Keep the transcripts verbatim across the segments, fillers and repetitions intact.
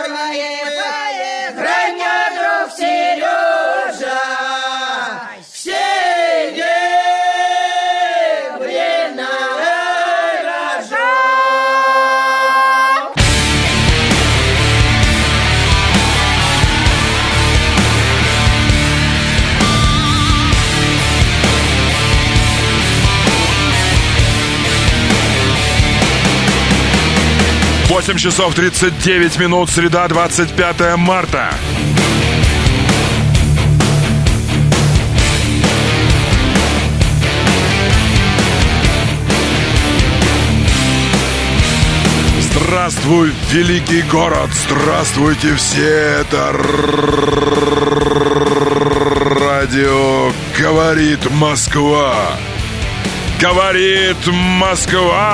Воевает, граня друг Сережа, все дебри на рожок. восемь часов тридцать девять минут, среда, двадцать пятое марта. Здравствуй, великий город! Здравствуйте все! Это радио «Говорит Москва». Говорит Москва!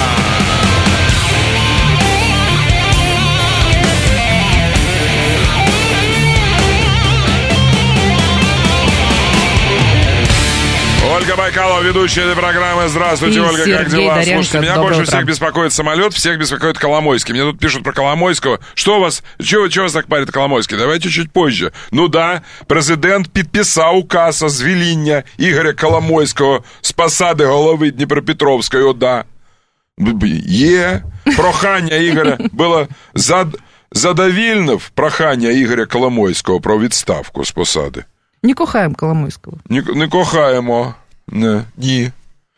Ольга Байкалова, ведущая этой программы. Здравствуйте, И Ольга, Сергей как дела? Доренко. Слушайте, меня Доброе больше утро. всех беспокоит самолет, всех беспокоит Коломойский. Мне тут пишут про Коломойского. Что у вас, что, что вас так парит Коломойский? Давайте чуть позже. Ну да, президент підписав указ о звільнення Ігоря Коломойського з посади голови Дніпропетровської ОДА. Є. Прохання Ігоря було зад... задовільнив прохання Ігоря Коломойського про відставку з посади. Не кохаємо Коломойського. Не, не кохаємо. Не, ні.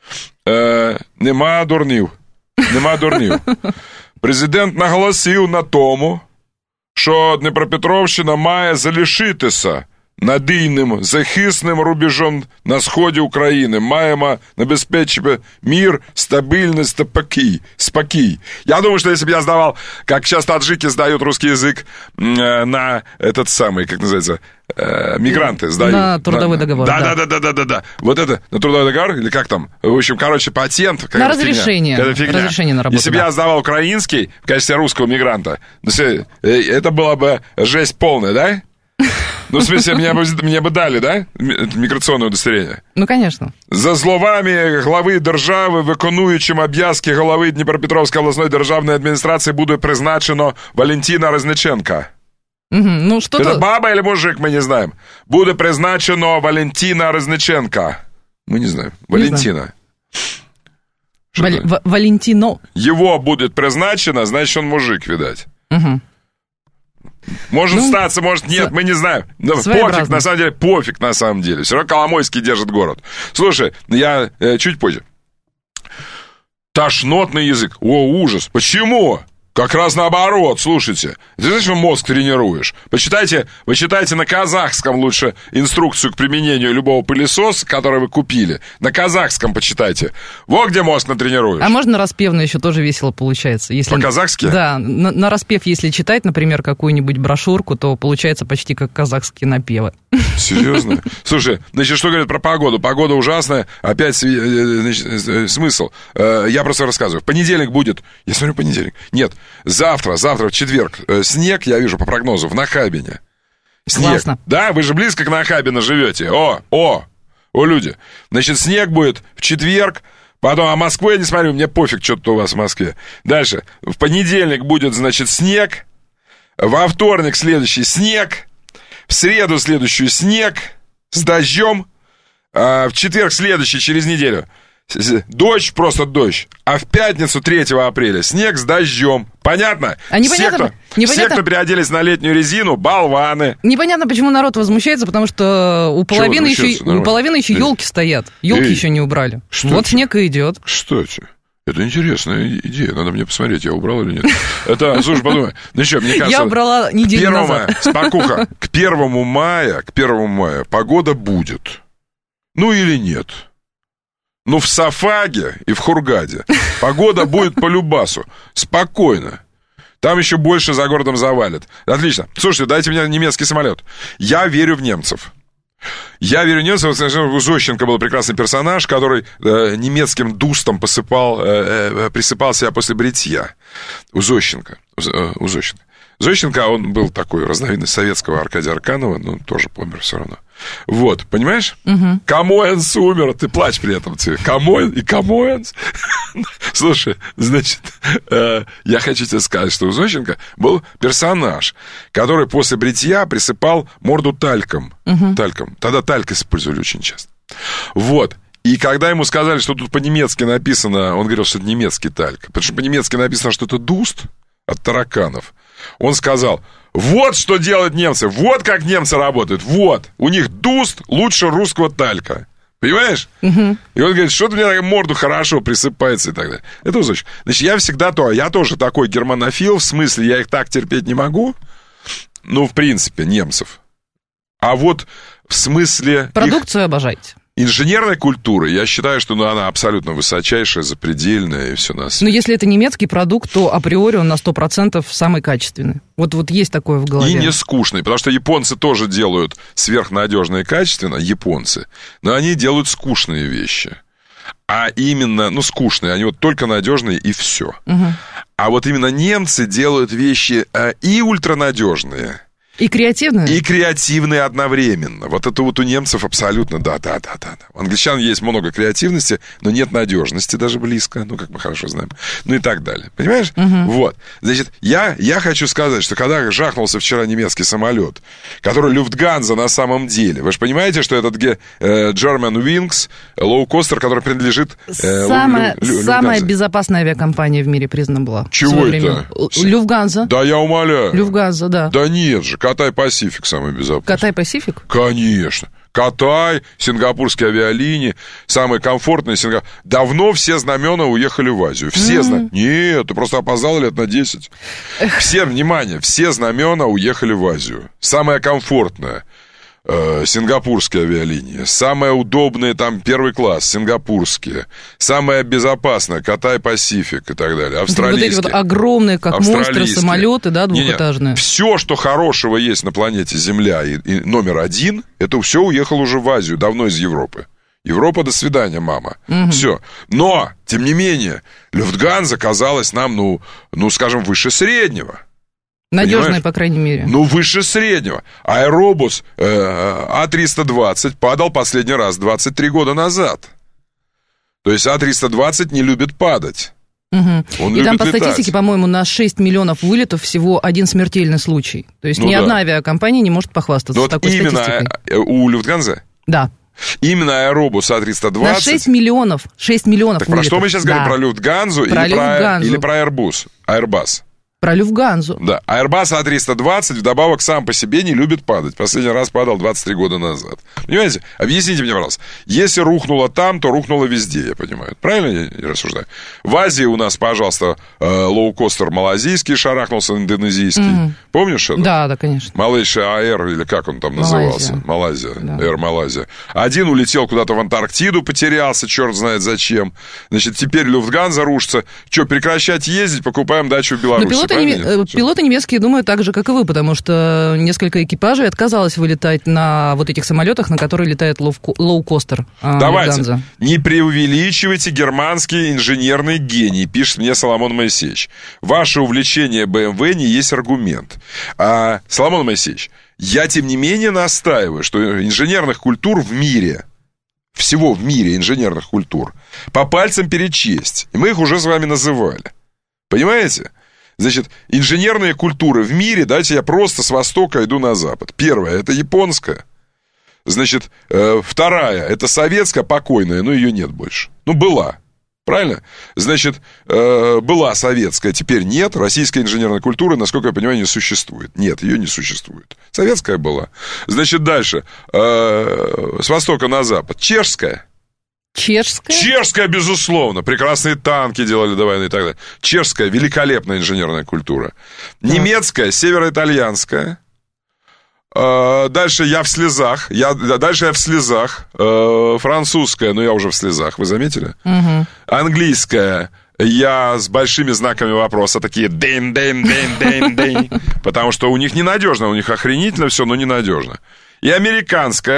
Е, нема дурнів. Нема дурнів. Президент наголосив на тому, що Дніпропетровщина має залишитися надійним захисним рубежом на сході України. Маємо набезпечити мир, стабильность, спокій. спокій. Я думаю, что если бы я сдавал, как сейчас таджики сдают русский язык э, на этот самый, как называется, э, мигранты сдают. На трудовой на, договор, да, да. да, да, да, да, да. Вот это, на трудовой договор, или как там? В общем, короче, патент. На разрешение. Фигня. Это фигня. Разрешение на работу, Если бы да. я сдавал украинский в качестве русского мигранта, ну, э, это была бы жесть полная, да? Ну, в смысле, мне бы, мне бы дали, да, міграційне удостоверення? Ну, конечно. За словами глави держави, виконуючим обов'язки голови Дніпропетровської обласної державної адміністрації буде призначено Валентина Резниченка. Угу. Ну, что Это то... баба или мужик, мы не знаем. Буде призначено Валентина Резниченка. Мы не знаем. Валентина. Вал... В... Валентино. Его будет призначено, значит, он мужик, видать. Угу. Может ну, статься, может нет, с... мы не знаем. Но пофиг, на самом деле, пофиг на самом деле. Все равно Коломойский держит город. Слушай, я э, чуть позже. Тошнотный язык. О, ужас. Почему? Как раз наоборот, слушайте. Ты знаешь, что мозг тренируешь? Почитайте, вы читайте на казахском лучше инструкцию к применению любого пылесоса, который вы купили. На казахском почитайте. Вот где мозг натренируешь. А можно распевно еще тоже весело получается. Если... По-казахски? Да, на, на распев, если читать, например, какую-нибудь брошюрку, то получается почти как казахские напевы. Серьезно? Слушай, значит, что говорят про погоду? Погода ужасная. Опять, значит, смысл. Я просто рассказываю. В понедельник будет... Я смотрю, понедельник. Нет. Завтра, завтра в четверг снег, я вижу по прогнозу, в Нахабине. Снег. Классно. Да, вы же близко к Нахабину живете. О, о, о, люди. Значит, снег будет в четверг, потом, а Москву я не смотрю, мне пофиг, что-то у вас в Москве. Дальше, в понедельник будет, значит, снег, во вторник следующий снег, в среду следующую снег с дождем, а в четверг следующий, через неделю, дождь, просто дождь. А в пятницу третьего апреля снег с дождем. Понятно? А непонятно, все, кто, все, кто переоделись на летнюю резину, болваны. Непонятно, почему народ возмущается, потому что у половины, еще, у половины еще елки стоят. Елки Эй, еще не убрали. Что вот это? Снег и идет. Кстати, это интересная идея. Надо мне посмотреть, я убрал или нет. Это, слушай, подумай. Ну что, мне кажется... Я убрала неделю назад. Спокуха. К первому мая, к первому мая погода будет. Ну или нет. Ну, в Сафаге и в Хургаде погода будет по любасу. Спокойно. Там еще больше за городом завалит. Отлично. Слушайте, дайте мне немецкий самолет. Я верю в немцев. Я верю в немцев. У Зощенко был прекрасный персонаж, который э, немецким дустом посыпал, э, э, присыпал себя после бритья. У Зощенко. У, э, у Зощенко. Зощенко, он был такой разновидность советского Аркадия Арканова, но тоже помер все равно. Вот, понимаешь? Угу. Камоэнс умер, ты плачь при этом. Камоэн и Камоэнс. Слушай, значит, э, я хочу тебе сказать, что у Зощенко был персонаж, который после бритья присыпал морду тальком. Угу. Тальком. Тогда тальк использовали очень часто. Вот. И когда ему сказали, что тут по-немецки написано, он говорил, что это немецкий тальк, потому что по-немецки написано, что это дуст от тараканов. Он сказал, вот что делают немцы, вот как немцы работают, вот, у них дуст лучше русского талька. Понимаешь? Угу. И он говорит, что-то мне морду хорошо присыпается и так далее. Это очень. Значит, я всегда то, я тоже такой германофил, в смысле, я их так терпеть не могу, ну, в принципе, немцев. А вот в смысле... Продукцию их... обожаете. Инженерной культуры, я считаю, что ну, она абсолютно высочайшая, запредельная и все на свете. Но если это немецкий продукт, то априори он на сто процентов самый качественный. Вот, вот есть такое в голове. И не скучный, потому что японцы тоже делают сверхнадежно и качественно, японцы, но они делают скучные вещи. А именно, ну, скучные, они вот только надежные и все. Угу. А вот именно немцы делают вещи а, и ультранадежные, и креативные? И креативные одновременно. Вот это вот у немцев абсолютно да-да-да-да. У англичан есть много креативности, но нет надежности даже близко. Ну, как мы хорошо знаем. Ну и так далее. Понимаешь? Угу. Вот. Значит, я, я хочу сказать, что когда жахнулся вчера немецкий самолет, который Люфтганза на самом деле, вы же понимаете, что этот э, German Wings, лоукостер, который принадлежит э, самая, Лю, Лю, самая безопасная авиакомпания в мире признана была. Чего это? Люфтганза. Да я умоляю. Люфтганза, да. Да нет же. Катай Пасифик самый безопасный. Катай Пасифик? Конечно. Катай, сингапурские авиалинии, самые комфортные. Сингап... Давно все знамена уехали в Азию. Все mm-hmm. знамена. Нет, ты просто опоздал лет на десять. Все, внимание, все знамена уехали в Азию. Самое комфортное. Э, сингапурские авиалинии. Самое удобное там первый класс, сингапурские. Самое безопасное, Катай Пасифик и так далее. Австралийские. Вот эти вот огромные, как монстры, самолеты, да, двухэтажные. Не-не. Все, что хорошего есть на планете Земля и, и номер один, это все уехало уже в Азию, давно из Европы. Европа, до свидания, мама. Угу. Все. Но, тем не менее, Люфтганза казалась нам, ну, ну, скажем, выше среднего. Надежный, по крайней мере. Ну, выше среднего. Аэробус э, А триста двадцать падал последний раз двадцать три года назад. То есть А триста двадцать не любит падать. Угу. Он и там по летать. Статистике, по-моему, на шесть миллионов вылетов всего один смертельный случай. То есть ну, ни да. одна авиакомпания не может похвастаться вот такой именно статистикой. У Люфтганза? Да. Именно аэробус А триста двадцать. На шесть миллионов. шесть миллионов так вылетов. Про что мы сейчас да. говорим? Про Люфтганзу, про или, Люфтганзу. Про, или про Airbus? Airbus. Про Люфтганзу. Да, Airbus А триста двадцать вдобавок сам по себе не любит падать. Последний раз падал двадцать три года назад. Понимаете? Объясните мне, пожалуйста. Если рухнуло там, то рухнуло везде, я понимаю. Правильно я рассуждаю? В Азии у нас, пожалуйста, лоукостер малазийский шарахнулся, индонезийский. Mm-hmm. Помнишь это? Да, да, конечно. Малейший Аэр, или как он там назывался? Малайзия. Малайзия. Да. Air Малайзия. Один улетел куда-то в Антарктиду, потерялся, черт знает зачем. Значит, теперь Люфтганза рушится. Что, прекращать ездить, покупаем дачу в Беларуси? Неме... Пилоты немецкие думают так же, как и вы, потому что несколько экипажей отказалось вылетать на вот этих самолетах, на которые летает лоу- лоукостер. Давайте, Люфтганза. Не преувеличивайте германский инженерный гений, пишет мне Соломон Моисеевич. Ваше увлечение бэ эм вэ не есть аргумент. А, Соломон Моисеевич, я тем не менее настаиваю, что инженерных культур в мире, всего в мире инженерных культур, по пальцам перечесть. И мы их уже с вами называли. Понимаете? Значит, инженерные культуры в мире, давайте я просто с востока иду на запад. Первая, это японская. Значит, э, вторая, это советская, покойная, но ее нет больше. Ну, была, правильно? Значит, э, была советская, теперь нет. Российская инженерная культура, насколько я понимаю, не существует. Нет, ее не существует. Советская была. Значит, дальше, э, с востока на запад. Чешская. Чешская? Чешская, безусловно. Прекрасные танки делали до войны и так далее. Чешская, великолепная инженерная культура. Так. Немецкая, североитальянская. Дальше я в слезах. Я, дальше я в слезах. Французская, но я уже в слезах, вы заметили? Угу. Английская. Я с большими знаками вопроса, такие дын, дын, дын, дын, дын. Потому что у них ненадежно, у них охренительно все, но ненадежно. И американская,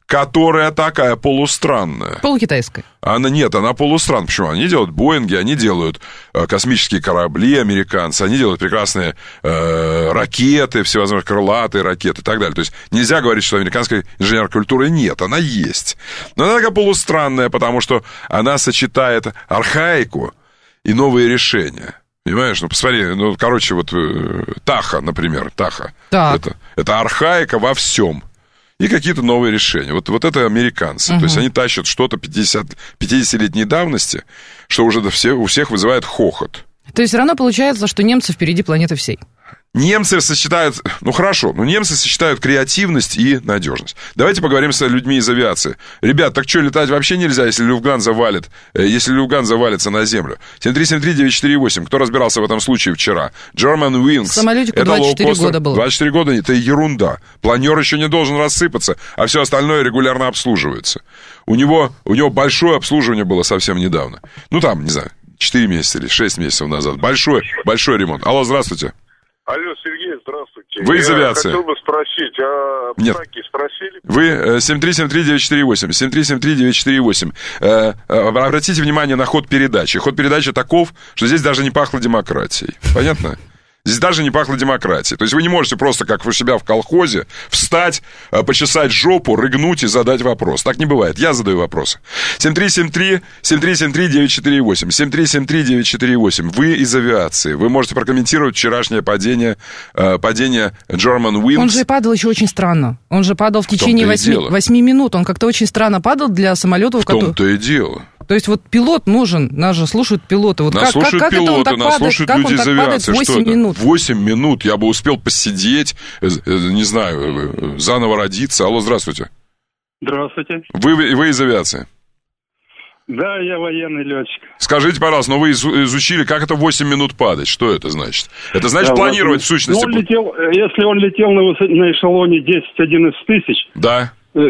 которая такая полустранная. Полукитайская. Она нет, она полустран. Почему? Они делают Боинги, они делают э, космические корабли, американцы, они делают прекрасные э, ракеты, всевозможные крылатые ракеты и так далее. То есть нельзя говорить, что американской инженер-культуры нет, она есть. Но она такая полустранная, потому что она сочетает архаику и новые решения. Понимаешь? Ну, посмотри, ну, короче, вот э, Таха, например, Таха. Это, это архаика во всем. И какие-то новые решения. Вот, вот это американцы. Uh-huh. То есть они тащат что-то пятидесятилетней давности, что уже все, у всех вызывает хохот. То есть все равно получается, что немцы впереди планеты всей. Немцы сочетают... Ну, хорошо, но немцы сочетают креативность и надежность. Давайте поговорим с людьми из авиации. Ребят, так что, летать вообще нельзя, если Люфтганза валит, если Люфтганза валится на землю? семь три семь три девять четыре восемь. Кто разбирался в этом случае вчера? German Wings. Самолетику двадцать четыре года было. двадцать четыре года, это ерунда. Планер еще не должен рассыпаться, а все остальное регулярно обслуживается. У него, у него большое обслуживание было совсем недавно. Ну, там, не знаю, четыре месяца или шесть месяцев назад. Большой, большой ремонт. Алло, здравствуйте. Алло, Сергей, здравствуйте. Вы из авиации. Я хотел бы спросить, а птаки спросили? Вы семь три семь три девять четыре восемь, семь три семь три девять четыре восемь. Э, обратите внимание на ход передачи. Ход передачи таков, что здесь даже не пахло демократией. Понятно? Здесь даже не пахло демократией. То есть вы не можете просто, как у себя в колхозе, встать, почесать жопу, рыгнуть и задать вопрос. Так не бывает. Я задаю вопросы. семь три семь три семь три семь три девять четыре восемь. семь три семь три девять четыре восемь. Вы из авиации. Вы можете прокомментировать вчерашнее падение, падение German Wings. Он же падал еще очень странно. Он же падал в, в течение восьми минут. Он как-то очень странно падал для самолета. В том-то который... и дело. То есть вот пилот нужен, нас же слушают пилоты. Вот нас как, слушают как, как пилоты, это он так нас падает, слушают как люди он из так авиации. восемь что минут? Это? восемь минут, я бы успел посидеть, не знаю, заново родиться. Алло, здравствуйте. Здравствуйте. Вы, вы из авиации? Да, я военный летчик. Скажите, пожалуйста, ну вы изучили, как это восемь минут падать? Что это значит? Это значит да, планировать вот, в сущности... Он летел, если он летел на, на эшелоне десять одиннадцать тысяч... Да.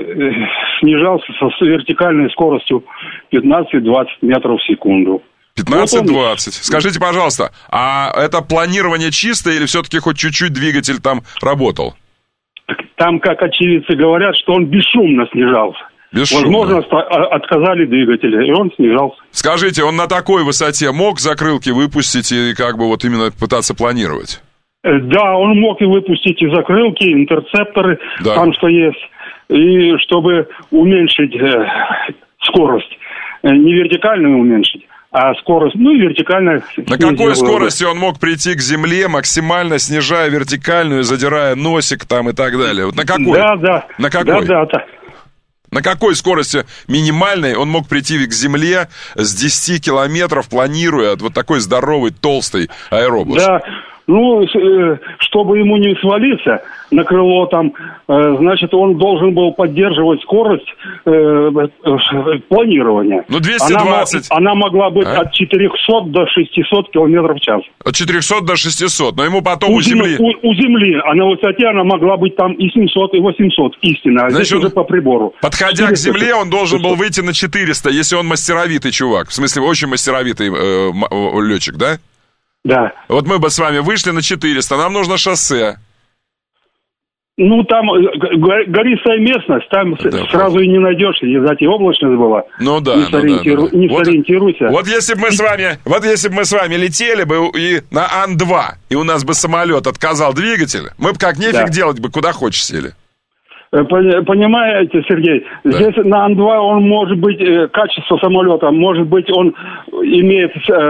снижался с вертикальной скоростью пятнадцать-двадцать метров в секунду. пятнадцать-двадцать. Вот скажите, пожалуйста, а это планирование чистое или все-таки хоть чуть-чуть двигатель там работал? Там, как очевидцы говорят, что он бесшумно снижался. Бесшумно. Возможно, отказали двигатели, и он снижался. Скажите, он на такой высоте мог закрылки выпустить и как бы вот именно пытаться планировать? Да, он мог и выпустить и закрылки, и интерцепторы, да. Там что есть. И чтобы уменьшить э, скорость, не вертикальную уменьшить, а скорость, ну и вертикальная. На какой скорости он мог прийти к земле, максимально снижая вертикальную, задирая носик там и так далее? Вот на какой? Да, да. На какой? Да, да, да. На какой скорости минимальной он мог прийти к земле с десяти километров, планируя вот такой здоровый, толстый аэробус? Да. Ну, чтобы ему не свалиться на крыло там, значит, он должен был поддерживать скорость э, планирования. Ну, двести двадцать. Она, она могла быть а? от четырехсот до шестисот километров в час. От четырехсот до шестисот, но ему потом у, у земли... У, у земли, а на высоте она могла быть там и семьсот, и восемьсот, истинно, а здесь уже по прибору. Подходя к земле, он должен был выйти на четыреста, если он мастеровитый чувак, в смысле, очень мастеровитый э, э, летчик, да? Да. Вот мы бы с вами вышли на четыреста, нам нужно шоссе. Ну, там гористая местность, там да, сразу и не найдешь, и облачность была. Ну да, не ну, сориентиру... да, да. не вот, сориентируйся. Вот если бы мы с вами, вот если бы мы с вами летели бы и на Ан два, и у нас бы самолет отказал двигатель, мы бы как нефиг да. делать бы, куда хочешь сели. Понимаете, Сергей, да. Здесь на Ан два он может быть, качество самолета, может быть, он имеет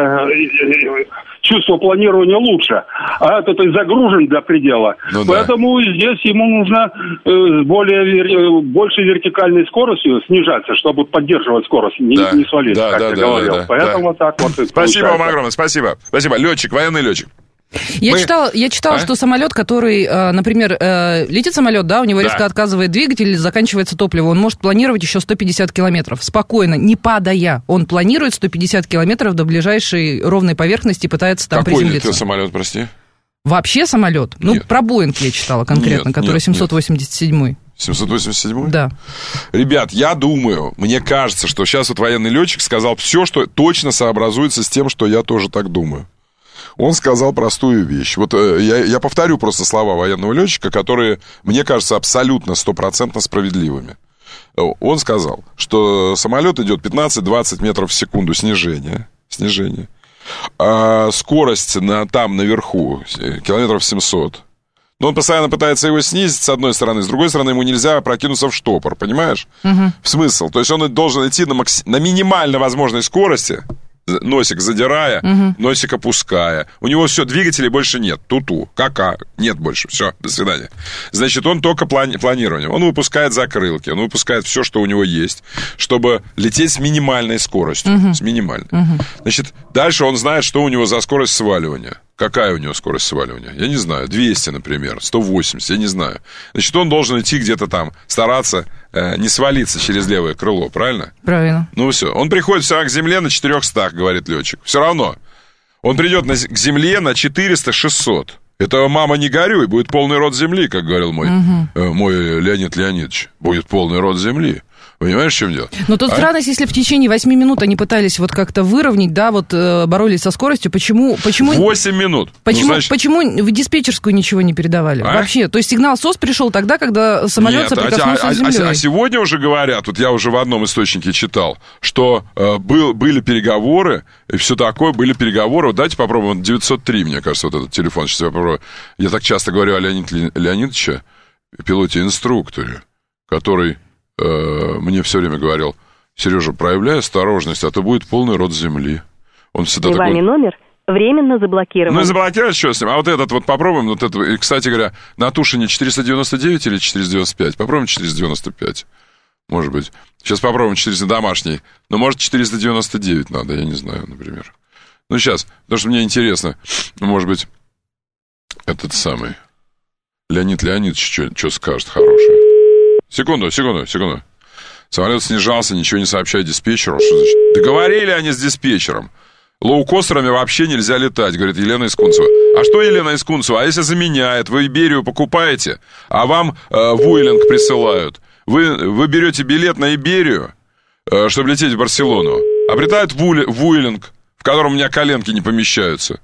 э, чувство планирования лучше, а этот и загружен до предела. Ну, поэтому да. здесь ему нужно э, более, большей вертикальной скоростью снижаться, чтобы поддерживать скорость, не, да. не свалиться, да, как да, я да, говорил. Да, да, поэтому да. так вот и Спасибо получается. вам огромное, спасибо. Спасибо. Летчик, военный летчик. Я, Мы... читал, я читала, а? что самолет, который, например, летит самолет, да, у него да. резко отказывает двигатель, заканчивается топливо, он может планировать еще сто пятьдесят километров, спокойно, не падая. Он планирует сто пятьдесят километров до ближайшей ровной поверхности и пытается там Какой приземлиться. Какой самолет, прости? Вообще самолет? Ну, нет. Про Боинг я читала конкретно, нет, который нет, семьсот восемьдесят седьмой. семьсот восемьдесят седьмой? Да. Ребят, я думаю, мне кажется, что сейчас вот военный летчик сказал все, что точно сообразуется с тем, что я тоже так думаю. Он сказал простую вещь. Вот э, я, я повторю просто слова военного летчика, которые, мне кажется, абсолютно стопроцентно справедливыми. Он сказал, что самолет идет пятнадцать-двадцать метров в секунду снижения, снижение. А скорость на, там наверху километров семьсот. Но он постоянно пытается его снизить с одной стороны, с другой стороны ему нельзя прокинуться в штопор, понимаешь? Угу. В смысл? То есть он должен идти на, макс... на минимально возможной скорости, носик задирая, угу. носик опуская. У него все, двигателей больше нет. Ту-ту, ка-ка, нет больше. Все, до свидания. Значит, он только плани- планирование. Он выпускает закрылки, он выпускает все, что у него есть, чтобы лететь с минимальной скоростью. Угу. С минимальной. Угу. Значит, дальше он знает, что у него за скорость сваливания. Какая у него скорость сваливания? Я не знаю. двести, например, сто восемьдесят, я не знаю. Значит, он должен идти где-то там, стараться э, не свалиться через левое крыло, правильно? Правильно. Ну все. Он приходит все равно к земле на четырехстах, говорит летчик. Все равно. Он придет на, к земле на четыреста-шестьсот. Это, мама, не горюй, будет полный рот земли, как говорил мой, угу. э, мой Леонид Леонидович. Будет полный рот земли. Понимаешь, в чем дело? Но тут а? странность, если в течение восьми минут они пытались вот как-то выровнять, да, вот э, боролись со скоростью, почему... почему восемь минут. Почему, ну, значит... почему в диспетчерскую ничего не передавали? А? Вообще, то есть сигнал СОС пришел тогда, когда самолет Нет, соприкоснулся а, с землей. А, а, а сегодня уже говорят, вот я уже в одном источнике читал, что э, был, были переговоры, и все такое, были переговоры. Вот давайте попробуем, девятьсот три, мне кажется, вот этот телефон. Сейчас я попробую. Я так часто говорю о Леониде Леонидовиче, пилоте-инструкторе, который... мне все время говорил: Сережа, проявляй осторожность, а то будет полный рот земли. Он всегда такой... Вами номер временно заблокирован. Ну и заблокировать что с ним? А вот этот вот попробуем, вот это, и, кстати говоря, на Тушине четыреста девяносто девять или четыреста девяносто пять? Попробуем четыреста девяносто пять, может быть. Сейчас попробуем четыреста домашний, но может четыреста девяносто девять надо, я не знаю, например. Ну сейчас, потому что мне интересно, может быть, этот самый Леонид Леонидович что скажет хорошее. Секунду, секунду, секунду. Самолет снижался, ничего не сообщает диспетчеру. Что значит? Договорили они с диспетчером. Лоукостерами вообще нельзя летать, говорит Елена Искунцева. А что Елена Искунцева? А если заменяет? Вы Иберию покупаете, а вам э, Вуэлинг присылают. Вы, вы берете билет на Иберию, э, чтобы лететь в Барселону. А прилетает Вуэлинг, в котором у меня коленки не помещаются.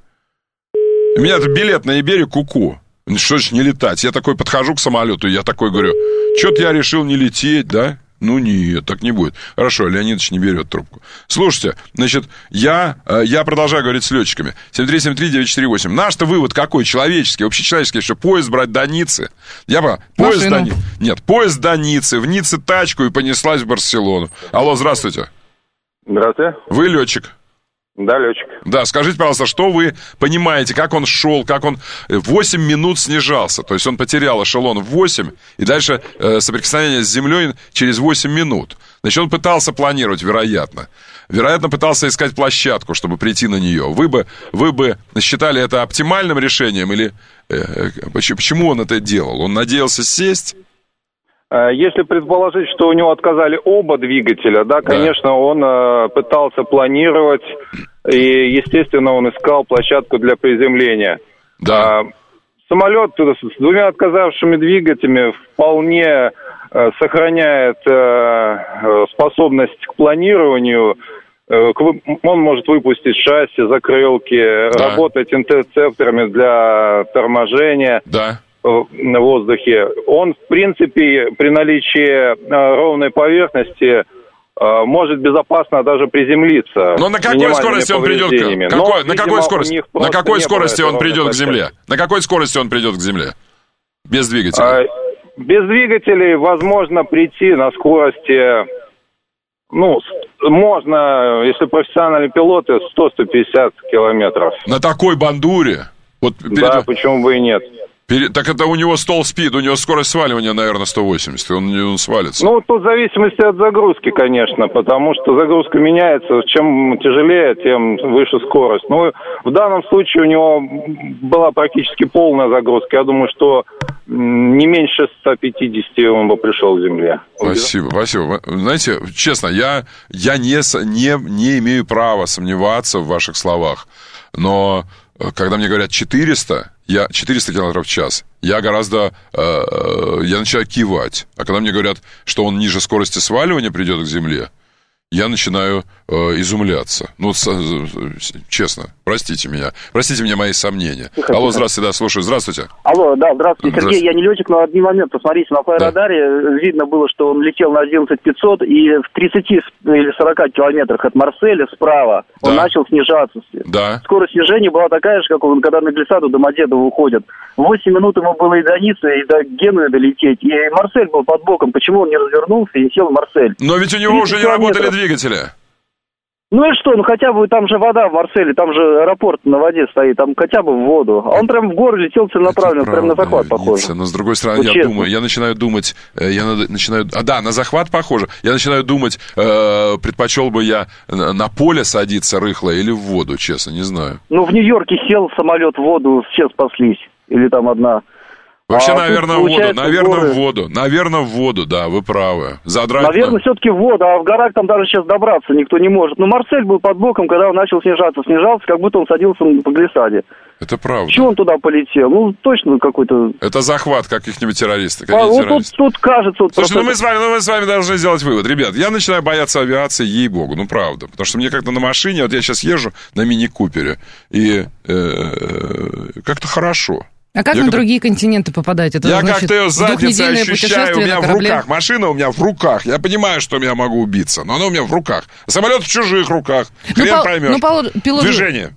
У меня билет на Иберию ку-ку. Что ж не летать? Я такой подхожу к самолету, и я такой говорю: что-то я решил не лететь, да? Ну нет, так не будет. Хорошо, Леонидович не берет трубку. Слушайте, значит, я, я продолжаю говорить с летчиками. семь три семь три девять четыре восемь. Наш-то вывод какой? Человеческий, общечеловеческий, что поезд брать до Ниццы. Я понял, поезд до Ниццы. Нет, поезд до Ниццы, в Ницце тачку и понеслась в Барселону. Алло, здравствуйте. Здравствуйте. Вы летчик? Да, летчик. Да, скажите, пожалуйста, что вы понимаете, как он шел, как он восемь минут снижался, то есть он потерял эшелон в восемь, и дальше э, соприкосновение с землей через восемь минут. Значит, он пытался планировать, вероятно. Вероятно, пытался искать площадку, чтобы прийти на нее. Вы бы, вы бы считали это оптимальным решением, или э, почему он это делал? Он надеялся сесть? Если предположить, что у него отказали оба двигателя, да, конечно, да. он э, пытался планировать, и, естественно, он искал площадку для приземления. Да. А, самолет с двумя отказавшими двигателями вполне э, сохраняет э, способность к планированию. Э, к, он может выпустить шасси, закрылки, да. работать интерцепторами для торможения. Да. На воздухе. Он, в принципе, при наличии э, ровной поверхности э, может безопасно даже приземлиться. Но на какой скорости он придет? К... Какой, Но, на какой скорости? На какой скорости он придет к земле? На какой скорости он придет к земле? Без двигателя? А, без двигателей возможно прийти на скорости, ну, можно, если профессиональные пилоты, сто-сто пятьдесят километров. На такой бандуре? Вот перед... Да, почему бы и нет. Так это у него стол спид, у него скорость сваливания, наверное, сто восемьдесят, он, он свалится. Ну, тут в зависимости от загрузки, конечно, потому что загрузка меняется, чем тяжелее, тем выше скорость. Ну, в данном случае у него была практически полная загрузка, я думаю, что не меньше ста пятидесяти он бы пришел к земле. Спасибо, спасибо. Знаете, честно, я, я не, не, не имею права сомневаться в ваших словах, но когда мне говорят четыреста... Я четыреста километров в час. Я гораздо... Э, я начинаю кивать. А когда мне говорят, что он ниже скорости сваливания придет к земле, я начинаю э, изумляться. Ну, с, с, честно, простите меня. Простите меня мои сомнения. Тихо, Алло, тихо. Здравствуйте, да, слушаю. Здравствуйте. Алло, да, здравствуйте, Сергей. Здравствуйте. Я не летчик, но один момент. Посмотрите, на флайрадаре да. видно было, что он летел на одиннадцать пятьсот, и в тридцати или сорока километрах от Марселя справа да. он начал снижаться. Да. Скорость снижения была такая же, как он, когда на глиссаду Домодедово уходит. восемь минут ему было и до Ниццы, и до Генуи долететь. И Марсель был под боком. Почему он не развернулся и сел в Марсель? Но ведь у него уже не работали двигатели. Ну и что, ну хотя бы там же вода в Марселе, там же аэропорт на воде стоит, там хотя бы в воду. А он прям в горы летел целенаправленно, прям на захват похоже. Ницца, но с другой стороны, вот я честно. думаю, я начинаю думать, я начинаю, а да, на захват похоже. Я начинаю думать, э, предпочел бы я на поле садиться рыхло или в воду, честно, не знаю. Ну в Нью-Йорке сел самолет в воду, все спаслись, или там одна... Вообще, а наверное, в воду, наверное, горы... в воду, наверное, в воду, да, вы правы. Задрать наверное, на... все-таки в воду, а в горах там даже сейчас добраться никто не может. Но Марсель был под боком, когда он начал снижаться, снижался, как будто он садился по глиссаде. Это правда. Чего он туда полетел? Ну, точно какой-то... Это захват каких-нибудь террористов. А, вот тут, тут кажется... Вот Слушайте, ну мы, с вами, ну мы с вами должны сделать вывод. Ребят, я начинаю бояться авиации, ей-богу, ну правда. Потому что мне как-то на машине, вот я сейчас езжу на мини-купере, и э, как-то хорошо. А как я на как... другие континенты попадать? Это, я значит, как-то ее задницей ощущаю, у меня в корабле. руках. Машина у меня в руках. Я понимаю, что я могу убиться, но она у меня в руках. Самолет в чужих руках. Хрен ну, поймешь. Ну, пол... пилот... Движение.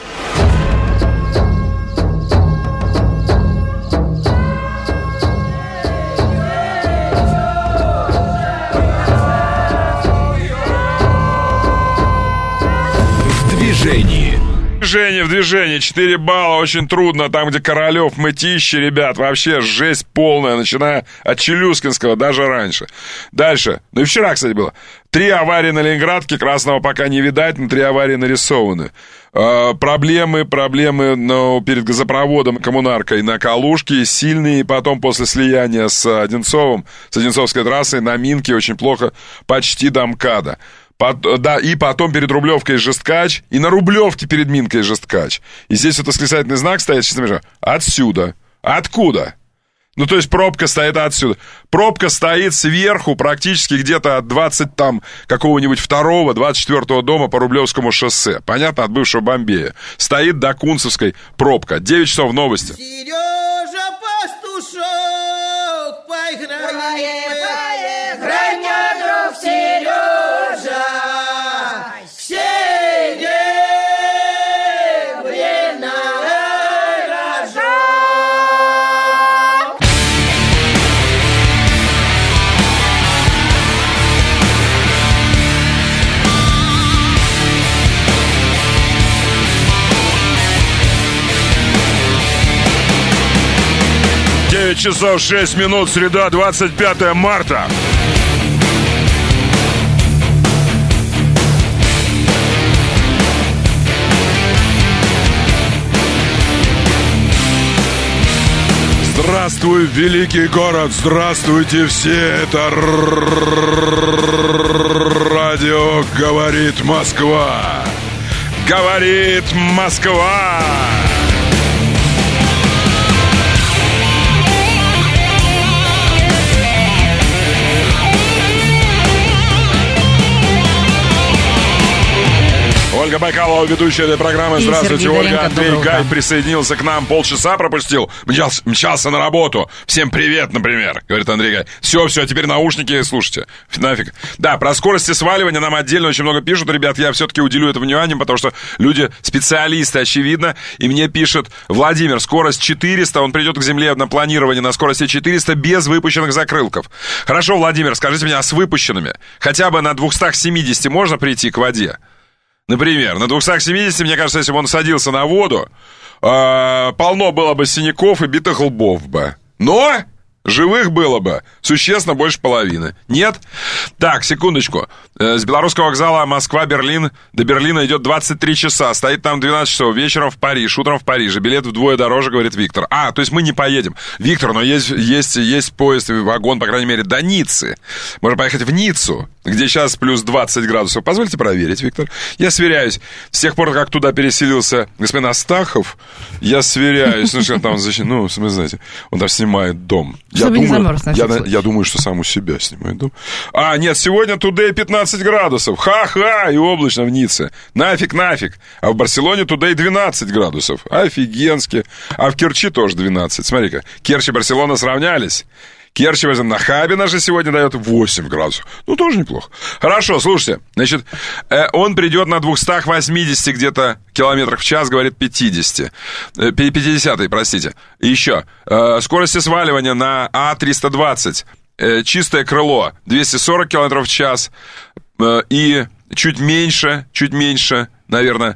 В движении. Движение, в движении, четыре балла, очень трудно, там, где Королев, Мытищи, ребят, вообще жесть полная, начиная от Челюскинского, даже раньше. Дальше, ну и вчера, кстати, было. Три аварии на Ленинградке, красного пока не видать, но три аварии нарисованы. Э, проблемы, проблемы ну, перед газопроводом, коммунаркой на Калужке сильные, и потом после слияния с Одинцовым, с Одинцовской трассой на Минке очень плохо, почти до МКАДа. Под, да, и потом перед Рублевкой Жесткач, и на Рублевке перед Минкой Жесткач. И здесь вот восклицательный знак стоит, честно говоря, отсюда. Откуда? Ну, то есть пробка стоит отсюда. Пробка стоит сверху, практически где-то от двадцать там какого-нибудь второго, двадцать четвёртого дома по Рублевскому шоссе. Понятно, от бывшего Бомбея. Стоит до Кунцевской пробка. девять часов новости. Сережа Пастушок, поиграем, поиграй, мой друг Сережа. девять часов шесть минут, среда, двадцать пятое марта. Здравствуй, великий город, здравствуйте все, это радио «Говорит Москва». Говорит Москва. Ольга Байкалова, ведущая этой программы. Здравствуйте, Сергей Ольга. Доренко, Андрей Гай присоединился к нам, полчаса пропустил, мчался, мчался на работу. Всем привет, например, говорит Андрей Гай. Все, все, теперь наушники слушайте. Нафиг. Да, про скорости сваливания нам отдельно очень много пишут. Ребят, я все-таки уделю этому внимание, потому что люди специалисты, очевидно. И мне пишет Владимир, скорость четыреста, он придет к земле на планирование на скорости четыреста без выпущенных закрылков. Хорошо, Владимир, скажите мне, а с выпущенными? Хотя бы на двести семьдесят можно прийти к воде? Например, на двести семьдесят, мне кажется, если бы он садился на воду, э, полно было бы синяков и битых лбов бы. Но живых было бы существенно больше половины. Нет? Так, секундочку. С белорусского вокзала Москва-Берлин до Берлина идет двадцать три часа. Стоит там двенадцать часов. Вечером в Париж, утром в Париже. Билет вдвое дороже, говорит Виктор. А, то есть мы не поедем. Виктор, но есть, есть, есть поезд и вагон, по крайней мере, до Ниццы. Можно поехать в Ниццу. где сейчас плюс двадцать градусов. Позвольте проверить, Виктор. Я сверяюсь. С тех пор, как туда переселился господин Астахов, я сверяюсь. Ну, что там, ну, вы знаете, он там снимает дом. Я Чтобы думаю, не замерз, я, я думаю, что сам у себя снимает дом. А, нет, сегодня тудей пятнадцать градусов. Ха-ха, и облачно в Ницце. Нафиг, нафиг. А в Барселоне тудей двенадцать градусов. Офигенски. А в Керчи тоже двенадцать. Смотри-ка, Керчь и Барселона сравнялись. Керчь на Хабина же сегодня дает восемь градусов. Ну, тоже неплохо. Хорошо, слушайте. Значит, э, он придет на двести восемьдесят где-то километров в час, говорит пятьдесят. Э, пятьдесят, простите. И еще. Э, скорости сваливания на А триста двадцать. Э, чистое крыло двести сорок километров в час. Э, и чуть меньше, чуть меньше... Наверное,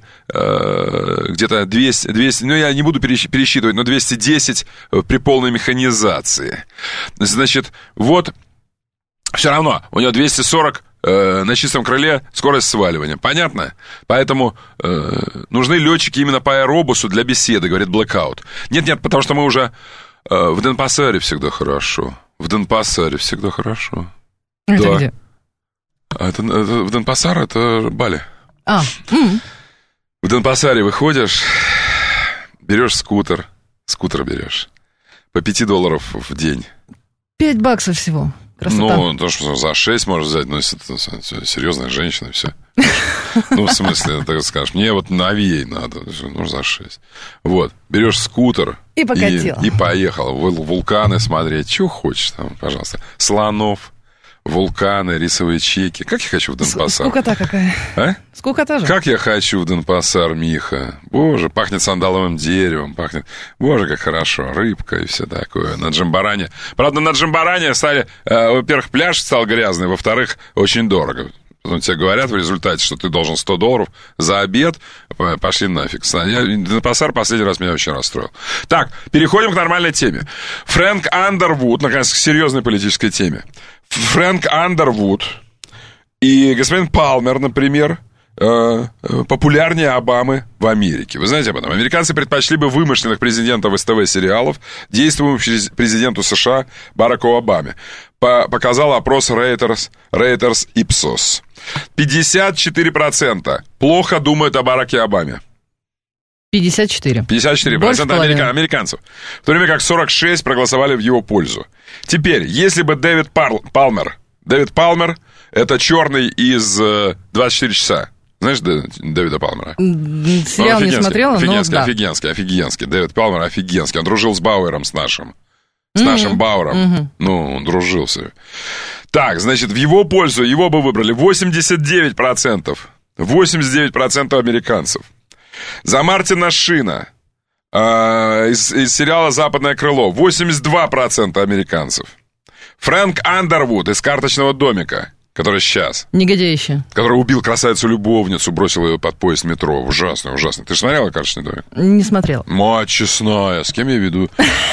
где-то двести, двести, ну, я не буду пересчитывать, но двести десять при полной механизации. Значит, вот, все равно, у него двести сорок на чистом крыле скорость сваливания. Понятно? Поэтому э, нужны летчики именно по аэробусу для беседы, говорит Blackout. Нет-нет, потому что мы уже э, в Денпассаре всегда хорошо. В Денпассаре всегда хорошо. Это да. где? Это, это, в Денпассар это Бали. А, м-м. В Денпассаре выходишь, берешь скутер, скутер берешь, по пяти долларов в день. Пять баксов всего. Красота. Ну, то, что за шесть можешь взять, ну, если ты серьезная женщина, все. Ну, в смысле, ты скажешь, мне вот новей надо, ну, за шесть. Вот, берешь скутер и покатил. И, и поехал. Вулканы смотреть, что хочешь там, пожалуйста. Слонов. Вулканы, рисовые чеки. Как я хочу в Денпассар? Скукота какая. А? Скукота же. Как я хочу в Денпассар, Миха. Боже, пахнет сандаловым деревом, пахнет... Боже, как хорошо. Рыбка и все такое. На Джамбаране. Правда, на Джамбаране стали... Э, во-первых, пляж стал грязный, во-вторых, очень дорого. Потом тебе говорят в результате, что ты должен сто долларов за обед. Пошли нафиг. Я, Денпассар последний раз меня очень расстроил. Так, переходим к нормальной теме. Фрэнк Андервуд, наконец, к серьезной политической теме. Фрэнк Андервуд и господин Палмер, например, э, популярнее Обамы в Америке. Вы знаете об этом? Американцы предпочли бы вымышленных президентов из ТВ-сериалов действующему президенту США Бараку Обаме. По- показал опрос Reuters, Reuters Ipsos. пятьдесят четыре процента плохо думают о Бараке Обаме. пятьдесят четыре. пятьдесят четыре процента американ, американцев. В то время как сорок шесть проголосовали в его пользу. Теперь, если бы Дэвид Пар, Палмер... Дэвид Палмер — это черный из двадцать четыре часа. Знаешь Дэвида Палмера? Сериал не смотрела, офигенский, но да. Офигенский, офигенский. Дэвид Палмер офигенский. Он дружил с Бауэром, с нашим. С mm-hmm. нашим Бауэром. Mm-hmm. Ну, он дружился. Так, значит, в его пользу его бы выбрали восемьдесят девять процентов. восемьдесят девять процентов американцев. За Мартина Шина э, из, из сериала «Западное крыло» восемьдесят два процента американцев. Фрэнк Андервуд из «Карточного домика», который сейчас. Негодяище. Который убил красавицу-любовницу, бросил ее под поезд метро. Ужасно, ужасно. Ты же смотрела «Карточный домик»? Не смотрела. Мать честная, с кем я веду?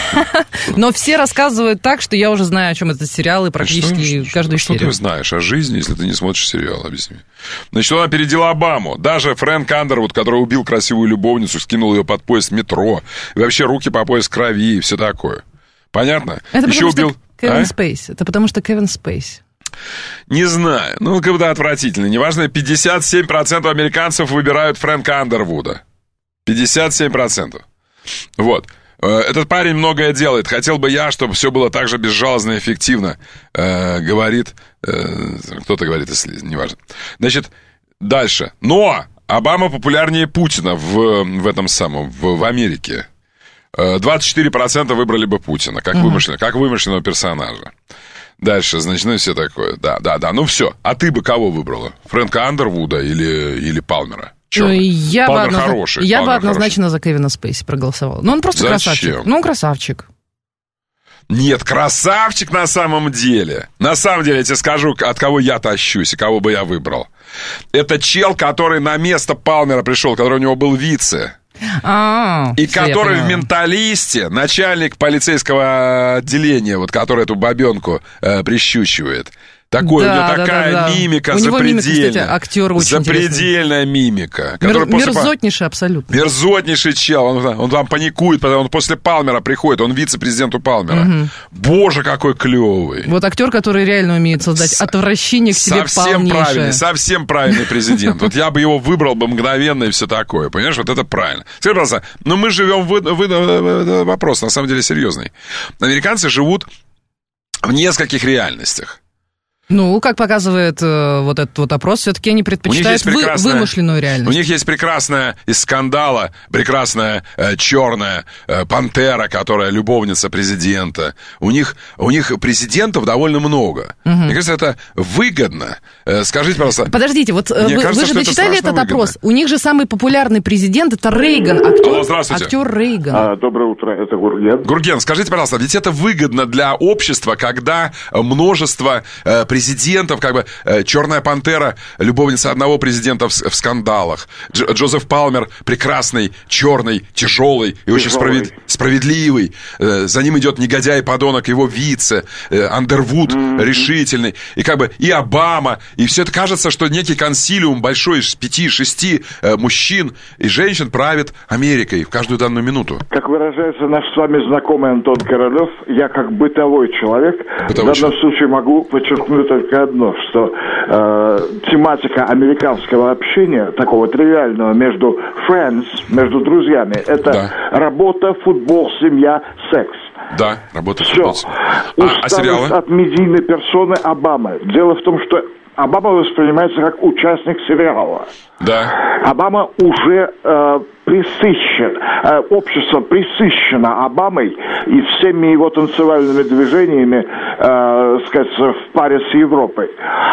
Но все рассказывают так, что я уже знаю, о чем этот сериал, и практически каждую серию. Что ты знаешь о жизни, если ты не смотришь сериал? Объясни. Значит, он опередил Обаму. Даже Фрэнк Андервуд, который убил красивую любовницу, скинул ее под поезд метро. И вообще руки по пояс крови и все такое. Понятно? Это Еще потому убил... что Кевин а? Спейси. Это потому что Кевин Спейси. Не знаю. Ну, как бы отвратительно. Неважно, пятьдесят семь процентов американцев выбирают Фрэнка Андервуда. пятьдесят семь процентов. Вот. Этот парень многое делает. Хотел бы я, чтобы все было так же безжалостно и эффективно. Э, говорит... Э, кто-то говорит, если... Неважно. Значит, дальше. Но Обама популярнее Путина в, в этом самом... В, в Америке. двадцать четыре процента выбрали бы Путина. Как, uh-huh. вымышленного, как вымышленного персонажа. Дальше, значит, ну и все такое. Да, да, да. Ну все. А ты бы кого выбрала? Фрэнка Андервуда или, или Палмера? Ну, я Палмер бы, однозна... хороший. я Палмер бы однозначно хороший. За Кевина Спейси проголосовала. Ну, он просто Зачем? красавчик. Ну, он красавчик. Нет, красавчик на самом деле. На самом деле, я тебе скажу, от кого я тащусь и кого бы я выбрал. Это чел, который на место Палмера пришел, который у него был вице. А, и который в «Менталисте» начальник полицейского отделения, вот, который эту бабенку э, прищучивает. Такой, да, у него да, такая да, да. мимика у него запредельная. Мимика, кстати, актер очень запредельная интересный. мимика. Мер, после... Мерзотнейший абсолютно. Мерзотнейший чел. Он, он там паникует, потому он после Палмера приходит, он вице-президент у Палмера. Угу. Боже, какой клевый. Вот актер, который реально умеет создать С... отвращение к себе совсем полнейшее. Правильный, совсем правильный президент. Вот я бы его выбрал бы мгновенно и все такое. Понимаешь, вот это правильно. Скажи, пожалуйста, но мы живем в... в... Вопрос, на самом деле, серьезный. Американцы живут в нескольких реальностях. Ну, как показывает э, вот этот вот опрос, все-таки они предпочитают вы, вымышленную реальность. У них есть прекрасная из скандала, прекрасная э, черная э, пантера, которая любовница президента. У них, у них президентов довольно много. Угу. Мне кажется, это выгодно. Э, скажите, пожалуйста. Подождите, вот вы, кажется, вы же дочитали этот выгодно. Опрос. У них же самый популярный президент это Рейган. Актер, Алло, здравствуйте. Актер Рейган. А, доброе утро, это Гурген. Гурген, скажите, пожалуйста, ведь это выгодно для общества, когда множество э, президентов президентов, как бы э, Черная пантера, любовница одного президента в, в скандалах. Дж, Джозеф Палмер прекрасный, черный, тяжелый и очень справед, справедливый. Э, за ним идет негодяй-подонок, его вице, э, Андервуд mm-hmm. решительный. И как бы и Обама. И все это кажется, что некий консилиум большой из пяти-шести э, мужчин и женщин правит Америкой в каждую данную минуту. Как выражается наш с вами знакомый Антон Королев, я как бытовой человек бытовой в данном человек. случае могу подчеркнуть только одно, что э, тематика американского общения, такого тривиального между friends, между друзьями, это да. работа, футбол, семья, секс. Да, работа, футбол. Все. А, а сериалы? От медийной персоны Обамы. Дело в том, что Обама воспринимается как участник сериала. Да. Обама уже э, пресыщен, э, общество пресыщено Обамой и всеми его танцевальными движениями, э, сказать, в паре с Европой.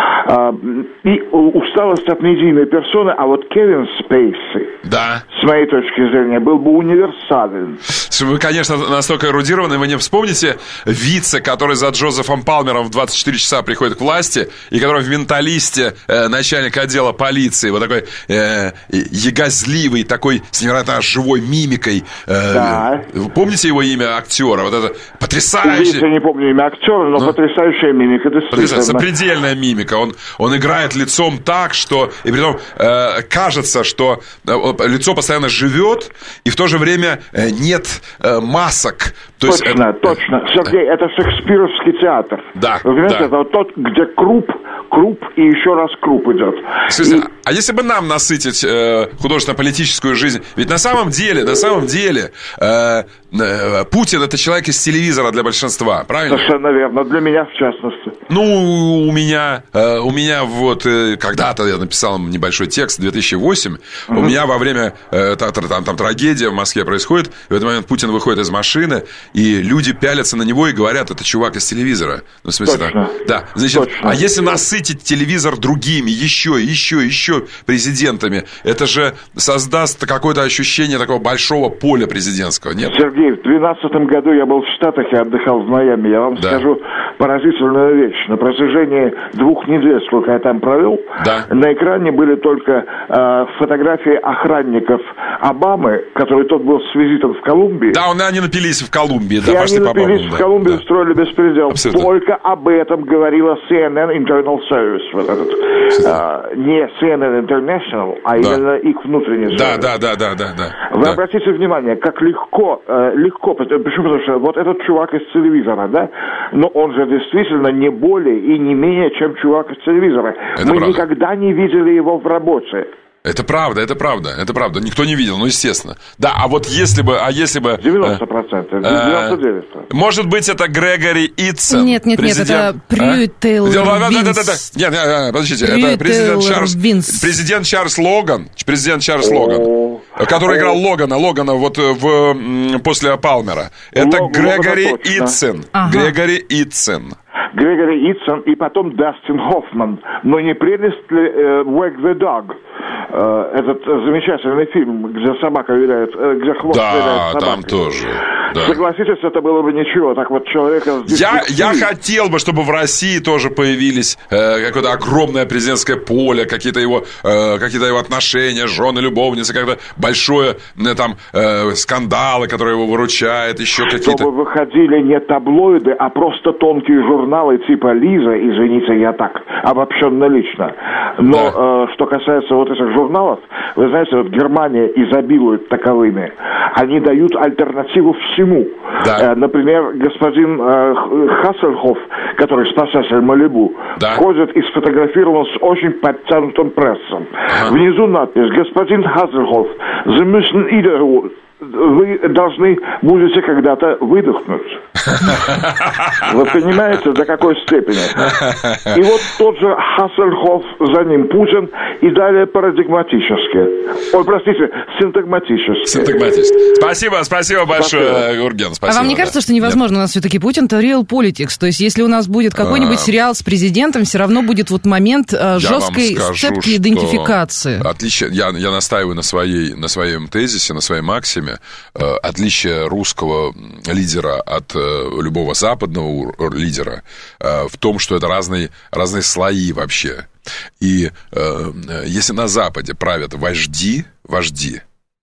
Э, и усталость от медийной персоны, а вот Кевин Спейси, да. с моей точки зрения, был бы универсален. Вы, конечно, настолько эрудированы, вы не вспомните вице, который за Джозефом Палмером в двадцать четыре часа приходит к власти, и который в «Менталисте» э, начальник отдела полиции, вот такой э, ягозливый, такой с невероятно живой мимикой. Э, да. Вы помните его имя актера? Вот это потрясающее... Я не помню имя актера, но ну, потрясающая мимика. Потрясающая, запредельная мимика. Он, он играет лицом так, что... И при том э, кажется, что э, лицо постоянно живет, и в то же время э, нет э, масок. То точно, есть, э, точно. Сергей, это шекспировский театр. Да, Вы понимаете, да. это вот тот, где круп, круп и еще раз круп идет. Слушайте, и... а если бы нам насытить э, художественно-политическую жизнь? Ведь на самом деле, на самом деле, э, э, Путин это человек из телевизора для большинства, правильно? Совершенно верно, для меня в частности. Ну, у меня, э, у меня вот э, когда-то я написал небольшой текст, две тысячи восьмой, uh-huh. у меня во время, э, там, там, там трагедия в Москве происходит, в этот момент Путин выходит из машины, и люди пялятся на него и говорят, это чувак из телевизора. Ну, в смысле, Точно. да. Значит, Точно. а если насытить телевизор другими, еще, еще, еще президентами, это же создаст какое-то ощущение такого большого поля президентского, нет? Сергей, в двенадцатом году я был в Штатах и отдыхал в Майами. Я вам да. скажу поразительную вещь. На протяжении двух недель, сколько я там провел, да. на экране были только э, фотографии охранников Обамы, который тот был с визитом в Колумбии. Да, он, они напились в Колумбии. Да, и они напились Обаму, в Колумбии, да. устроили беспредел. Абсолютно. Только об этом говорила си эн эн Internal Service. Вот этот. А, не си эн эн International, а да. именно их внутренний да, сервис. Да, да, да, да, да. Вы да. обратите внимание, как легко, э, легко, почему? Потому что вот этот чувак из телевизора, да, но он же действительно не более и не менее, чем чувак из телевизора. Это Мы правда. никогда не видели его в работе. Это правда, это правда, это правда. Никто не видел, ну, естественно. Да, а вот если бы, а если бы... девяносто процентов, девяносто девять процентов. Может быть, это Грегори Итсон? Нет, нет, президент... нет, это Прю а? Тейлор да, Винс. Да, да, да, да. Нет, нет, подождите, Прю это президент Чарльз... Винс. Президент Чарльз Логан, президент Чарльз Логан, который играл Логана, Логана вот в, после Палмера. Это Лог, Грегори Логана Итсон. Ага. Грегори Итсон. Грегори Итсон и потом Дастин Хоффман. Но не прелесть ли э, Wag the Dog? Э, этот замечательный фильм, где собака виляет, э, где хвост да, виляет собакой. Да, там тоже. Да. Согласитесь, это было бы ничего. Так вот человека... Я, я хотел бы, чтобы в России тоже появились э, какое-то огромное президентское поле, какие-то его, э, какие-то его отношения, жены, любовницы, как-то большое э, там э, скандалы, которые его выручают, еще какие-то... Чтобы выходили не таблоиды, а просто тонкие журналы типа «Лиза», извините, я так, обобщенно лично. Но да. э, что касается вот этих журналов, вы знаете, вот Германия изобилует таковыми. Они дают альтернативу всему. Да. Э, например, господин э, Хассельхоф, который спасатель Малибу, да. ходит и сфотографирован с очень подтянутым прессом. Ага. Внизу надпись: господин Хассельхоф, Sie müssen Iderholt. Вы должны будете когда-то выдохнуть. Вы понимаете, до какой степени? И вот тот же Хассельхоф, за ним Путин, и далее парадигматически. Ой, простите, синтагматически. Синтагматически. Спасибо, спасибо большое, спасибо. Гурген. Спасибо, а вам не да. кажется, что невозможно? Нет. У нас все-таки Путин-то real politics. То есть, если у нас будет какой-нибудь а... сериал с президентом, все равно будет вот момент э, жесткой сцепки идентификации. Отличие, я, я настаиваю на, своей, на своем тезисе, на своей максиме. Отличие русского лидера от любого западного лидера в том, что это разные, разные слои вообще. И если на Западе правят вожди, вожди,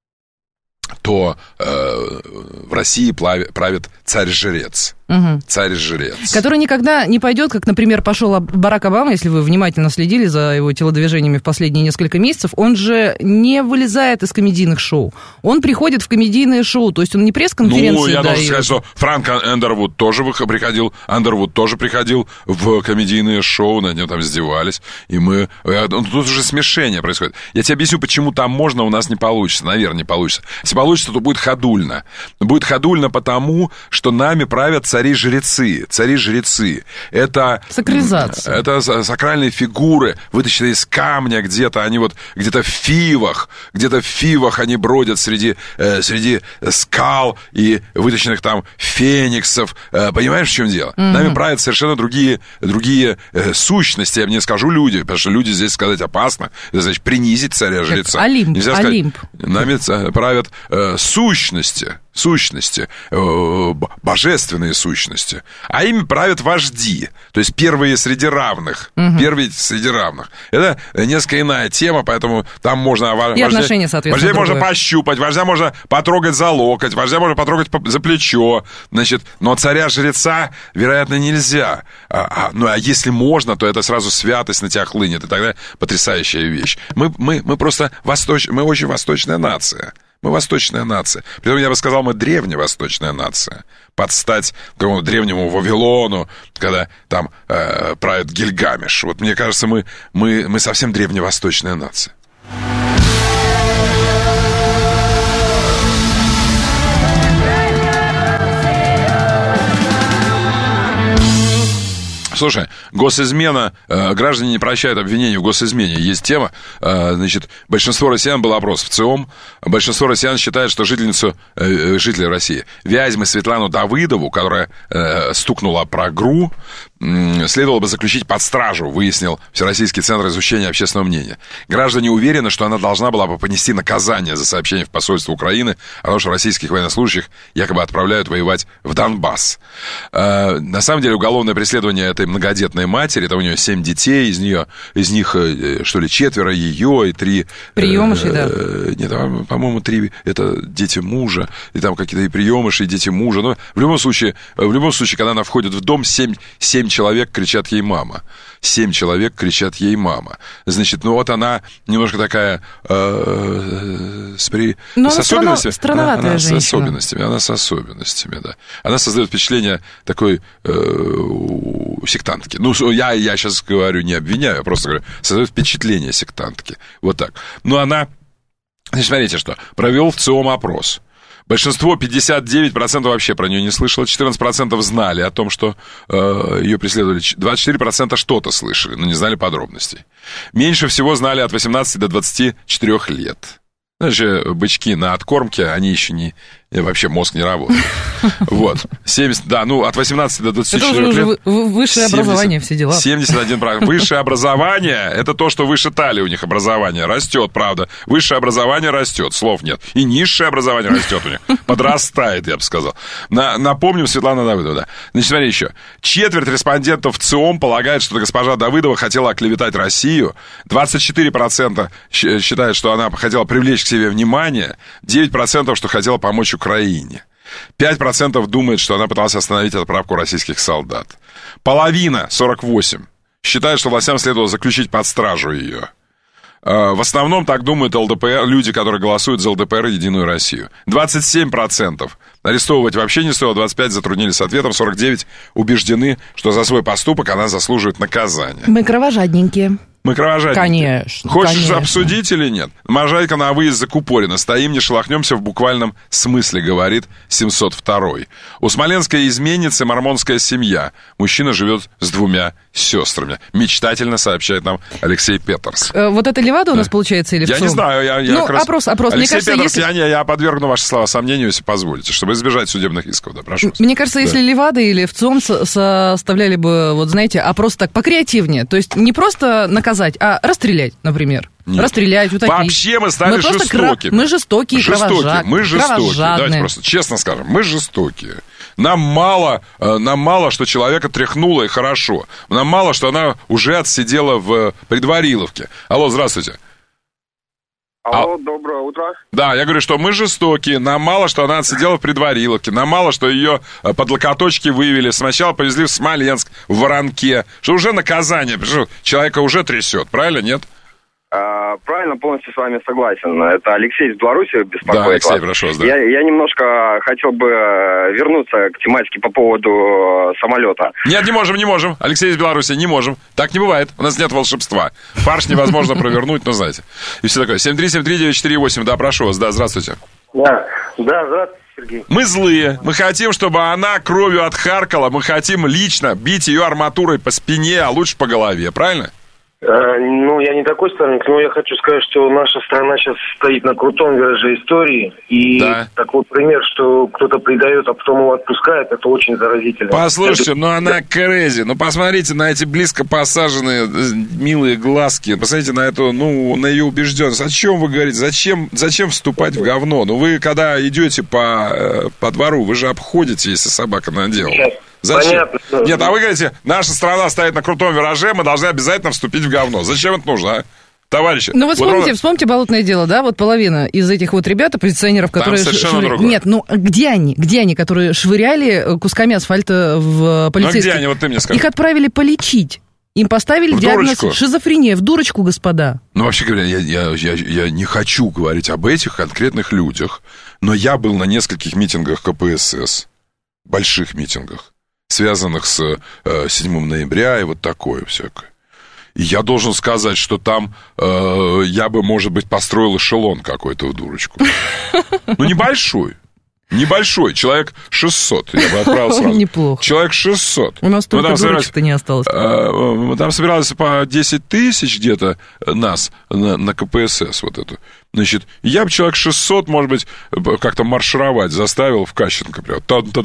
то в России правит царь-жрец. Угу. Царь-жрец. Который никогда не пойдет, как, например, пошел Барак Обама, если вы внимательно следили за его телодвижениями в последние несколько месяцев, он же не вылезает из комедийных шоу. Он приходит в комедийные шоу, то есть он не пресс-конференции Ну, я дает. должен сказать, что Франк Андервуд тоже приходил, Андервуд тоже приходил в комедийные шоу, на нем там издевались, и мы... Тут уже смешение происходит. Я тебе объясню, почему там можно, у нас не получится, наверное, не получится. Если получится, то будет ходульно. Будет ходульно потому, что нами правят цари-жрецы. Цари-жрецы. Это... Сакрализация. Это сакральные фигуры, вытащенные из камня где-то. Они вот где-то в фивах, где-то в фивах они бродят среди, э, среди скал и вытащенных там фениксов. Э, понимаешь, в чем дело? Mm-hmm. Нами правят совершенно другие, другие э, сущности. Я не скажу люди, потому что люди здесь сказать опасно. Это значит принизить царя-жреца. Олимп. Нельзя Олимп. сказать, нами правят э, сущности. Сущности, божественные сущности, а ими правят вожди, то есть первые среди равных, угу. первые среди равных. Это несколько иная тема, поэтому там можно... И вождей, отношения, соответственно, вождей можно пощупать, вождя можно потрогать за локоть, вождя можно потрогать за плечо, значит, но царя-жреца, вероятно, нельзя. А, а, ну, а если можно, то это сразу святость на тебя хлынет, и тогда потрясающая вещь. Мы, мы, мы просто восточ... мы очень восточная нация. Мы восточная нация. Притом, я бы сказал, мы древневосточная нация. Под стать какому-то древнему Вавилону, когда там э, правит Гильгамеш. Вот мне кажется, мы, мы, мы совсем древневосточная нация. Слушай, госизмена, э, граждане не прощают обвинений в госизмене. Есть тема, э, значит, большинство россиян, был опрос в ЦИОМ, большинство россиян считает, что жительницу, э, жители России, Вязьмы Светлану Давыдову, которая э, стукнула про ГРУ, э, следовало бы заключить под стражу, выяснил Всероссийский центр изучения общественного мнения. Граждане уверены, что она должна была бы понести наказание за сообщение в посольство Украины о том, что российских военнослужащих якобы отправляют воевать в Донбасс. Э, на самом деле, уголовное преследование этой многодетной матери, это у нее семь детей, из нее, из них, что ли, четверо ее и три... Приемыши, э, да. Э, нет, по-моему, три, это дети мужа, и там какие-то и приемыши, и дети мужа. Но в любом случае, в любом случае, когда она входит в дом, семь, семь человек кричат ей «мама». Семь человек кричат ей «мама». Значит, ну вот она немножко такая э, с, при, с особенностями. Странноватая она, она женщина. с особенностями, она с особенностями, да. Она создает впечатление такой э, сектантки. Ну, я, я сейчас говорю, не обвиняю, я просто говорю, создает впечатление сектантки. Вот так. Но она, значит, смотрите, что провел в ЦИОМ опрос. Большинство, пятьдесят девять процентов вообще про нее не слышало, четырнадцать процентов знали о том, что э, ее преследовали, двадцать четыре процента что-то слышали, но не знали подробностей. Меньше всего знали от восемнадцати до двадцати четырёх лет. Знаешь, бычки на откормке, они еще не... Вообще мозг не работает. Вот. семьдесят, да, ну, от восемнадцати до двадцати четырёх лет... Это уже высшее образование, все дела. семьдесят один процент. Высшее образование, это то, что выше талии у них образование. Растет, правда. Высшее образование растет, слов нет. И низшее образование растет у них. Подрастает, я бы сказал. На, напомним, Светлана Давыдова, да. Значит, смотри еще. Четверть респондентов ЦИОМ полагает, что госпожа Давыдова хотела оклеветать Россию. двадцать четыре процента считают, что она хотела привлечь к себе внимание. девять процентов, что хотела помочь Украине. пять процентов думает, что она пыталась остановить отправку российских солдат. Половина, сорок восемь процентов, считает, что властям следовало заключить под стражу ее. В основном так думают ЛДПР, люди, которые голосуют за ЛДПР и Единую Россию. двадцать семь процентов арестовывать вообще не стоило, двадцать пять процентов затруднились с ответом, сорок девять процентов убеждены, что за свой поступок она заслуживает наказания. Мы кровожадненькие. Мы кровожадники. Конечно. Хочешь конечно. обсудить или нет? Можайка на выезд закупорена. Стоим, не шелохнемся в буквальном смысле, говорит семьсот второй. У смоленской изменницы мормонская семья. Мужчина живет с двумя сестрами. Мечтательно сообщает нам Алексей Петерс. Э, вот это Левада у нас да. получается или в Я ЦИОМ? не знаю. Я, я ну, как раз... опрос, опрос. Алексей Мне кажется, Петерс, если... я, я подвергну ваши слова сомнению, если позволите, чтобы избежать судебных исков. Да, прошу вас. Мне кажется, да. если Левада или в ЦИОМ составляли бы, вот знаете, опрос так покреативнее. То есть не просто наказать, а расстрелять. Например. Нет. Расстрелять, утопить. Вообще мы стали мы жестокими. Кра... Мы жестокие, жестокие. Кровожад... Мы жестокие. кровожадные. Давайте просто честно скажем, мы жестокие. Нам мало, нам мало, что человека тряхнуло и хорошо. Нам мало, что она уже отсидела в предвариловке. Алло, здравствуйте. Алло, а... доброе утро. Да, я говорю, что мы жестокие. Нам мало, что она отсидела в предвариловке. Нам мало, что ее под локоточки вывели. Сначала повезли в Смоленск, в Воронке. Что уже наказание. Человека уже трясет, правильно, нет? А, правильно, полностью с вами согласен. Это Алексей из Беларуси беспокоит да, Алексей, вас. прошу вас, да. я, я немножко хотел бы вернуться к тематике по поводу самолета. Нет, не можем, не можем. Алексей из Беларуси, не можем. Так не бывает. У нас нет волшебства. Фарш невозможно провернуть, ну, знаете. И все такое. семь три семь три девять четыре восемь. Да, прошу вас. Да, здравствуйте. Да, да, здравствуйте, Сергей. Мы злые. Мы хотим, чтобы она кровью отхаркала. Мы хотим лично бить ее арматурой по спине, а лучше по голове. Правильно? Ну, я не такой сторонник, но я хочу сказать, что наша страна сейчас стоит на крутом вираже истории. И да. такой пример, что кто-то предает, а потом его отпускает, это очень заразительно. Послушайте, это... ну она крэзи. Ну, посмотрите на эти близко посаженные милые глазки. Посмотрите на эту, ну, на ее убежденность. О чем вы говорите? Зачем, зачем вступать в говно? Ну, вы, когда идете по, по двору, вы же обходите, если собака наделала. Сейчас. Зачем? Понятно. Нет, а вы говорите, наша страна стоит на крутом вираже, мы должны обязательно вступить в говно. Зачем это нужно, а? Товарищи. Ну вот вспомните, вот... вспомните «Болотное дело», да, вот половина из этих вот ребят, оппозиционеров, которые... Там совершенно швыря... другое. Нет, ну где они? Где они, которые швыряли кусками асфальта в полицейских? Ну где они, вот ты мне скажи. Их отправили полечить. Им поставили в диагноз дурочку. Шизофрения, в дурочку, господа. Ну, вообще говоря, я, я, я, я не хочу говорить об этих конкретных людях, но я был на нескольких митингах ка пэ эс эс, больших митингах, связанных с э, седьмым ноября и вот такое всякое. И я должен сказать, что там э, я бы, может быть, построил эшелон какой-то в дурочку. Ну, небольшой. Небольшой, человек шестьсот. Я бы отправил сразу. Неплохо. Человек шестьсот. У нас только дурочек-то не осталось. Мы там собирались по десять тысяч где-то нас на, на ка пэ эс эс вот эту. Значит, я бы человек шестьсот, может быть, как-то маршировать заставил в Кащенко. Прям.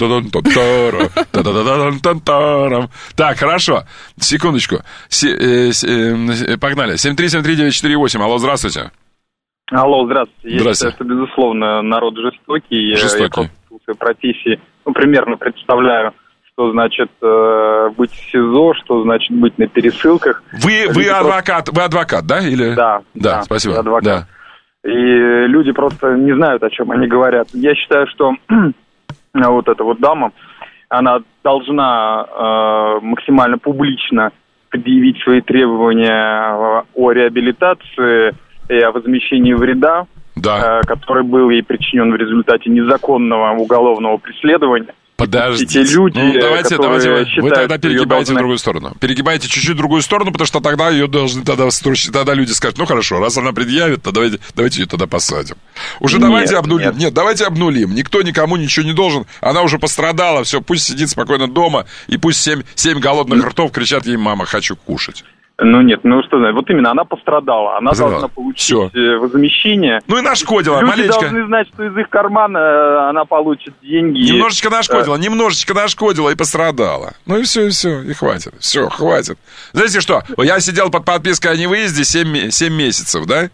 Так, хорошо. Секундочку. Погнали. семь три семь три девять четыре восемь. Алло, здравствуйте. Алло, здравствуйте. Я здравствуйте. считаю, что, безусловно, народ жестокий. Жестокий. Я просто в своей профессии ну, примерно представляю, что значит э, быть в СИЗО, что значит быть на пересылках. Вы, вы адвокат, просто... вы адвокат, да? Или... Да, да. Да, спасибо. Адвокат. Да. И люди просто не знают, о чем они говорят. Я считаю, что вот эта вот дама, она должна э, максимально публично предъявить свои требования о реабилитации и о возмещении вреда, да. э, который был ей причинен в результате незаконного уголовного преследования. Подождите. Те люди, ну, давайте, давайте вы, считают, вы тогда перегибаете должны... в другую сторону. Перегибаете чуть-чуть в другую сторону, потому что тогда ее должны тогда, тогда люди скажут, ну хорошо, раз она предъявит, то давайте, давайте ее тогда посадим. Уже нет, давайте обнулим. Нет. нет, давайте обнулим. Никто никому ничего не должен. Она уже пострадала, все, пусть сидит спокойно дома, и пусть семь, семь голодных ртов кричат ей: мама, хочу кушать. Ну нет, ну что знаю, вот именно она пострадала, она Пострадала. должна получить Всё. возмещение. Ну и нашкодила, Люди маленечко. должны знать, что из их кармана она получит деньги. Немножечко нашкодила, немножечко нашкодила и пострадала. Ну и все, и все, и хватит. Все, хватит. Знаете что, я сидел под подпиской о невыезде семь месяцев, да?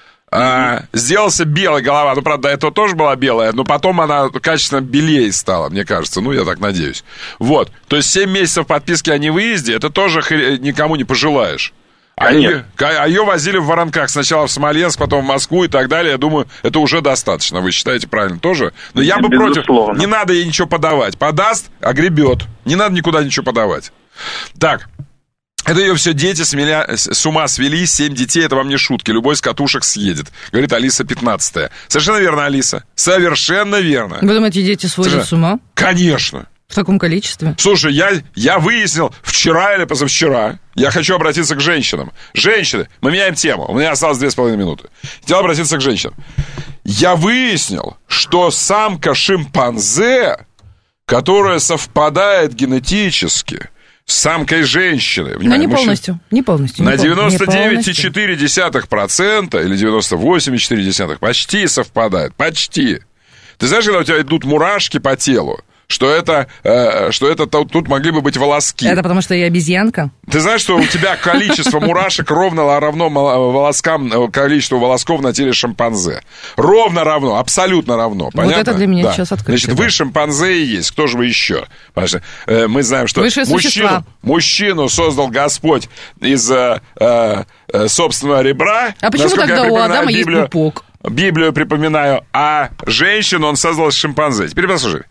А, сделался белая голова. Ну, правда, до этого тоже была белая, но потом она качественно белее стала, мне кажется. Ну, я так надеюсь. Вот. То есть семь месяцев подписки о невыезде, это тоже никому не пожелаешь. А ее, а ее возили в воронках. Сначала в Смоленск, потом в Москву и так далее. Я думаю, это уже достаточно. Вы считаете правильно тоже? Но я бы Безусловно. против. Не надо ей ничего подавать. Подаст, огребет. Не надо никуда ничего подавать. Так. Это ее все дети смеля... с ума свели, семь детей, это вам не шутки, любой с катушек съедет, говорит Алиса пятнадцатая. Совершенно верно, Алиса, совершенно верно. Вы думаете, дети сводят Совершенно... с ума? Конечно. В таком количестве? Слушай, я, я выяснил вчера или позавчера, я хочу обратиться к женщинам. Женщины, мы меняем тему, у меня осталось две с половиной минуты. Хотел обратиться к женщинам. Я выяснил, что самка шимпанзе, которая совпадает генетически с самкой женщины. Но не полностью, не полностью. На девяносто девять целых четыре десятых процента или девяносто восемь целых четыре десятых процента почти совпадает, почти. Ты знаешь, когда у тебя идут мурашки по телу, что это, э, что это тут могли бы быть волоски. Это потому что я обезьянка? Ты знаешь, что у тебя количество мурашек ровно равно волоскам, количеству волосков на теле шимпанзе. Ровно равно, абсолютно равно. Понятно? Вот это для меня да. сейчас открытие. Значит, вы шимпанзе и есть. Кто же вы еще? Потому что э, мы знаем, что мужчину, мужчину создал Господь из э, э, собственного ребра. А почему тогда у Адама Библию, есть пупок? Библию припоминаю, а женщину он создал из шимпанзе. Теперь послушай.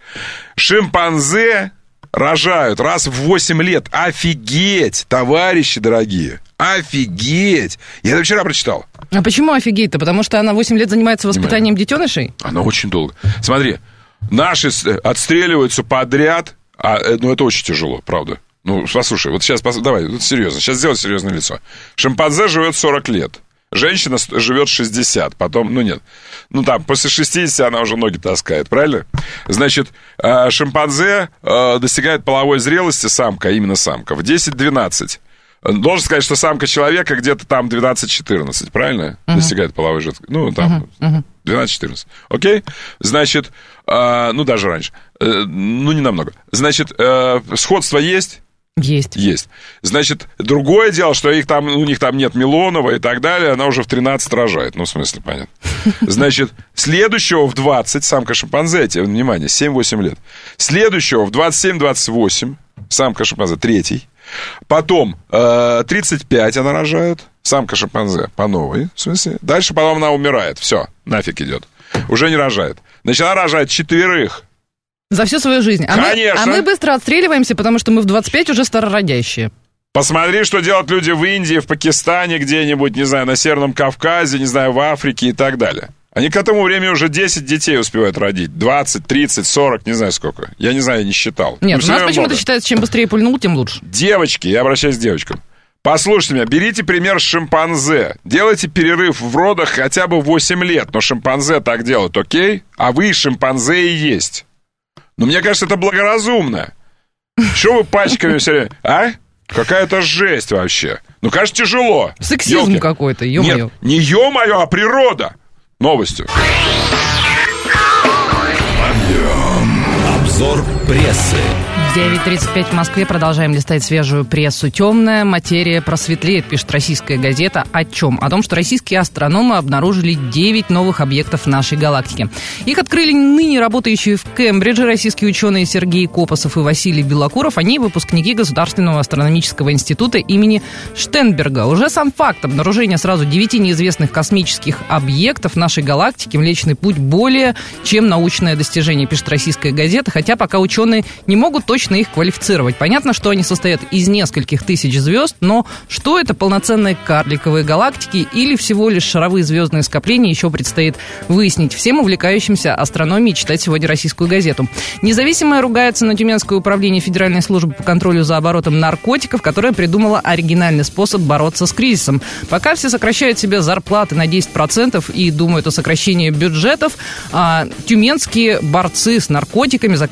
Шимпанзе рожают раз в восемь лет. Офигеть, товарищи дорогие. Офигеть. Я это вчера прочитал. А почему офигеть-то? Потому что она восемь лет занимается воспитанием детенышей? Она очень долго. Смотри, наши отстреливаются подряд. А, ну, это очень тяжело, правда. Ну, послушай, вот сейчас, давай, вот серьезно. Сейчас сделай серьезное лицо. Шимпанзе живет сорок лет. Женщина живет шестьдесят, потом, ну нет, ну там, после шестидесяти она уже ноги таскает, правильно? Значит, шимпанзе достигает половой зрелости, самка, именно самка, в десять-двенадцать. Должен сказать, что самка человека где-то там двенадцать-четырнадцать, правильно? Uh-huh. Достигает половой жидкости. Ну, там, uh-huh. двенадцать-четырнадцать. Окей? Значит, ну, даже раньше. Ну, не намного. Значит, сходство есть? Есть. Есть. Значит, другое дело, что их там, у них там нет Милонова и так далее, она уже в тринадцать рожает. Ну, в смысле, понятно. Значит, следующего в двадцать, самка шимпанзе, тебе внимание, семь-восемь лет. Следующего в двадцать семь-двадцать восемь, самка шимпанзе, третий. Потом э, тридцать пять она рожает, самка шимпанзе по новой, в смысле. Дальше потом она умирает, все, нафиг идет. Уже не рожает. Значит, она рожает четверых. За всю свою жизнь. А Конечно. Мы, а мы быстро отстреливаемся, потому что мы в двадцать пять уже старородящие. Посмотри, что делают люди в Индии, в Пакистане где-нибудь, не знаю, на Северном Кавказе, не знаю, в Африке и так далее. Они к этому времени уже десять детей успевают родить. двадцать, тридцать, сорок, не знаю сколько. Я не знаю, я не считал. Нет, ну, у нас почему-то считается, чем быстрее пульнул, тем лучше. Девочки, я обращаюсь к девочкам. Послушайте меня, берите пример с шимпанзе. Делайте перерыв в родах хотя бы восемь лет. Но шимпанзе так делают, окей? А вы шимпанзе и есть. Ну, мне кажется, это благоразумно. Что вы пачками все время? А? Какая-то жесть вообще. Ну, кажется, тяжело. Сексизм Ёлки. Какой-то, ё-моё. Нет, не ё-моё, а природа. Новостью. Обзор прессы. девять тридцать пять в Москве. Продолжаем листать свежую прессу. Темная материя просветлеет, пишет российская газета. О чем? О том, что российские астрономы обнаружили девять новых объектов в нашей галактике. Их открыли ныне работающие в Кембридже российские ученые Сергей Копосов и Василий Белокуров. Они выпускники Государственного астрономического института имени Штенберга. Уже сам факт обнаружения сразу девяти неизвестных космических объектов в нашей галактике Млечный Путь более чем научное достижение, пишет российская газета. Хотя пока ученые не могут точно их квалифицировать. Понятно, что они состоят из нескольких тысяч звезд, но что это, полноценные карликовые галактики или всего лишь шаровые звездные скопления, еще предстоит выяснить всем увлекающимся астрономией читать сегодня российскую газету. Независимое ругается на Тюменское управление Федеральной службы по контролю за оборотом наркотиков, которое придумало оригинальный способ бороться с кризисом. Пока все сокращают себе зарплаты на десять процентов и думают о сокращении бюджетов, а тюменские борцы с наркотиками заказывают себе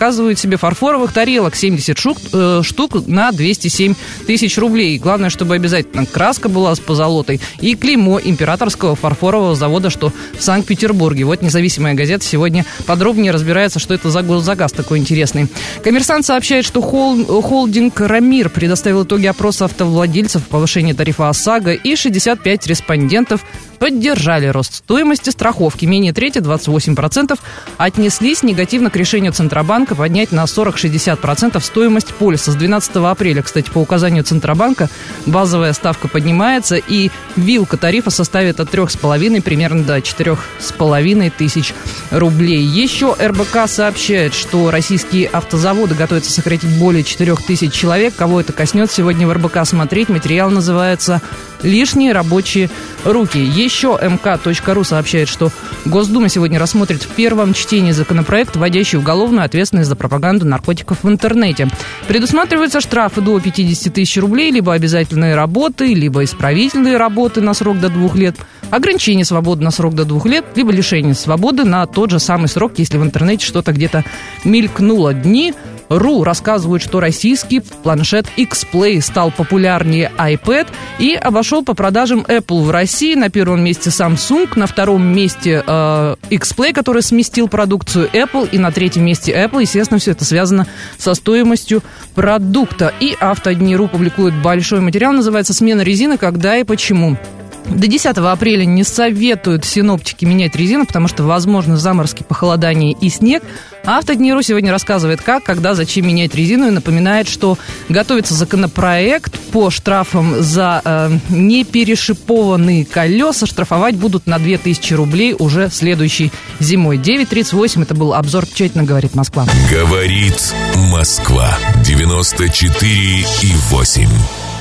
себе фарфоровых тарелок семьдесят штук, э, штук на двести семь тысяч рублей. Главное, чтобы обязательно краска была с позолотой и клеймо императорского фарфорового завода, что в Санкт-Петербурге. Вот независимая газета сегодня подробнее разбирается, что это за госзаказ такой интересный. Коммерсант сообщает, что хол- холдинг «Рамир» предоставил итоги опроса автовладельцев повышения тарифа ОСАГО, и шестьдесят пять респондентов поддержали рост стоимости страховки. Менее трети, двадцать восемь процентов, отнеслись негативно к решению Центробанка поднять на сорок-шестьдесят процентов стоимость полиса. С двенадцатого апреля, кстати, по указанию Центробанка, базовая ставка поднимается, и вилка тарифа составит от трех с половиной примерно до четырех с половиной тысяч рублей. Еще эр бэ ка сообщает, что российские автозаводы готовятся сократить более четырех тысяч человек. Кого это коснется, сегодня в эр бэ ка смотреть. Материал называется «Лишние рабочие руки». Еще эм ка точка ру сообщает, что Госдума сегодня рассмотрит в первом чтении законопроект, вводящий уголовную ответственность за пропаганду наркотиков в интернете. Предусматриваются штрафы до пятьдесят тысяч рублей, либо обязательные работы, либо исправительные работы на срок до двух лет, ограничение свободы на срок до двух лет, либо лишение свободы на тот же самый срок, если в интернете что-то где-то мелькнуло. Дни .ру рассказывают, что российский планшет X-Play стал популярнее iPad и обошел по продажам Apple в России. На первом месте Samsung, на втором месте э, X-Play, который сместил продукцию Apple, и на третьем месте Apple. Естественно, все это связано со стоимостью продукта. И Автодни.ру публикует большой материал, называется «Смена резины. Когда и почему». До десятого апреля не советуют синоптики менять резину, потому что возможны заморозки, похолодание и снег. Автодни.ру сегодня рассказывает, как, когда, зачем менять резину, и напоминает, что готовится законопроект по штрафам за э, неперешипованные колеса. Штрафовать будут на две тысячи рублей уже следующей зимой. девять тридцать восемь, это был обзор «Тщательно говорит Москва». Говорит Москва. девяносто четыре и восемь.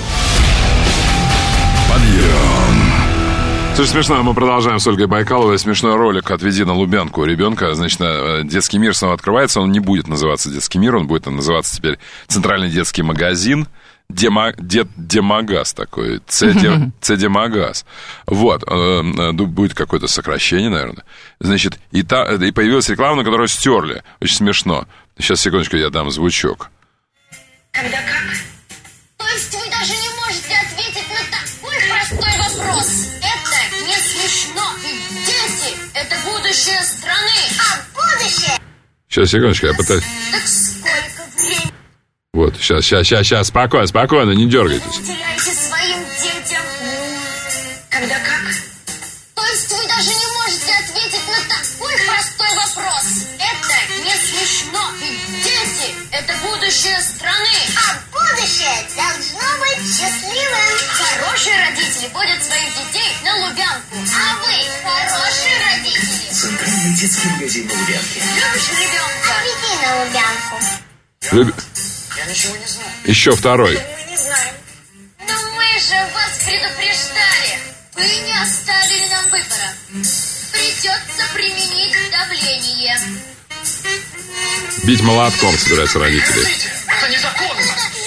Подъем. Слушай, смешно, мы продолжаем с Ольгой Байкаловой. Смешной ролик «Отведи на Лубянку ребенка». Значит, детский мир снова открывается. Он не будет называться детский мир, он будет называться теперь Центральный детский магазин. Дема, дед, Демагаз такой, Цедемагаз. Вот, будет какое-то сокращение, наверное. Значит, и, та, и появилась реклама, на которую стерли. Очень смешно. Сейчас, секундочку, я дам звучок. Когда как? То есть вы даже не можете ответить на такой простой вопрос? Это не смешно. Ведь дети – это будущее страны. А будущее? Сейчас, секундочку, я пытаюсь... Так сколько времени? Вот, сейчас, сейчас, сейчас, сейчас, спокойно, спокойно, не дергайтесь. Уделяете своим детям. Когда как? То есть вы даже не можете ответить на такой простой вопрос? Это не смешно. Ведь дети – это будущее страны. А будущее должно быть счастливым. Хорошие родители водят своих детей на Лубянку. А вы хорошие родители? Центральный детский магазин на Лубянке. Любишь ребенка? Отведи на Лубянку. Люб... Я ничего не знаю. Еще второй. Мы не знаем. Но мы же вас предупреждали. Вы не оставили нам выбора. Придется применить давление. Бить молотком собираются родители. Это незаконно.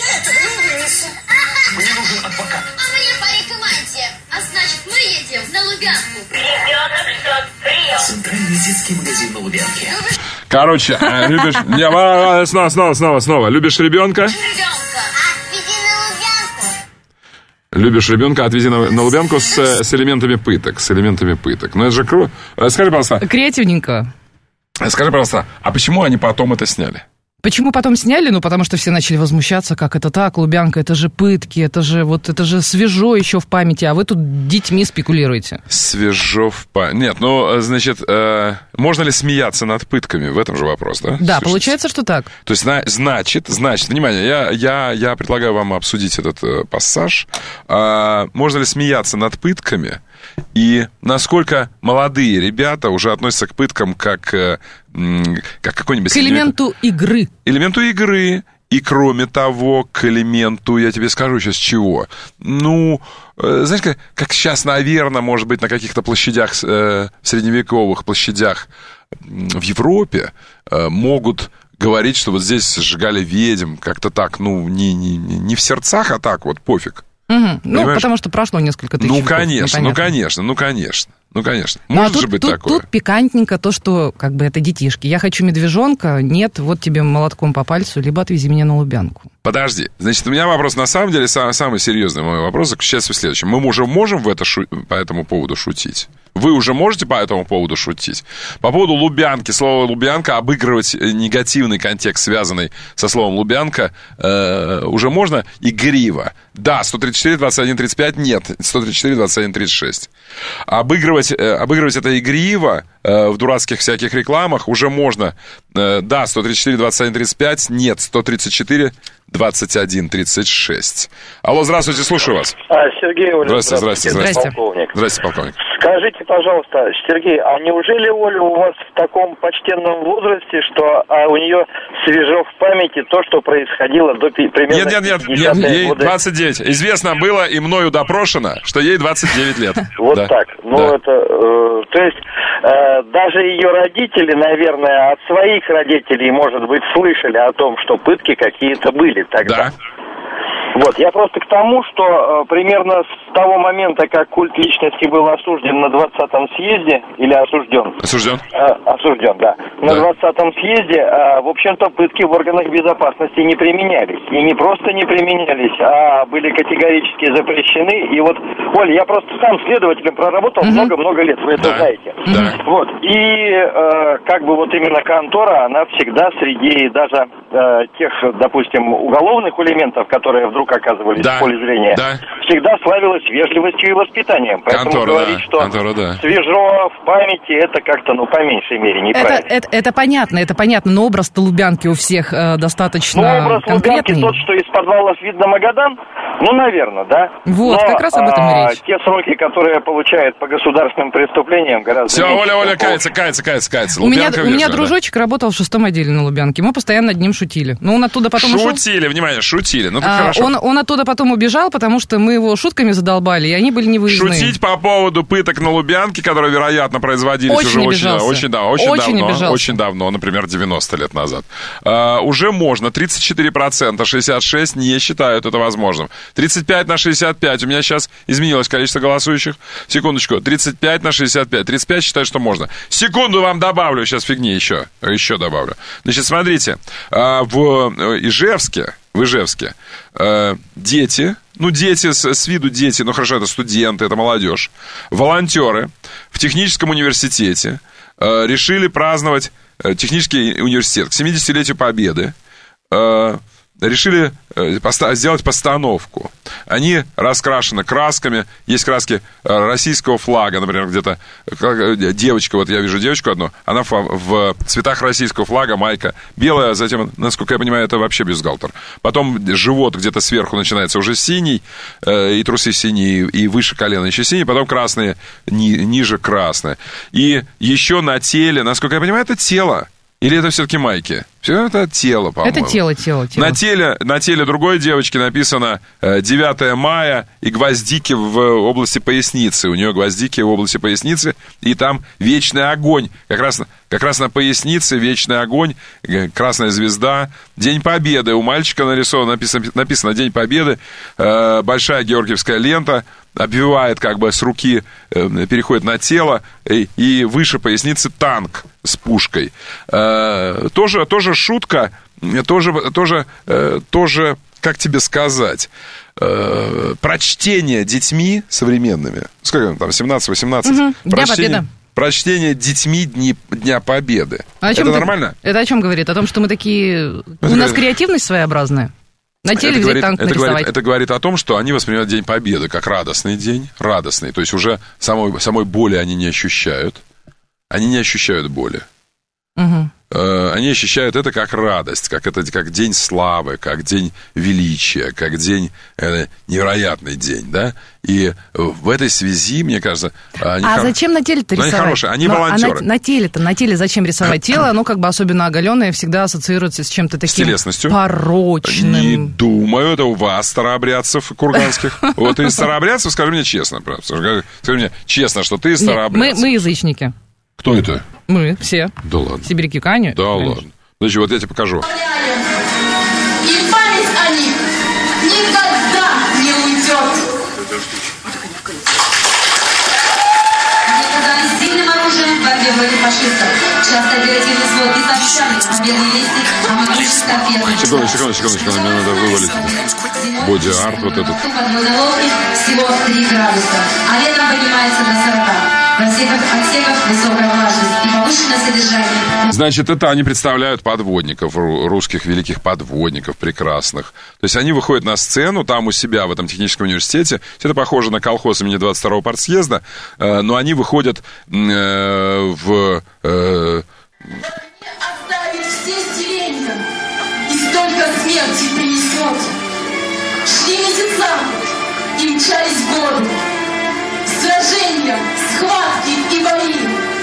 Мне нужен адвокат. А мне парикмахер. А значит, мы едем на Лубянку. Ребенок ждет прием. Центральный детский магазин на Лубянке. Короче, любишь... Не, снова, снова, снова, снова. Любишь ребенка? Отведи на Лубянку. Любишь ребенка, отвези на, на Лубянку с, с элементами пыток. С элементами пыток. Ну, это же круто. Скажи, пожалуйста... Креативненько. Скажи, пожалуйста, а почему они потом это сняли? Почему потом сняли? Ну, потому что все начали возмущаться, как это так, Лубянка, это же пытки, это же вот это же свежо еще в памяти, а вы тут детьми спекулируете. Свежо в памяти. Нет, ну, значит, э, можно ли смеяться над пытками? В этом же вопрос, да? Да, Слушайте. Получается, что так. То есть, значит, значит, внимание, я, я, я предлагаю вам обсудить этот э, пассаж. Э, можно ли смеяться над пытками? И насколько молодые ребята уже относятся к пыткам как, как какой-нибудь... К элементу игры. Элементу игры. И кроме того, к элементу, я тебе скажу сейчас чего. Ну, знаешь, как, как сейчас, наверное, может быть, на каких-то площадях, э, средневековых площадях в Европе э, могут говорить, что вот здесь сжигали ведьм, как-то так, ну, не, не, не в сердцах, а так вот, пофиг. Угу. Ну, потому что прошло несколько тысяч Ну, веков, конечно, ну, ну, конечно, ну, конечно. Ну, конечно. Ну, Может а же тут, быть тут, такое. Тут пикантненько то, что как бы это детишки. Я хочу медвежонка, нет, вот тебе молотком по пальцу, либо отвези меня на Лубянку. Подожди. Значит, у меня вопрос, на самом деле, самый, самый серьезный мой вопрос заключается в следующем. Мы уже можем в это шу- по этому поводу шутить? Вы уже можете по этому поводу шутить? По поводу Лубянки, слово Лубянка, обыгрывать негативный контекст, связанный со словом Лубянка, э, уже можно игриво. Да, сто тридцать четыре двадцать один тридцать пять, нет, сто тридцать четыре двадцать один тридцать шесть. Обыгрывать, э, обыгрывать это игриво э, в дурацких всяких рекламах уже можно. Э, да, сто тридцать четыре двадцать один тридцать пять, нет, сто тридцать четыре двадцать один тридцать шесть. Алло, здравствуйте, слушаю вас. А, Сергей, Оля, здравствуйте, здравствуйте, здравствуйте. Полковник. Здравствуйте, полковник. Скажите, пожалуйста, Сергей, а неужели Оля у вас в таком почтенном возрасте, что а у нее свежо в памяти то, что происходило до пи- примерно... Нет, нет, нет, нет, ей годы? двадцать девять. Известно было и мною допрошено, что ей двадцать девять лет. Вот да. так. Ну, да. это... Э, то есть, э, даже ее родители, наверное, от своих родителей, может быть, слышали о том, что пытки какие-то были тогда. Да. Вот, я просто к тому, что э, примерно с того момента, как культ личности был осужден на двадцатом съезде, или осужден? Осужден. Э, осужден, да. На двадцатом съезде, э, в общем-то, пытки в органах безопасности не применялись. И не просто не применялись, а были категорически запрещены. И вот, Оль, я просто сам следователем проработал Мгм. много-много лет, вы это Да. знаете. Да. Вот, и э, как бы вот именно контора, она всегда среди даже э, тех, допустим, уголовных элементов, которые вдруг оказывались Да. в поле зрения, Да. всегда славилась вежливостью и воспитанием. Поэтому Контора, говорить, да. что Контора, да. свежо в памяти, это как-то, ну, по меньшей мере, Это, неправильно. это, это понятно, это понятно, но образ-то Лубянки у всех э, достаточно Ну, образ Лубянки конкретный. тот, что из подвалов видно Магадан, ну, наверное, да. Вот, Но, как раз об этом и а, речь. те сроки, которые получают по государственным преступлениям, гораздо Все, меньше. Оля, Оля, чем по- кается, кается, кается, кается. У меня, Лубянка у меня вежливая, да. дружочек работал в шестом отделе на Лубянке. Мы постоянно над ним шутили. Но он оттуда потом ушел. Шутили, внимание, шутили. Ну, так А, хорошо. он, он оттуда потом убежал, потому что мы его шутками задолбали, и они были невыездные. Шутить по поводу пыток на Лубянке, которые, вероятно, производились Очень уже очень, обижался. очень, да, очень, Очень давно, обижался. очень давно, например, девяносто лет назад. А, уже можно, тридцать четыре процента, шестьдесят шесть процентов не считают это возможным. тридцать пять на шестьдесят пять, у меня сейчас изменилось количество голосующих. Секундочку, тридцать пять на шестьдесят пять, тридцать пять считают, что можно. Секунду вам добавлю, сейчас фигни еще, еще добавлю. Значит, смотрите, а, в Ижевске, в Ижевске э, дети, ну, дети, с, с виду дети, ну, хорошо, это студенты, это молодежь, волонтеры в техническом университете э, решили праздновать э, технический университет к семидесятилетию Победы, э, решили э, поста- сделать постановку. Они раскрашены красками. Есть краски э, российского флага, например, где-то как, девочка, вот я вижу девочку одну, она в, в цветах российского флага, майка белая, затем, насколько я понимаю, это вообще бюстгальтер. Потом живот где-то сверху начинается уже синий, э, и трусы синие, и выше колена еще синий, потом красные, ни, ниже красные. И еще на теле, насколько я понимаю, это тело. Или это все-таки майки? Все это тело, по-моему. Это тело, тело, тело. На теле, на теле другой девочки написано э, девятое мая и гвоздики в области поясницы. У нее гвоздики в области поясницы, и там вечный огонь. Как раз, как раз на пояснице вечный огонь, э, красная звезда. День Победы. У мальчика нарисовано, написано, написано День Победы. Э, большая георгиевская лента обвивает как бы с руки, э, переходит на тело, и, и выше поясницы танк с пушкой. Э, тоже, тоже шутка, тоже, тоже, э, тоже, как тебе сказать, э, прочтение детьми современными, сколько там, семнадцать-восемнадцать, Угу. Дня прочтение, Победы. прочтение детьми Дни, Дня Победы. А о чем это ты- нормально? Это о чем говорит? О том, что мы такие... Это У нас говорит- креативность своеобразная. На теле это взять говорит, танк это, нарисовать. говорит, это говорит о том, что они воспринимают День Победы как радостный день, радостный. То есть уже самой, самой боли они не ощущают. Они не ощущают боли. Мгм. Э, Они ощущают это как радость, как, это, как день славы, как день величия, как день, э, невероятный день, да? И в этой связи, мне кажется, они А хор- зачем на теле-то Ну, они рисовать? хорошие, они Ну, волонтеры. А на, на теле-то, на теле зачем рисовать? Тело, оно как бы особенно оголенное, всегда ассоциируется с чем-то таким телесностью. порочным. Не думаю, это у вас, старообрядцев курганских. Вот ты из старообрядцев, скажи мне честно, правда. Скажи скажи мне честно, что ты из Нет, мы, старообрядцев. мы язычники. Кто это? Мы все. Да ладно. Сибиряки, Каню. Да ладно. Значит, вот я тебе покажу. И память о них никогда не уйдет. оказались сильным оружием в борьбе против фашистов. Часто оперативные сводки сообщали о бедной вести о могуществе торпедных. Секунду, секунду, секундочку, мне надо вывалить боди-арт вот этот. Подводоловки всего три градуса, а летом поднимается до сорока. В отсеках, отсеках высокая влажность и повышенное содержание. Значит, это они представляют подводников, русских великих подводников прекрасных. То есть они выходят на сцену там у себя в этом техническом университете. Это похоже на колхоз имени двадцать второго партсъезда, но они выходят в... Оставить все деревья и столько смерти принесет. Шли месяца и мчались в годы. Сражения, схватки и бои.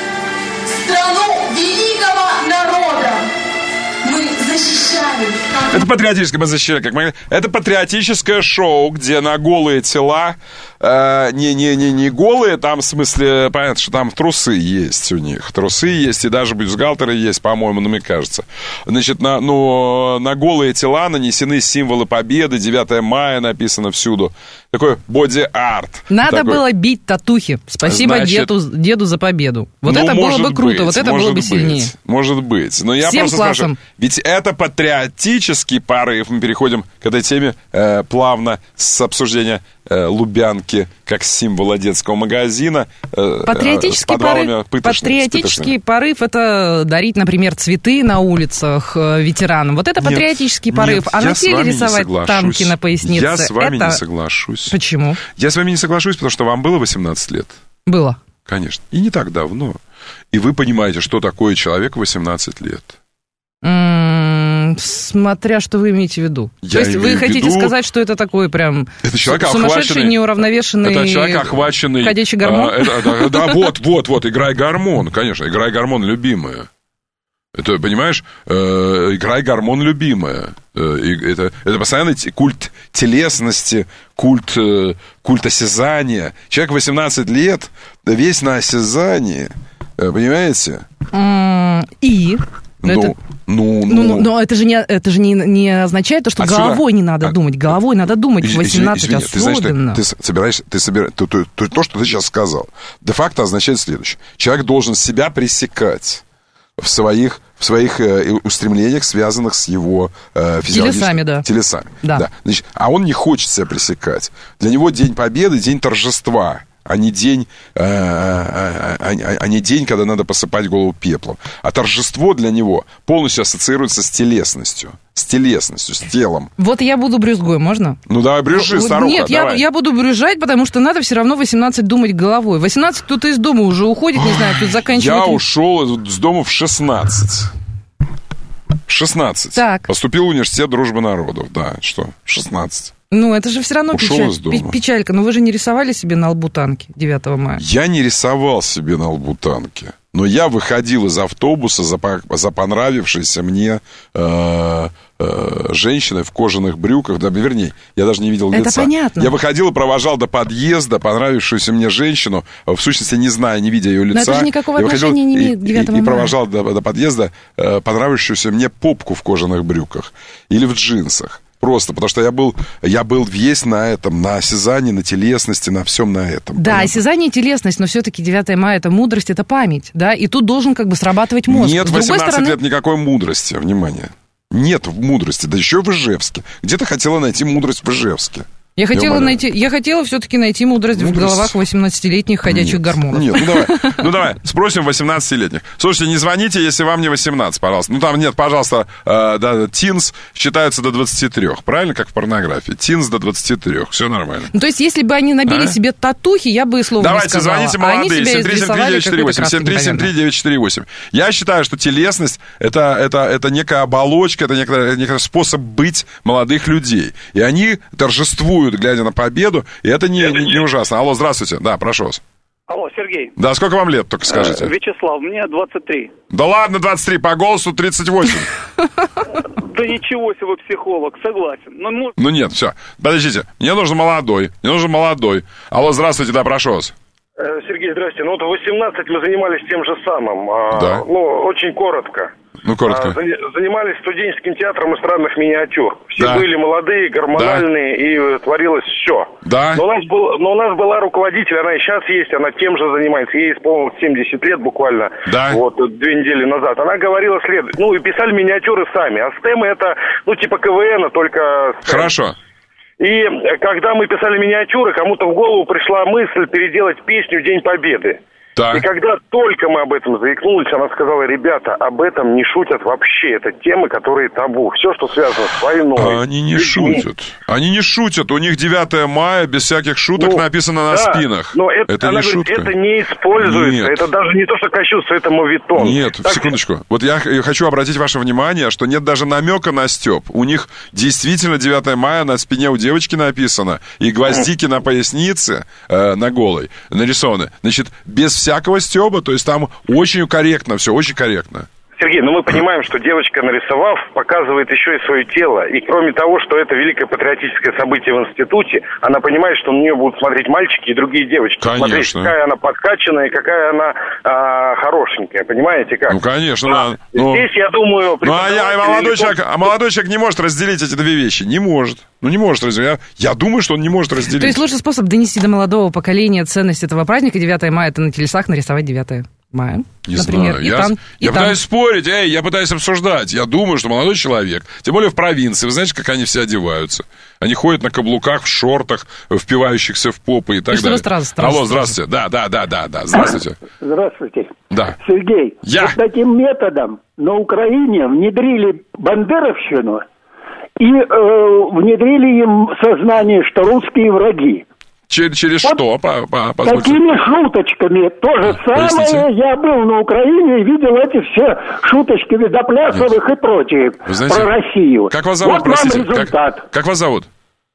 Страну великого народа мы защищали. Это патриотическое, мы защищали, как мы... Это патриотическое шоу, где на голые тела, э, не, не, не, не голые, там в смысле, понятно, что там трусы есть у них. Трусы есть, и даже бюстгальтеры есть, по-моему, ну, мне кажется. Значит, на, ну, на голые тела нанесены символы победы, девятое мая написано всюду. Такой боди-арт. Надо такой. было бить татухи. Спасибо Значит, деду, деду за победу. Вот ну, это было бы круто, быть, вот это было бы быть, сильнее. Может быть. Но я Всем просто классом. скажу, ведь это патриотический порыв. Мы переходим к этой теме э, плавно с обсуждения э, Лубянки как символа детского магазина. Э, Патриотический, э, порыв, патриотический порыв — это дарить, например, цветы на улицах э, ветеранам. Вот это нет, патриотический порыв. Нет, а на теле рисовать танки на пояснице. Я с вами это... не соглашусь. Почему? Я с вами не соглашусь, потому что вам было восемнадцать лет. Было. Конечно. И не так давно. И вы понимаете, что такое человек в восемнадцать лет. М-м, смотря что вы имеете в виду. Я То есть вы имею в хотите виду... сказать, что это такой прям это человек, сумасшедший, охваченный... неуравновешенный... Это человек, охваченный... Ходячий гормон? А, это, да, да, вот, вот, вот, играй гормон, конечно, играй гормон любимая. Это, понимаешь, э, играй гормон любимая. Э, это, это постоянный культ телесности, культ, э, культ осязания. Человек восемнадцать лет, весь на осязании, э, понимаете? Mm, и... Ну, это... ну, ну, ну, но это же не, это же не, не означает то, что отсюда... головой не надо а... думать. Головой надо думать в восемнадцать извини, извини, особенно. Ты, знаешь, ты собираешь, ты собираешь, то, то, то, то, что ты сейчас сказал, де-факто означает следующее. Человек должен себя пресекать в своих, в своих э, устремлениях, связанных с его э, физиологическими... Телесами, да. Телесами, да. да. Значит, а он не хочет себя пресекать. Для него День Победы — день торжества, а не день, э, а, а, а, а не день, когда надо посыпать голову пеплом. А торжество для него полностью ассоциируется с телесностью. С телесностью, с телом. Вот я буду брюзгой, можно? Ну, давай, брюзжи, старуха, Нет, давай. Я, я буду брюзжать, потому что надо все равно восемнадцать думать головой. восемнадцать кто-то из дома уже уходит, не знаю, кто-то заканчивает... Я ушел из дома в шестнадцать. шестнадцать. Так. Поступил в университет дружбы народов, да, что, шестнадцать. Ну, это же все равно Ушел печаль, из дома. печалька. Но вы же не рисовали себе на лбу танки девятого мая? Я не рисовал себе на лбу танки. Но я выходил из автобуса за, за понравившейся мне э, э, женщиной в кожаных брюках. Да, вернее, я даже не видел лица. Это понятно. Я выходил и провожал до подъезда понравившуюся мне женщину, в сущности, не зная, не видя ее лица. Но это же никакого я отношения не имеет к девятому и, и мая. провожал до, до подъезда э, понравившуюся мне попку в кожаных брюках или в джинсах. Просто, потому что я был, я был весь на этом, на осязании, на телесности, на всем на этом. Да, понятно? осязание и телесность, но все-таки девятое мая — это мудрость, это память, да, и тут должен как бы срабатывать мозг. Нет, С другой восемнадцать стороны... лет никакой мудрости, внимание. Нет мудрости, да еще в Ижевске. Где ты хотела найти мудрость в Ижевске? Я хотела, найти, я хотела все-таки найти мудрость, мудрость в головах восемнадцатилетних ходячих нет, гормонов. Нет, ну давай, ну давай, спросим восемнадцатилетних. Слушайте, не звоните, если вам не восемнадцать, пожалуйста. Ну там нет, пожалуйста, э, да, teens считаются до двадцати трёх, правильно, как в порнографии? Teens до двадцати трёх, все нормально. Ну то есть, если бы они набили а? себе татухи, я бы и слова давайте, не сказала. Давайте, звоните, молодые, семь три семь три девять четыре восемь, семь три семь три девять четыре восемь. Я считаю, что телесность это, это, это некая оболочка, это некий, некий способ быть молодых людей. И они торжествуют, глядя на победу. И это не, не, не ужасно. Алло, здравствуйте. Да, прошу вас. Алло, Сергей. Да, сколько вам лет, только скажите. Э, Вячеслав, мне двадцать три. Да ладно, двадцать три, по голосу тридцать восемь. Да ничего себе, вы психолог, согласен. Но... Ну нет, все. Подождите, мне нужен молодой, мне нужен молодой. Алло, здравствуйте, да, прошу вас. Сергей, здрасте. Ну вот в восемнадцать мы занимались тем же самым. Да. Ну, очень коротко. Ну, коротко. Занимались студенческим театром эстрадных миниатюр. Все да. были молодые, гормональные, да. и творилось все. Да. Но у, нас был, но у нас была руководитель, она и сейчас есть, она тем же занимается. Ей исполнилось семьдесят лет буквально, да. вот, две недели назад. Она говорила следующее. Ну, и писали миниатюры сами. А стемы это, ну, типа КВН, только... Стем. Хорошо. И когда мы писали миниатюры, кому-то в голову пришла мысль переделать песню «День Победы». Так. И когда только мы об этом заикнулись, она сказала: ребята, об этом не шутят вообще. Это темы, которые табу. Все, что связано с войной. Они не шутят. Они не шутят. У них девятое мая, без всяких шуток, ну, написано на да, спинах. Но это, это она не говорит, шутка. Это не используется. Нет. Это даже не то, что кощунство, это моветон. Нет, так... секундочку. Вот я хочу обратить ваше внимание, что нет даже намека на стёб. У них действительно девятое мая на спине у девочки написано. И гвоздики на пояснице, э, на голой, нарисованы. Значит, без всякого стёба. То есть там очень корректно все, очень корректно. Сергей, ну мы понимаем, что девочка, нарисовав, показывает еще и свое тело. И кроме того, что это великое патриотическое событие в институте, она понимает, что на нее будут смотреть мальчики и другие девочки. Конечно. Смотреть, какая она подкачанная, какая она а, хорошенькая. Понимаете как? Ну, конечно. А, да. Ну, здесь, я думаю... Ну, а, я, а, молодой человек, а молодой человек не может разделить эти две вещи. Не может. Ну, не может разделить. Я, я думаю, что он не может разделить. То есть лучший способ донести до молодого поколения ценность этого праздника девятое мая — это на телесах нарисовать девятое мая. Не например, знаю. И я там, и я там. пытаюсь спорить, эй, я пытаюсь обсуждать. Я думаю, что молодой человек, тем более в провинции, вы знаете, как они все одеваются? Они ходят на каблуках, в шортах, впивающихся в попы и так и далее. Здравствуйте. Алло, здравствуйте. Да, да, да, да, да. Здравствуйте. Здравствуйте. Да. Сергей, Я. вот таким методом на Украине внедрили бандеровщину и э, внедрили им сознание, что русские враги. Через, через вот что? По, по, такими шуточками. То же самое. Поясните. Я был на Украине и видел эти все шуточки Видоплясовых и прочие про Россию. Как вас зовут, вот простите? вам результат. Как, как вас зовут?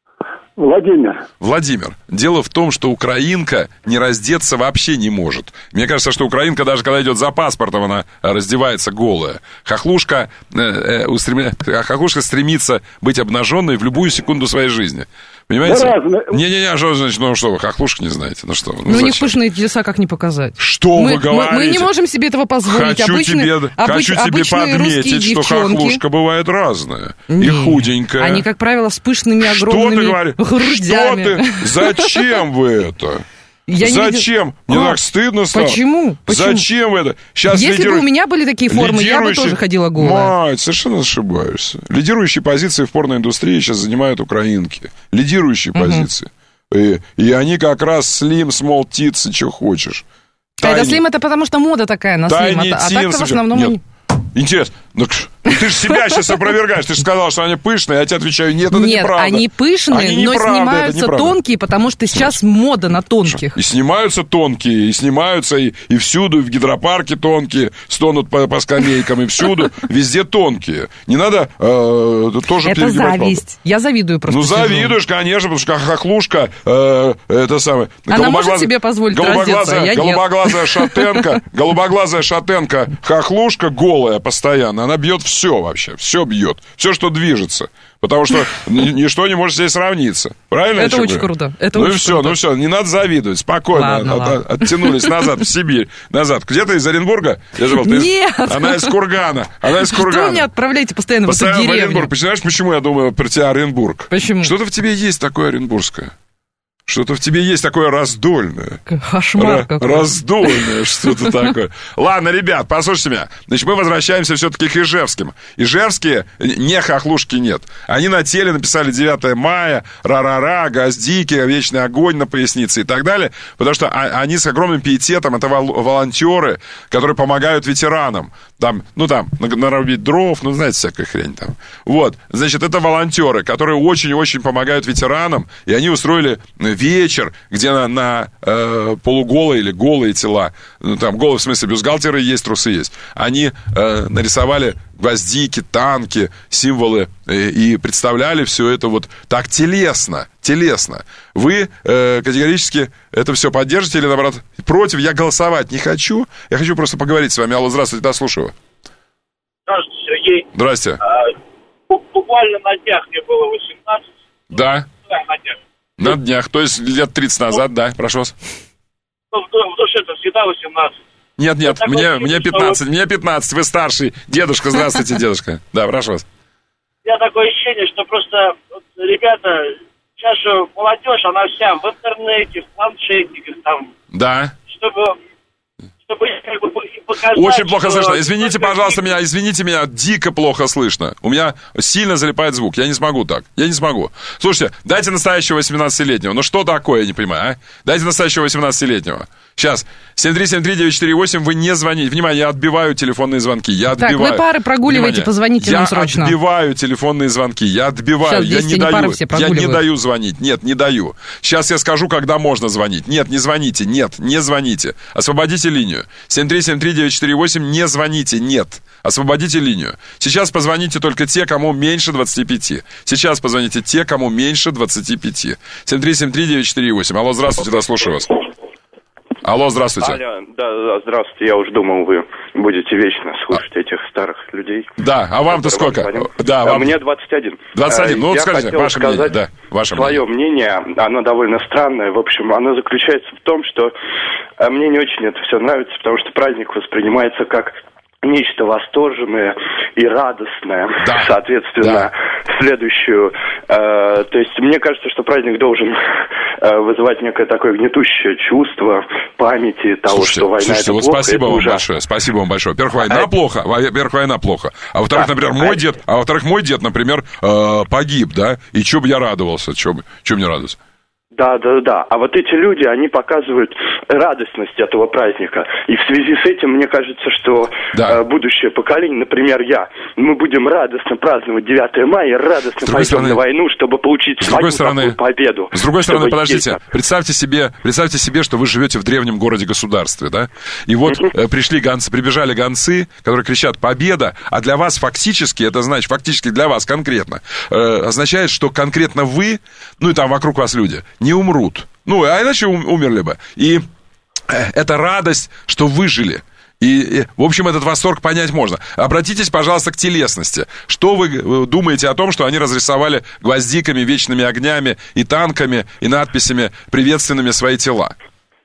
Владимир. Владимир, дело в том, что украинка не раздеться вообще не может. Мне кажется, что украинка, даже когда идет за паспортом, она раздевается голая. Хохлушка, э, э, устремля... Хохлушка стремится быть обнаженной в любую секунду своей жизни. Понимаете? Да разные. Не-не-не, что значит, ну что вы, хохлушку не знаете? Ну что вы, ну, ну у них пышные телеса как не показать. Что мы, вы говорите? Мы, мы не можем себе этого позволить. Хочу обычные, тебе, обыч, хочу тебе подметить, что хохлушка бывает разная. Нет. И худенькая. Они, как правило, с пышными огромными что ты говоришь? грудями. Что ты? Зачем вы это? Я Зачем? Не Мне а? так стыдно стало. Почему? Почему? Зачем вы это? Сейчас Если лидиру... бы у меня были такие формы, я бы тоже ходила голая. Мать, совершенно ошибаешься. Лидирующие позиции в порноиндустрии сейчас занимают украинки. Лидирующие угу. позиции. И, и они как раз слим, смол, титсы, что хочешь. Тайни... Это слим, это потому что мода такая на слим. А, а так-то в основном... Нет. Интересно, ну, ты же себя сейчас опровергаешь. Ты же сказал, что они пышные, я тебе отвечаю, нет, это нет, неправда. Нет, они пышные, они но неправда, снимаются тонкие, потому что сейчас Слушай, мода на тонких. И снимаются тонкие, и снимаются и, и всюду, и в гидропарке тонкие, стонут по, по скамейкам, и всюду, везде тонкие. Не надо э, тоже это перегибать зависть. палку. Я завидую просто. Ну, завидуешь, сижу. конечно, потому что хохлушка, э, это самое... Она может себе позволить раздеться, я голубоглазая шатенка, голубоглазая шатенка, хохлушка голая постоянно, она бьет все вообще, все бьет, все, что движется, потому что ничто не может здесь сравниться. Правильно? Это очень круто. Это ну очень и все, круто. ну все, не надо завидовать, спокойно ладно, от, ладно. От, оттянулись назад в Сибирь, назад. Где ты из Оренбурга? Я забыл, ты Нет. Из... Она из Кургана, она из Кургана. Что вы меня отправляете постоянно, постоянно в эту деревню? в Оренбург. Представляешь, почему я думаю про тебя Оренбург? Почему? Что-то в тебе есть такое оренбургское. Что-то в тебе есть такое раздольное. Кошмар Р- какой. Раздольное что-то такое. Ладно, ребят, послушайте меня. Значит, мы возвращаемся все-таки к ижевским. Ижевские, не хохлушки нет. Они на теле написали девятое мая, ра-ра-ра, гвоздики, вечный огонь на пояснице и так далее. Потому что они с огромным пиететом, это волонтеры, которые помогают ветеранам. Там, ну там, нарубить дров, ну знаете, всякая хрень там. Вот, значит, это волонтеры, которые очень-очень помогают ветеранам, и они устроили вечер, где на, на э, полуголые или голые тела, ну там голые в смысле бюстгальтеры есть, трусы есть, они э, нарисовали гвоздики, танки, символы э, и представляли все это вот так телесно, телесно. Вы э, категорически это все поддержите или, наоборот, против? Я голосовать не хочу, я хочу просто поговорить с вами. Алло, здравствуйте, да, слушаю. Здравствуйте, Сергей. Здрасте. А, буквально на днях мне было восемнадцать. Да. Да, на днях. На днях, то есть лет тридцать назад, да, прошу вас. в душе-то всегда восемнадцать. Нет, нет, мне, мне пятнадцать, мне пятнадцать, вы старший. Дедушка, здравствуйте, дедушка. Да, прошу вас. У меня такое ощущение, что просто вот, ребята, сейчас же молодежь, она вся в интернете, в планшетниках там. Да. Чтобы... чтобы как бы, показать, очень плохо что... слышно. Извините, пожалуйста, меня, извините меня, дико плохо слышно. У меня сильно залипает звук. Я не смогу так. Я не смогу. Слушайте, дайте настоящего восемнадцатилетнего. Ну что такое, я не понимаю, а? Дайте настоящего восемнадцатилетнего. Сейчас. семь три семь три девять четыре восемь, вы не звоните. Внимание, я отбиваю телефонные звонки. Я отбиваю. Так, вы пары прогуливаете, Внимание. Позвоните я нам срочно. Я отбиваю телефонные звонки. Я отбиваю. Сейчас, я не даю. Я не прогуливают. даю звонить. Нет, не даю. Сейчас я скажу, когда можно звонить. Нет, не звоните. Нет, не звоните. Освободите линию. семь три семь три девять четыре восемь, не звоните. Нет. Освободите линию. Сейчас позвоните только те, кому меньше двадцати пяти. Сейчас позвоните те, кому меньше двадцати пяти. семь три семь три девять четыре восемь. Алло, здравствуйте, да, слушаю вас. Алло, здравствуйте. Алло, да, да, здравствуйте. Я уж думал, вы будете вечно слушать этих старых людей. Да, а вам-то сколько? Да, вам... Мне двадцать один. двадцать один, ну, я скажите, ваше мнение. Да, ваше свое мнение. мнение, оно довольно странное. В общем, оно заключается в том, что мне не очень это все нравится, потому что праздник воспринимается как нечто восторженное и радостное, да, соответственно, да. следующую. Э, то есть мне кажется, что праздник должен э, вызывать некое такое гнетущее чувство памяти того, слушайте, что война слушайте, это вот плохо. Спасибо это вам ужасно. большое, спасибо вам большое. Во-первых, война а... плохо, во-первых, война плохо. А во-вторых, да, например, мой а... дед, а во-вторых, мой дед, например, э, погиб, да, и чё бы я радовался, чё бы, чё мне радоваться? Да, да, да. А вот эти люди, они показывают радостность этого праздника. И в связи с этим, мне кажется, что да. э, будущее поколение, например, я, мы будем радостно праздновать девятое мая, радостно пойдем стороны, на войну, чтобы получить свою такую победу. С другой стороны, подождите, представьте себе, представьте себе, что вы живете в древнем городе-государстве, да? И вот э, пришли гонцы, прибежали гонцы, которые кричат «Победа!», а для вас фактически, это значит, фактически для вас конкретно, э, означает, что конкретно вы, ну и там вокруг вас люди, не умрут. Ну, а иначе ум- умерли бы. И э, это радость, что выжили. И, и, в общем, этот восторг понять можно. Обратитесь, пожалуйста, к телесности. Что вы думаете о том, что они разрисовали гвоздиками, вечными огнями и танками, и надписями приветственными свои тела?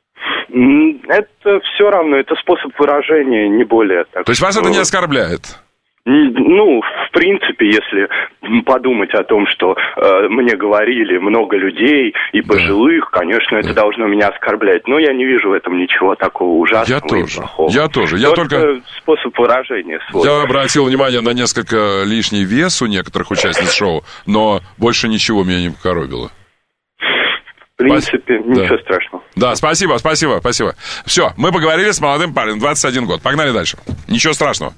Это все равно, это способ выражения, не более. Так То есть вас это не оскорбляет? Ну, в принципе, если подумать о том, что э, мне говорили много людей и пожилых, да. конечно, это должно меня оскорблять. Но я не вижу в этом ничего такого ужасного я и тоже. плохого. Я тоже. Я только, только способ выражения свой. Я обратил внимание на несколько лишний вес у некоторых участниц шоу, но больше ничего меня не покоробило. В принципе, Спас... ничего да. страшного. Да, спасибо, спасибо, спасибо. Все, мы поговорили с молодым парнем, двадцать один год. Погнали дальше. Ничего страшного.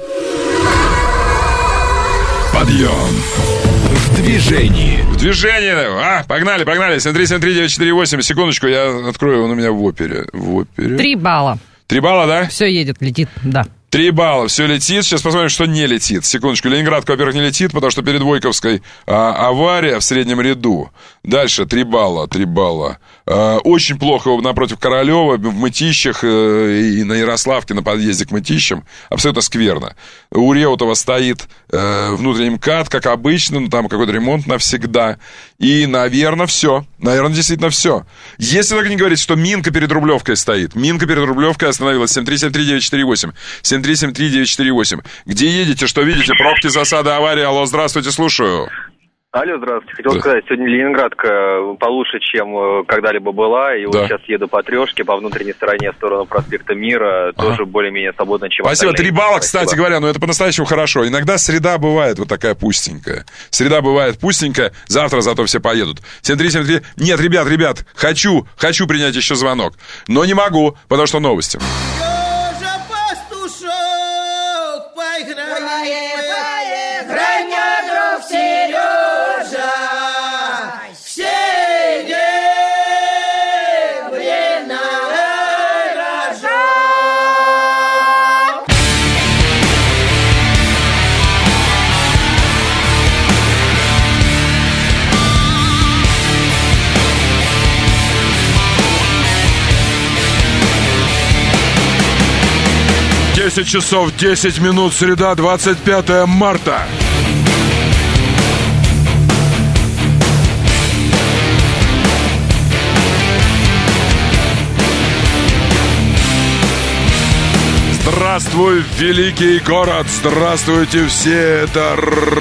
Подъем. В движении. В движении. А, погнали, погнали. семь три семь три девять четыре восемь. Секундочку, я открою, он у меня в опере. В опере. Три балла. Три балла, да? Все едет, летит, да. Три балла, все летит. Сейчас посмотрим, что не летит. Секундочку. Ленинград, во-первых, не летит, потому что перед Войковской а, авария в среднем ряду. Дальше три балла, три балла. А, очень плохо напротив Королева, в Мытищах э, и на Ярославке, на подъезде к Мытищам. Абсолютно скверно. У Реутова стоит э, внутренний МКАД, как обычно, но там какой-то ремонт навсегда. И, наверное, все. Наверное, действительно все. Если только не говорить, что Минка перед Рублевкой стоит. Минка перед Рублевкой остановилась. семь три семь три девять четыре восемь. семь три семь три девять четыре восемь. Где едете, что видите? Пробки, засады, аварии. Алло, здравствуйте, слушаю. Алло, здравствуйте. Хотел да. сказать, сегодня Ленинградка получше, чем когда-либо была. И да. вот сейчас еду по трешке, по внутренней стороне, в сторону проспекта Мира. Ага. Тоже более-менее свободно, чем Спасибо. остальные. Три балла, Спасибо. кстати говоря, но это по-настоящему хорошо. Иногда среда бывает вот такая пустенькая. Среда бывает пустенькая, завтра зато все поедут. семь три семь три. Нет, ребят, ребят, хочу, хочу принять еще звонок. Но не могу, потому что новости. десять часов десять минут, среда, двадцать пятое марта. Здравствуй, великий город! Здравствуйте все! Это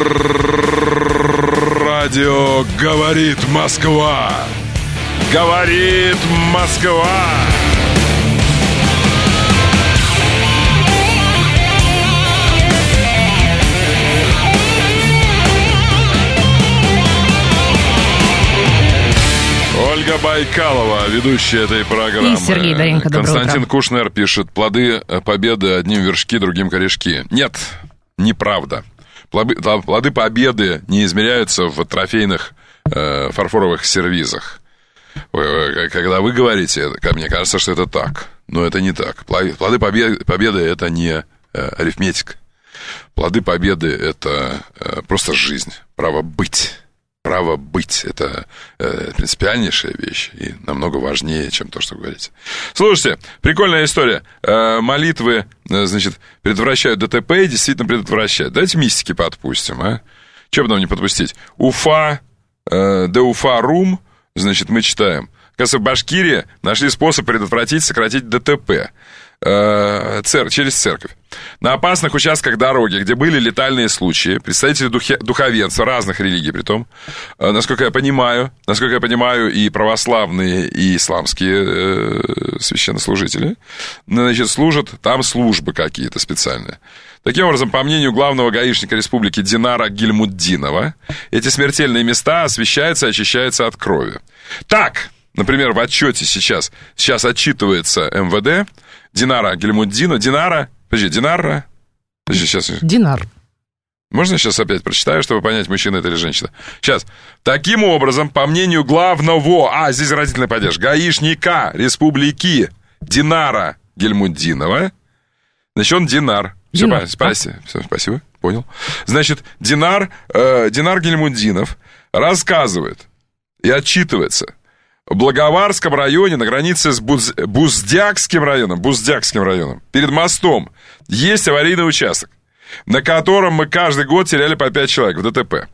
радио «Говорит Москва». Говорит Москва. Ольга Байкалова, ведущая этой программы. И Сергей Доренко, доброе Константин утро. Кушнер пишет: плоды победы одним вершки, другим корешки. Нет, неправда. Плоды, плоды победы не измеряются в трофейных э, фарфоровых сервизах. Когда вы говорите, мне кажется, что это так. Но это не так. Плоды победы, победы это не э, арифметика. Плоды победы это э, просто жизнь, право быть. Право быть – это э, принципиальнейшая вещь и намного важнее, чем то, что вы говорите. Слушайте, прикольная история. Э, молитвы, э, значит, предотвращают ДТП и действительно предотвращают. Давайте мистики подпустим, а? Чего потом не подпустить? Уфа, э, де Уфа.рум, значит, мы читаем. Кажется, в Башкирии нашли способ предотвратить, сократить ДТП. Цер, через церковь. На опасных участках дороги, где были летальные случаи, представители духе, духовенства разных религий, притом, насколько я понимаю, насколько я понимаю, и православные, и исламские э, священнослужители, значит, служат там службы какие-то специальные. Таким образом, по мнению главного гаишника республики Динара Гильмуддинова, эти смертельные места освещаются и очищаются от крови. Так, например, в отчете сейчас, сейчас отчитывается эм вэ дэ, Динара Гильмуддинова. Динара, подожди, Динара. Подожди, сейчас. Динар. Можно я сейчас опять прочитаю, чтобы понять, мужчина это или женщина? Сейчас. Таким образом, по мнению главного, а, здесь родительный падеж, гаишника республики Динара Гильмуддинова, значит, он Динар. Все, Динар. спасибо, все, спасибо, понял. Значит, Динар, э, Динар Гильмуддинов рассказывает и отчитывается. В Благоварском районе, на границе с Буз... Буздякским районом, Буздякским районом, перед мостом, есть аварийный участок, на котором мы каждый год теряли по пять человек в ДТП.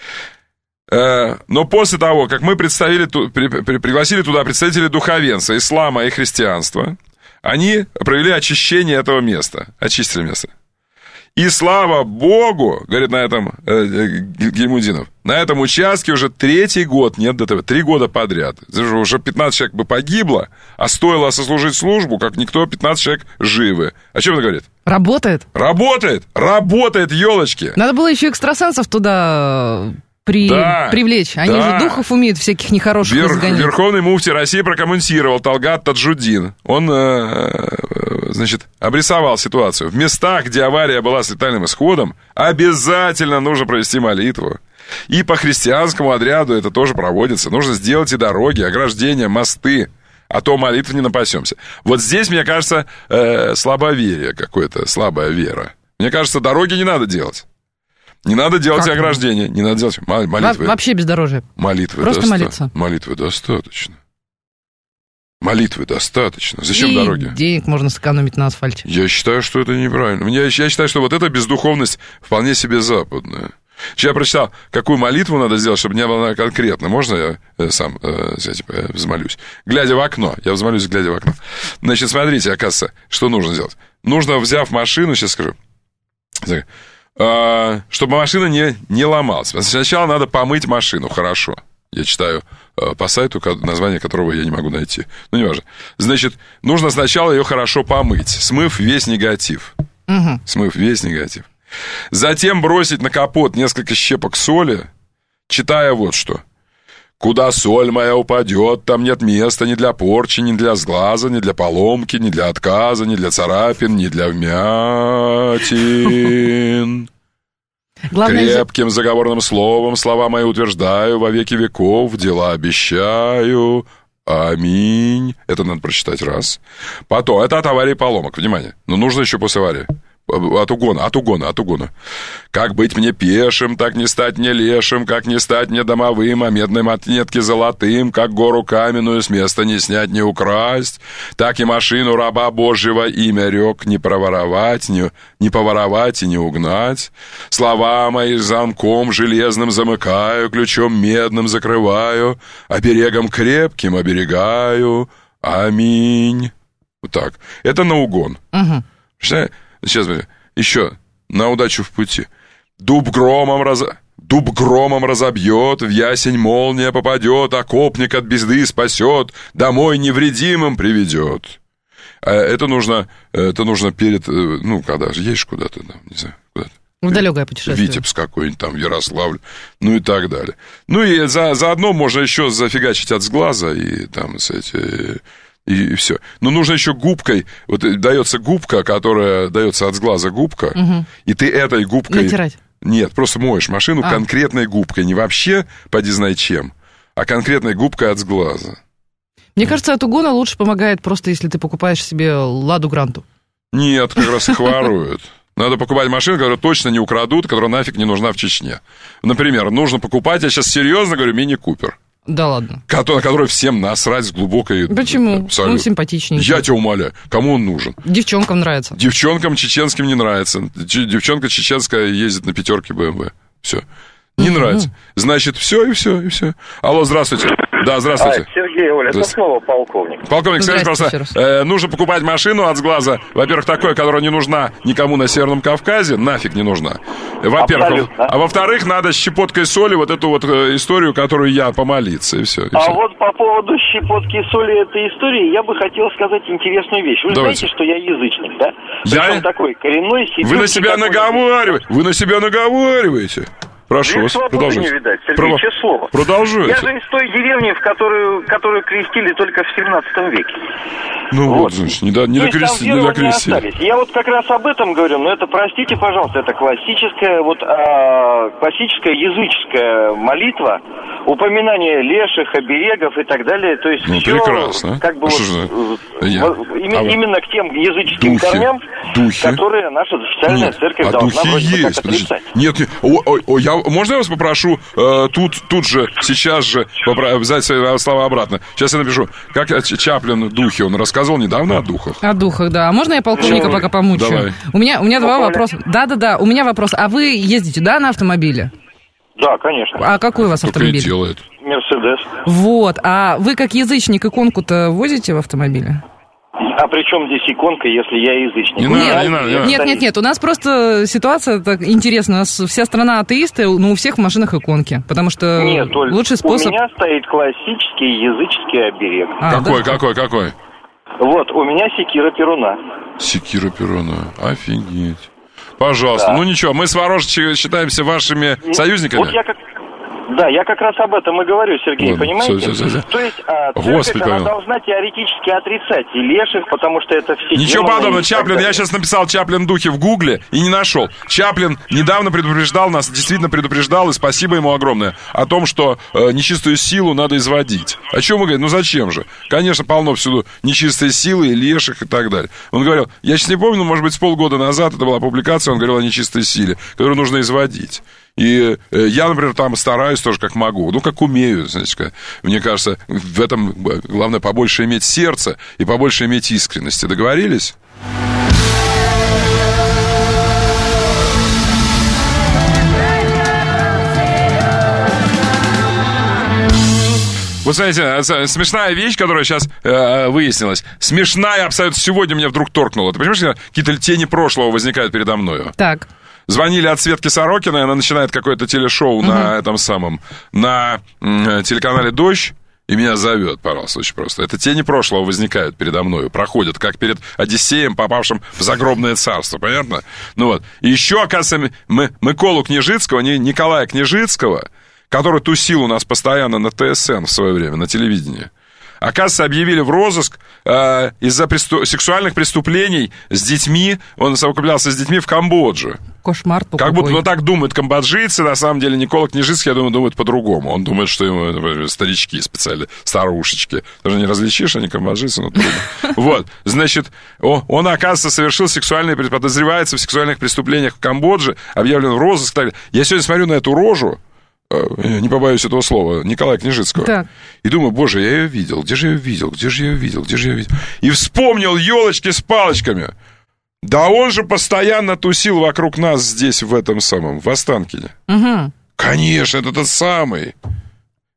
Э, но после того, как мы представили, при, при, пригласили туда представителей духовенства, ислама и христианства, они провели очищение этого места, очистили место. И слава богу, говорит на этом э, Гильмуддинов, на этом участке уже третий год нет ДТП, три года подряд. Уже пятнадцать человек бы погибло, а стоило сослужить службу, как никто, пятнадцать человек живы. О чем это говорит? Работает. Работает, работает, елочки. Надо было еще экстрасенсов туда при... да, привлечь. Они да. же духов умеют всяких нехороших Вер... изгонять. Верховный муфти России прокомментировал Талгат Таджудин. Он, э, значит, обрисовал ситуацию. В местах, где авария была с летальным исходом, обязательно нужно провести молитву. И по христианскому отряду это тоже проводится. Нужно сделать и дороги, ограждения, мосты. А то молитвы не напасемся. Вот здесь, мне кажется, э, слабоверие какое-то, слабая вера. Мне кажется, дороги не надо делать. Не надо делать как? ограждения, не надо делать молитвы. Во- вообще бездорожье. Молитвы Просто доста- молиться. Молитвы достаточно. Молитвы достаточно. Зачем и дороги? Денег можно сэкономить на асфальте. Я считаю, что это неправильно. Я, я считаю, что вот эта бездуховность вполне себе западная. Я прочитал, какую молитву надо сделать, чтобы не было конкретно. Можно я э, сам э, э, взмолюсь? Глядя в окно. Я взмолюсь, глядя в окно. Значит, смотрите, оказывается, что нужно сделать. Нужно, взяв машину, сейчас скажу, чтобы машина не, не ломалась. Сначала надо помыть машину хорошо. Я читаю э, по сайту, название которого я не могу найти. Ну, не важно. Значит, нужно сначала ее хорошо помыть, смыв весь негатив. Угу. Смыв весь негатив. Затем бросить на капот несколько щепок соли, читая вот что. «Куда соль моя упадет, там нет места ни для порчи, ни для сглаза, ни для поломки, ни для отказа, ни для царапин, ни для вмятин». Главное... Крепким заговорным словом слова мои утверждаю, во веки веков дела обещаю. Аминь. Это надо прочитать раз. Потом, это от аварии поломок, внимание. Но нужно еще после аварии. От угона, от угона, от угона. Как быть мне пешим, так не стать мне лешим, как не стать мне домовым, а медной монетке золотым, как гору каменную с места не снять, не украсть, так и машину раба Божьего имя рек не проворовать, не, не поворовать и не угнать. Слова мои замком железным замыкаю, ключом медным закрываю, оберегом крепким оберегаю. Аминь. Вот так. Это на угон. Угу. Сейчас, еще на удачу в пути. Дуб громом раз... Дуб громом разобьет, в ясень молния попадет, окопник от беды спасет, домой невредимым приведет. А это нужно, это нужно перед, ну, когда же едешь куда-то, там, не знаю, куда-то. В далекое путешествие. Витебск какой-нибудь там, Ярославль, ну и так далее. Ну и за, заодно можно еще зафигачить от сглаза и там, кстати, и, и все. Но нужно еще губкой, вот дается губка, которая дается от сглаза губка, угу. И ты этой губкой... Натирать. Нет, просто моешь машину а. конкретной губкой, не вообще поди знай чем, а конкретной губкой от сглаза. Мне кажется, от угона лучше помогает просто, если ты покупаешь себе Ладу Гранту. Нет, как раз их воруют. Надо покупать машину, которую точно не украдут, которая нафиг не нужна в Чечне. Например, нужно покупать, я сейчас серьезно говорю, мини-купер. Да ладно. Который, который всем насрать с глубокой... Почему? Он симпатичнее. Я тебя умоляю. Кому он нужен? Девчонкам нравится. Девчонкам чеченским не нравится. Девчонка чеченская ездит на пятерке бэ эм вэ. Все. Не mm-hmm. нравится. Значит, все и все, и все. Алло, здравствуйте. Да, здравствуйте. А, Сергей, Оля, это снова полковник. Полковник, скажите, просто, э, нужно покупать машину от сглаза, во-первых, такой, которая не нужна никому на Северном Кавказе, нафиг не нужна. Во-первых. Абсолютно. А во-вторых, надо щепоткой соли вот эту вот э, историю, которую я, помолиться, и все. И а все. Вот по поводу щепотки соли этой истории, я бы хотел сказать интересную вещь. Вы Давайте. знаете, что я язычник, да? Я? Причем такой коренной сибирский. Вы на себя наговариваете. Вы на себя наговариваете. Прошу вас, продолжайте. Не видать, Сергей, Про... честное слово. Продолжайте. Я же из той деревни, в которую, которую крестили только в семнадцатом веке. Ну вот, вот значит, не, до, не, докрестили, не докрестили. Я вот как раз об этом говорю, но это, простите, пожалуйста, это классическая, вот, а, классическая языческая молитва, упоминание леших, оберегов и так далее. То есть ну, все прекрасно. как бы а вот, я... именно, а именно к тем языческим духи, корням, духи. которые наша официальная Нет, церковь а должна духи вроде есть, как отрицать. Нет, нет, о, о, о, я, можно я вас попрошу э, тут, тут же, сейчас же попра- взять свои слова обратно? Сейчас я напишу. Как Чаплин духи, он рассказывал недавно о духах. О духах, да. А можно я полковника Давай. пока помучаю? Давай. У меня, у меня два вопроса. Да-да-да, у меня вопрос. А вы ездите, да, на автомобиле? Да, конечно. А какой у вас Только автомобиль? И делает. Мерседес. Вот. А вы как язычник иконку-то возите в автомобиле? А при чем здесь иконка, если я язычник? Не нет, надо, не надо, не надо. Нет, нет, нет, у нас просто ситуация так интересна. У нас вся страна атеисты, но у всех в машинах иконки. Потому что нет, Оль, лучший способ... у меня стоит классический языческий оберег. А, какой, да? какой, какой? Вот, у меня секира Перуна. Секира Перуна, офигеть. Пожалуйста, да. Ну ничего, мы с Ворошичем считаемся вашими союзниками. Вот я как... Да, я как раз об этом и говорю, Сергей, Ладно, понимаете? Все, все, все. То есть а, церковь, Господи, она понял. должна теоретически отрицать и леших, потому что это все... Ничего демоны, подобного, Чаплин, я сейчас написал Чаплин духи в гугле и не нашел. Чаплин недавно предупреждал нас, действительно предупреждал, и спасибо ему огромное, о том, что э, нечистую силу надо изводить. О чем мы говорим? Ну зачем же? Конечно, полно всюду нечистой силы, и леших и так далее. Он говорил, я сейчас не помню, но, может быть, с полгода назад это была публикация, он говорил о нечистой силе, которую нужно изводить. И э, я, например, там стараюсь тоже как могу, ну, как умею, знаете, мне кажется, в этом главное побольше иметь сердце и побольше иметь искренности. Договорились? Вот смотрите, смешная вещь, которая сейчас э, выяснилась. Смешная абсолютно сегодня мне вдруг торкнула. Ты понимаешь, какие-то тени прошлого возникают передо мною? Так. Звонили от Светки Сорокиной, она начинает какое-то телешоу угу. на этом самом, на м, телеканале «Дождь», и меня зовет, пожалуйста, очень просто. Это тени прошлого возникают передо мною, проходят, как перед Одиссеем, попавшим в загробное царство, понятно? Ну вот. И еще, оказывается, мы, Миколу Княжицкого, не Николая Княжицкого, который тусил у нас постоянно на тэ эс эн в свое время, на телевидении, оказывается, объявили в розыск э, из-за преступ... сексуальных преступлений с детьми. Он совокуплялся с детьми в Камбодже. Кошмар. Как какой. Будто, ну так думают камбоджийцы, на самом деле Никола Княжицкий, я думаю, думает по-другому. Он думает, что ему старички специально, старушечки. Даже не различишь, они камбоджийцы, но трудно. Вот, значит, он, оказывается, совершил сексуальные, подозревается в сексуальных преступлениях в Камбодже, объявлен в розыск. Я сегодня смотрю на эту рожу, не побоюсь этого слова, Николая Княжицкого. Так. И думаю, боже, я ее видел, где же я ее видел, где же я ее видел, где же я ее видел. И вспомнил елочки с палочками. Да он же постоянно тусил вокруг нас здесь, в этом самом, в Останкине. Угу. Конечно, это тот самый.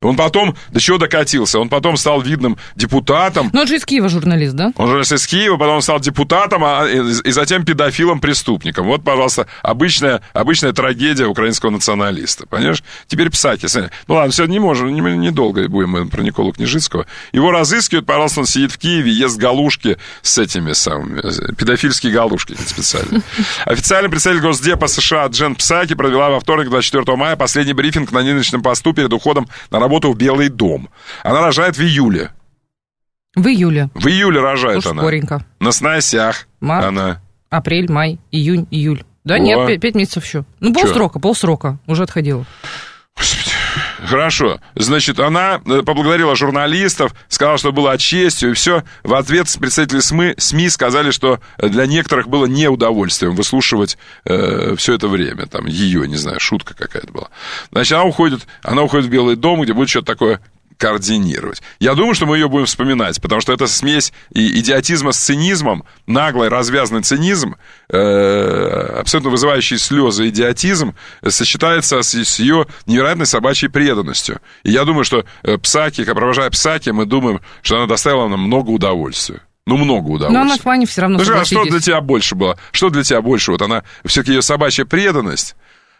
Он потом до чего докатился? Он потом стал видным депутатом. Ну, он же из Киева журналист, да? Он журналист из Киева, потом стал депутатом, а, и, и затем педофилом-преступником. Вот, пожалуйста, обычная, обычная трагедия украинского националиста. Понимаешь? Теперь Псаки. Ну ладно, все, не можем, недолго не будем мы про Николу Княжицкого. Его разыскивают, пожалуйста, он сидит в Киеве, ест галушки с этими самыми, педофильские галушки специально. Официальный представитель Госдепа США Джен Псаки провела во вторник, двадцать четвёртого мая, последний брифинг на нынешнем посту перед уходом на работу в Белый дом. Она рожает в июле. В июле. В июле рожает Уж она. Скоренько. На сносях. Март, она. апрель, май, июнь, июль. Да О. нет, пять, пять месяцев еще. Ну, полсрока, полсрока. Уже отходила. Господи. Хорошо. Значит, она поблагодарила журналистов, сказала, что было честью, и все. В ответ представители СМИ, СМИ сказали, что для некоторых было неудовольствием выслушивать э, все это время. Там ее, не знаю, шутка какая-то была. Значит, она уходит, она уходит в Белый дом, где будет что-то такое координировать. Я думаю, что мы ее будем вспоминать, потому что это смесь и идиотизма с цинизмом, наглый, развязанный цинизм, э, абсолютно вызывающий слезы идиотизм, сочетается с, с ее невероятной собачьей преданностью. И я думаю, что Псаки, провожая Псаки, мы думаем, что она доставила нам много удовольствия. Ну, много удовольствия. Но на фане все равно согласитесь. А что для тебя больше было? Что для тебя больше? Вот она, все-таки ее собачья преданность,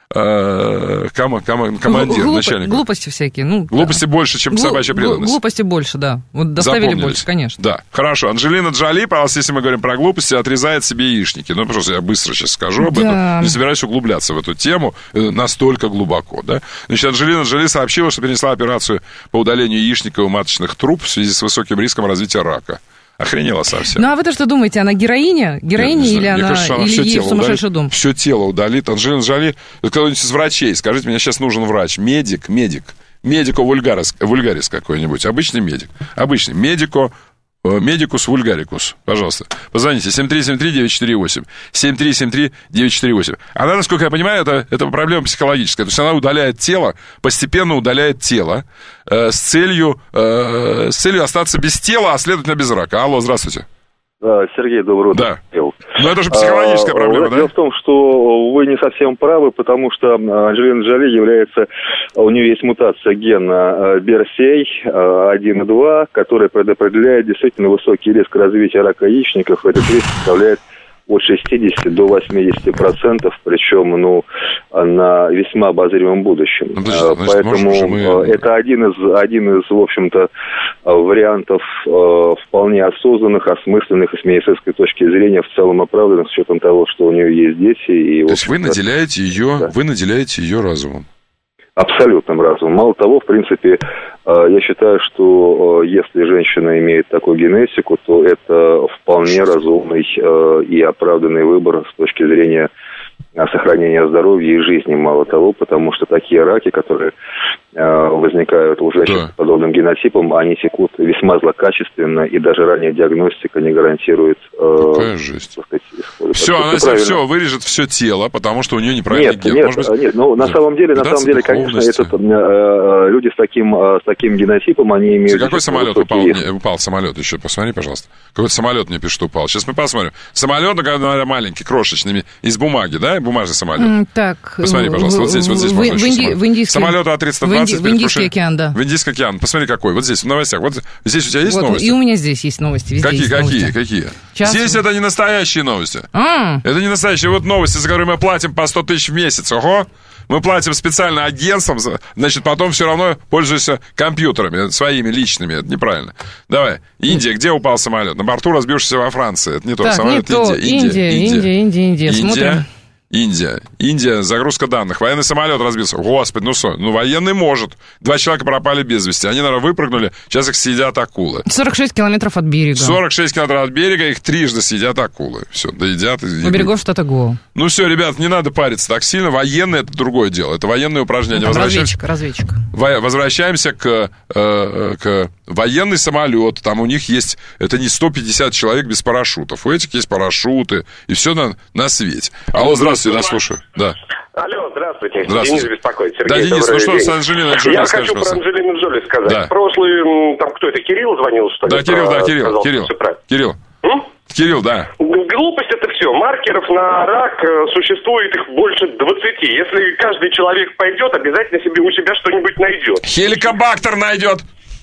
Ком, ком, командир, Глуп, начальник. Глупости всякие. Ну, глупости да. больше, чем Глу, собачья преданность. Глупости больше, да. Вот доставили больше, конечно. Да, хорошо. Анджелина Джоли, пожалуйста, если мы говорим про глупости, отрезает себе яичники. Ну, просто я быстро сейчас скажу об да. этом. Не собираюсь углубляться в эту тему настолько глубоко, да. Значит, Анджелина Джоли сообщила, что перенесла операцию по удалению яичников и маточных труб в связи с высоким риском развития рака. Охренела совсем. Ну, а вы-то что думаете, она героиня? Героиня или она, кажется, она или ей в сумасшедший удалит, дом? Все тело удалит. Анджелина Джоли, кто-нибудь из врачей, скажите, мне сейчас нужен врач. Медик, медик. Медико вульгарис, вульгарис какой-нибудь. Обычный медик. Обычный. Медико, медикус вульгарикус. Пожалуйста. Позвоните. семь три семь три девять четыре восемь. семь три семь три девять четыре восемь. Она, насколько я понимаю, это, это проблема психологическая. То есть она удаляет тело, постепенно удаляет тело э, с, целью, э, с целью остаться без тела, а следовательно без рака. Алло, здравствуйте. Да, Сергей, добрый утро. Да. Но это же психологическая а, проблема, да? Дело в том, что вы не совсем правы, потому что Анджелина Джоли является, у нее есть мутация гена би ар си эй один и два, которая предопределяет действительно высокий риск развития рака яичников. Этот риск составляет от шестидесяти до восьмидесяти процентов, причем, ну, на весьма обозримом будущем. Ну, значит, значит, поэтому мы... это один из, один из, в общем-то, вариантов э, вполне осознанных, осмысленных и с медицинской точки зрения в целом оправданных, с учетом того, что у нее есть дети. И, то есть вы наделяете ее, да. вы наделяете ее разумом? Абсолютным разумом. Мало того, в принципе, я считаю, что если женщина имеет такую генетику, то это вполне разумный и оправданный выбор с точки зрения сохранения здоровья и жизни. Мало того, потому что такие раки, которые возникают у женщин да. с подобным генотипом, они текут весьма злокачественно, и даже ранняя диагностика не гарантирует... Какая жесть. Сказать, все, она все, все вырежет все тело, потому что у нее неправильный нет, ген. Нет, Может быть, нет, ну, на самом деле, на самом деле, конечно, этот, люди с таким, с таким генотипом, они имеют... Какой самолет упал? Не, упал самолет еще, посмотри, пожалуйста. Какой-то самолет мне пишет, упал. Сейчас мы посмотрим. Самолет, когда маленький, крошечный, из бумаги, да? Бумажный самолет. Mm, так. Посмотри, пожалуйста, вот здесь, вот здесь. В, можно в, инди, в индийский... Самолет А триста двадцать. В, Индийский океан, да. В Индийский океан. Посмотри, какой. Вот здесь, в новостях. Вот здесь у тебя есть вот, новости? И у меня здесь есть новости. Везде какие, есть какие, новости. какие? Сейчас. Здесь это не настоящие новости. А. Это не настоящие. Вот новости, за которые мы платим по сто тысяч в месяц. Ого! Мы платим специально агентствам, значит, потом все равно пользуешься компьютерами своими личными. Это неправильно. Давай. Индия. Где упал самолет? На борту разбившийся во Франции. Это не то. Так, самолет не Индия. То. Индия, Индия, Индия, Индия, Индия. Смотрим. Индия. Индия. Загрузка данных. Военный самолет разбился. Господи, ну что? Ну, военный может. Два человека пропали без вести. Они, наверное, выпрыгнули. Сейчас их съедят акулы. сорок шесть километров от берега. сорок шесть километров от берега. Их трижды съедят акулы. Все, доедят. У берегов штата Гоа. Ну все, ребят, не надо париться так сильно. Военные — это другое дело. Это военные упражнения. Разведчик, разведчик. Возвращаемся к, э, к военный самолет. Там у них есть... Это не сто пятьдесят человек без парашютов. У этих есть парашюты. И все на, на свете. Алло, здравствуйте, я слушаю. Да. Алло, здравствуйте. Здравствуйте. Денис беспокоит. Сергей, да, Денис, ну что день. с Анджелиной Джоли? Я скажешь, хочу про Анджелину Джоли сказать. Да. Прошлый, там кто это, Кирилл звонил, что ли? Да, Кирилл, да, Кирилл, сказал, Кирилл, что Кирилл. М? Кирилл, да. Глупость это все. Маркеров на рак существует их больше двадцати. Если каждый человек пойдет, обязательно себе у себя что-нибудь найдет. Хеликобактер найдет.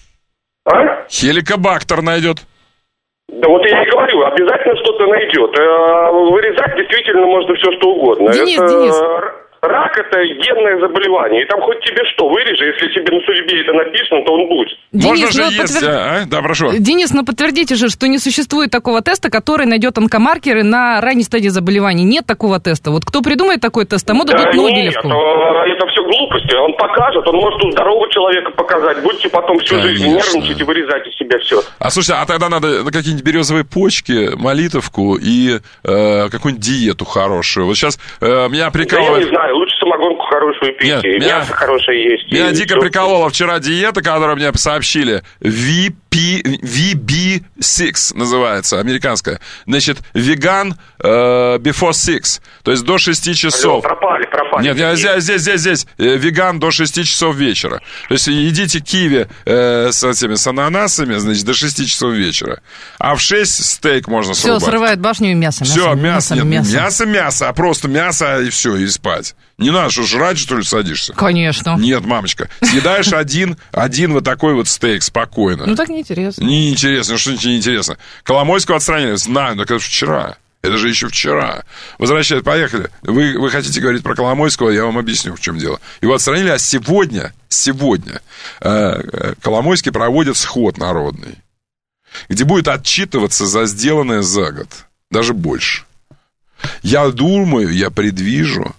А? Хеликобактер найдет. Да вот я и говорю, обязательно что-то найдет. Вырезать действительно можно все что угодно. Денис, это... Денис. Рак это генное заболевание. И там хоть тебе что, вырежи, если тебе на судьбе это написано, то он будет. Можно Денис, же ну, есть, подтвер... а? Да, прошу. Денис, ну подтвердите же, что не существует такого теста, который найдет онкомаркеры на ранней стадии заболеваний. Нет такого теста. Вот кто придумает такой тест, тому Да дадут нет, Нобелевку. это все глупости. Он покажет, он может у здорового человека показать. Будете потом всю Конечно. жизнь нервничать и вырезать из себя все. А слушайте, а тогда надо на какие-нибудь березовые почки, молитовку и э, какую-нибудь диету хорошую. Вот сейчас э, меня прикалывает... Да я не знаю, лучше самогонку хорошую пить. Нет, и меня- мясо хорошее есть. Меня и дико всё. приколола вчера диета, которую мне сообщили. ви пи, ви би шесть называется, американская. Значит, веган э, before six, то есть до шести часов. Алло, пропали, пропали. Нет, я здесь, здесь, здесь, здесь. Э, Веган до шести часов вечера. То есть едите киви э, с этими, с ананасами, значит, до шести часов вечера. А в шесть стейк можно Все, срубать. срывает башню и мясо. Все, мясо, нет, мясо. мясо, мясо, а просто мясо и все, и спать. Не надо, что жрать, что ли, садишься? Конечно. Нет, мамочка, съедаешь один, один вот такой вот стейк спокойно. Ну так неинтересно. Неинтересно, что тебе неинтересно? Коломойского отстранили, знаю, но это вчера. Это же еще вчера. Возвращают, поехали. Вы, вы хотите говорить про Коломойского, я вам объясню, в чем дело. Его отстранили, а сегодня, сегодня э, Коломойский проводит сход народный, где будет отчитываться за сделанное за год. Даже больше. Я думаю, я предвижу,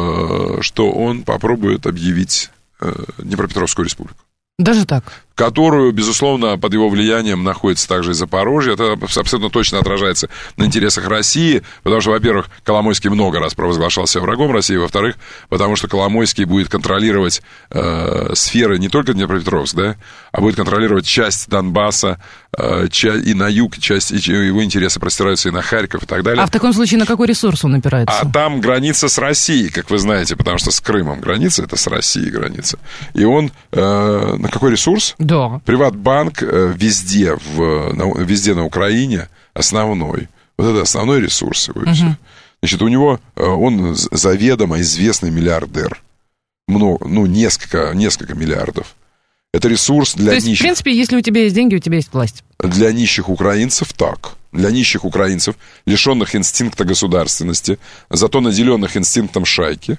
э, что он попробует объявить э, Днепропетровскую республику. Даже так? Которую, безусловно, под его влиянием находится также и Запорожье. Это абсолютно точно отражается на интересах России, потому что, во-первых, Коломойский много раз провозглашался врагом России, во-вторых, потому что Коломойский будет контролировать э, сферы не только Днепропетровск, да, а будет контролировать часть Донбасса, э, ча- и на юг, часть, и его интересы простираются и на Харьков и так далее. А в таком случае на какой ресурс он опирается? А там граница с Россией, как вы знаете, потому что с Крымом граница, это с Россией граница. И он э, на какой ресурс? Да. Приватбанк э, везде, в, на, везде на Украине основной. Вот это основной ресурс его. и всё. Значит, у него, э, он заведомо известный миллиардер. Много, ну, несколько, несколько миллиардов. Это ресурс для То есть, нищих. в принципе, если у тебя есть деньги, у тебя есть власть. Для нищих украинцев так. Для нищих украинцев, лишенных инстинкта государственности, зато наделенных инстинктом шайки,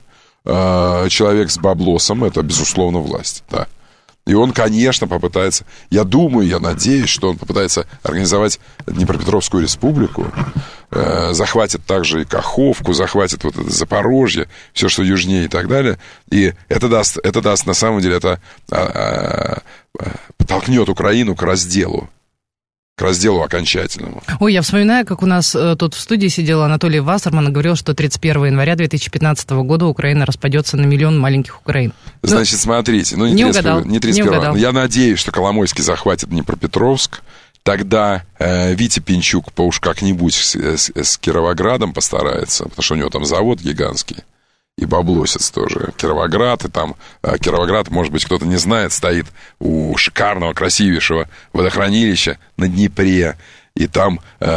э, человек с баблосом, это, безусловно, власть, да. И он, конечно, попытается, я думаю, я надеюсь, что он попытается организовать Днепропетровскую республику, э, захватит также и Каховку, захватит вот это Запорожье, все, что южнее и так далее. И это даст, это даст на самом деле, это а, а, подтолкнет Украину к разделу. К разделу окончательному. Ой, я вспоминаю, как у нас э, тут в студии сидел Анатолий Вассерман и говорил, что тридцать первого января две тысячи пятнадцатого года Украина распадется на миллион маленьких Украин. Значит, смотрите, ну, не угадал, не тридцать первого. не угадал. Я надеюсь, что Коломойский захватит Днепропетровск. Тогда э, Витя Пинчук по уж как-нибудь с, с, с Кировоградом постарается, потому что у него там завод гигантский. И баблосец тоже. Кировоград, и там э, Кировоград, может быть, кто-то не знает, стоит у шикарного, красивейшего водохранилища на Днепре. И там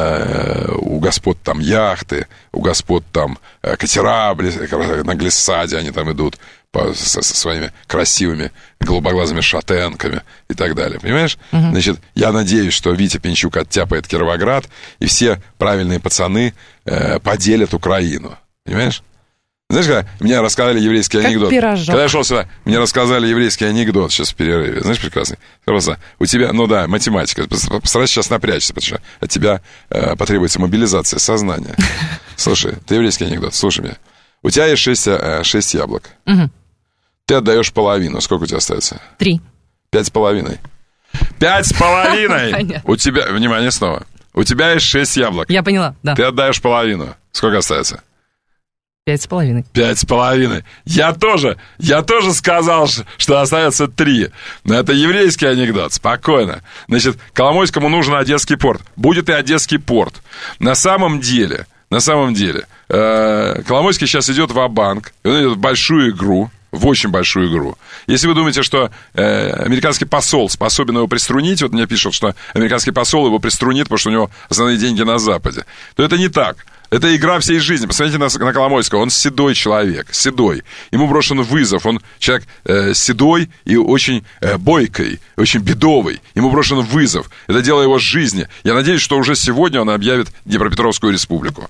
э, у господ там яхты, у господ там э, катера на глиссаде, они там идут по, со, со своими красивыми голубоглазыми шатенками и так далее. Понимаешь? Uh-huh. Значит, я надеюсь, что Витя Пинчук оттяпает Кировоград, и все правильные пацаны э, поделят Украину. Понимаешь? Знаешь, когда мне рассказали еврейский как анекдот. Пирожок. Когда я шел сюда, мне рассказали еврейский анекдот сейчас в перерыве. Знаешь, прекрасный. Просто у тебя, ну да, математика. Постарайся сейчас напрячься, потому что от тебя э, потребуется мобилизация сознания. Слушай, ты еврейский анекдот, слушай меня. У тебя есть шесть, э, шесть яблок. Угу. Ты отдаешь половину. Сколько у тебя остается? Три. Пять с половиной. Пять с половиной! У тебя, внимание снова. У тебя есть шесть яблок. Я поняла, да. Ты отдаешь половину. Сколько остается? Пять с половиной. Пять с половиной. Я тоже, я тоже сказал, что остается три. Но это еврейский анекдот, спокойно. Значит, Коломойскому нужен Одесский порт. Будет и Одесский порт. На самом деле, на самом деле, э, Коломойский сейчас идет ва-банк, он идет в большую игру, в очень большую игру. Если вы думаете, что э, американский посол способен его приструнить, вот мне пишут, что американский посол его приструнит, потому что у него основные деньги на Западе, то это не так. Это игра всей жизни. Посмотрите на, на Коломойского. Он седой человек, седой. Ему брошен вызов. Он человек э, седой и очень э, бойкий, очень бедовый. Ему брошен вызов. Это дело его жизни. Я надеюсь, что уже сегодня он объявит Днепропетровскую республику.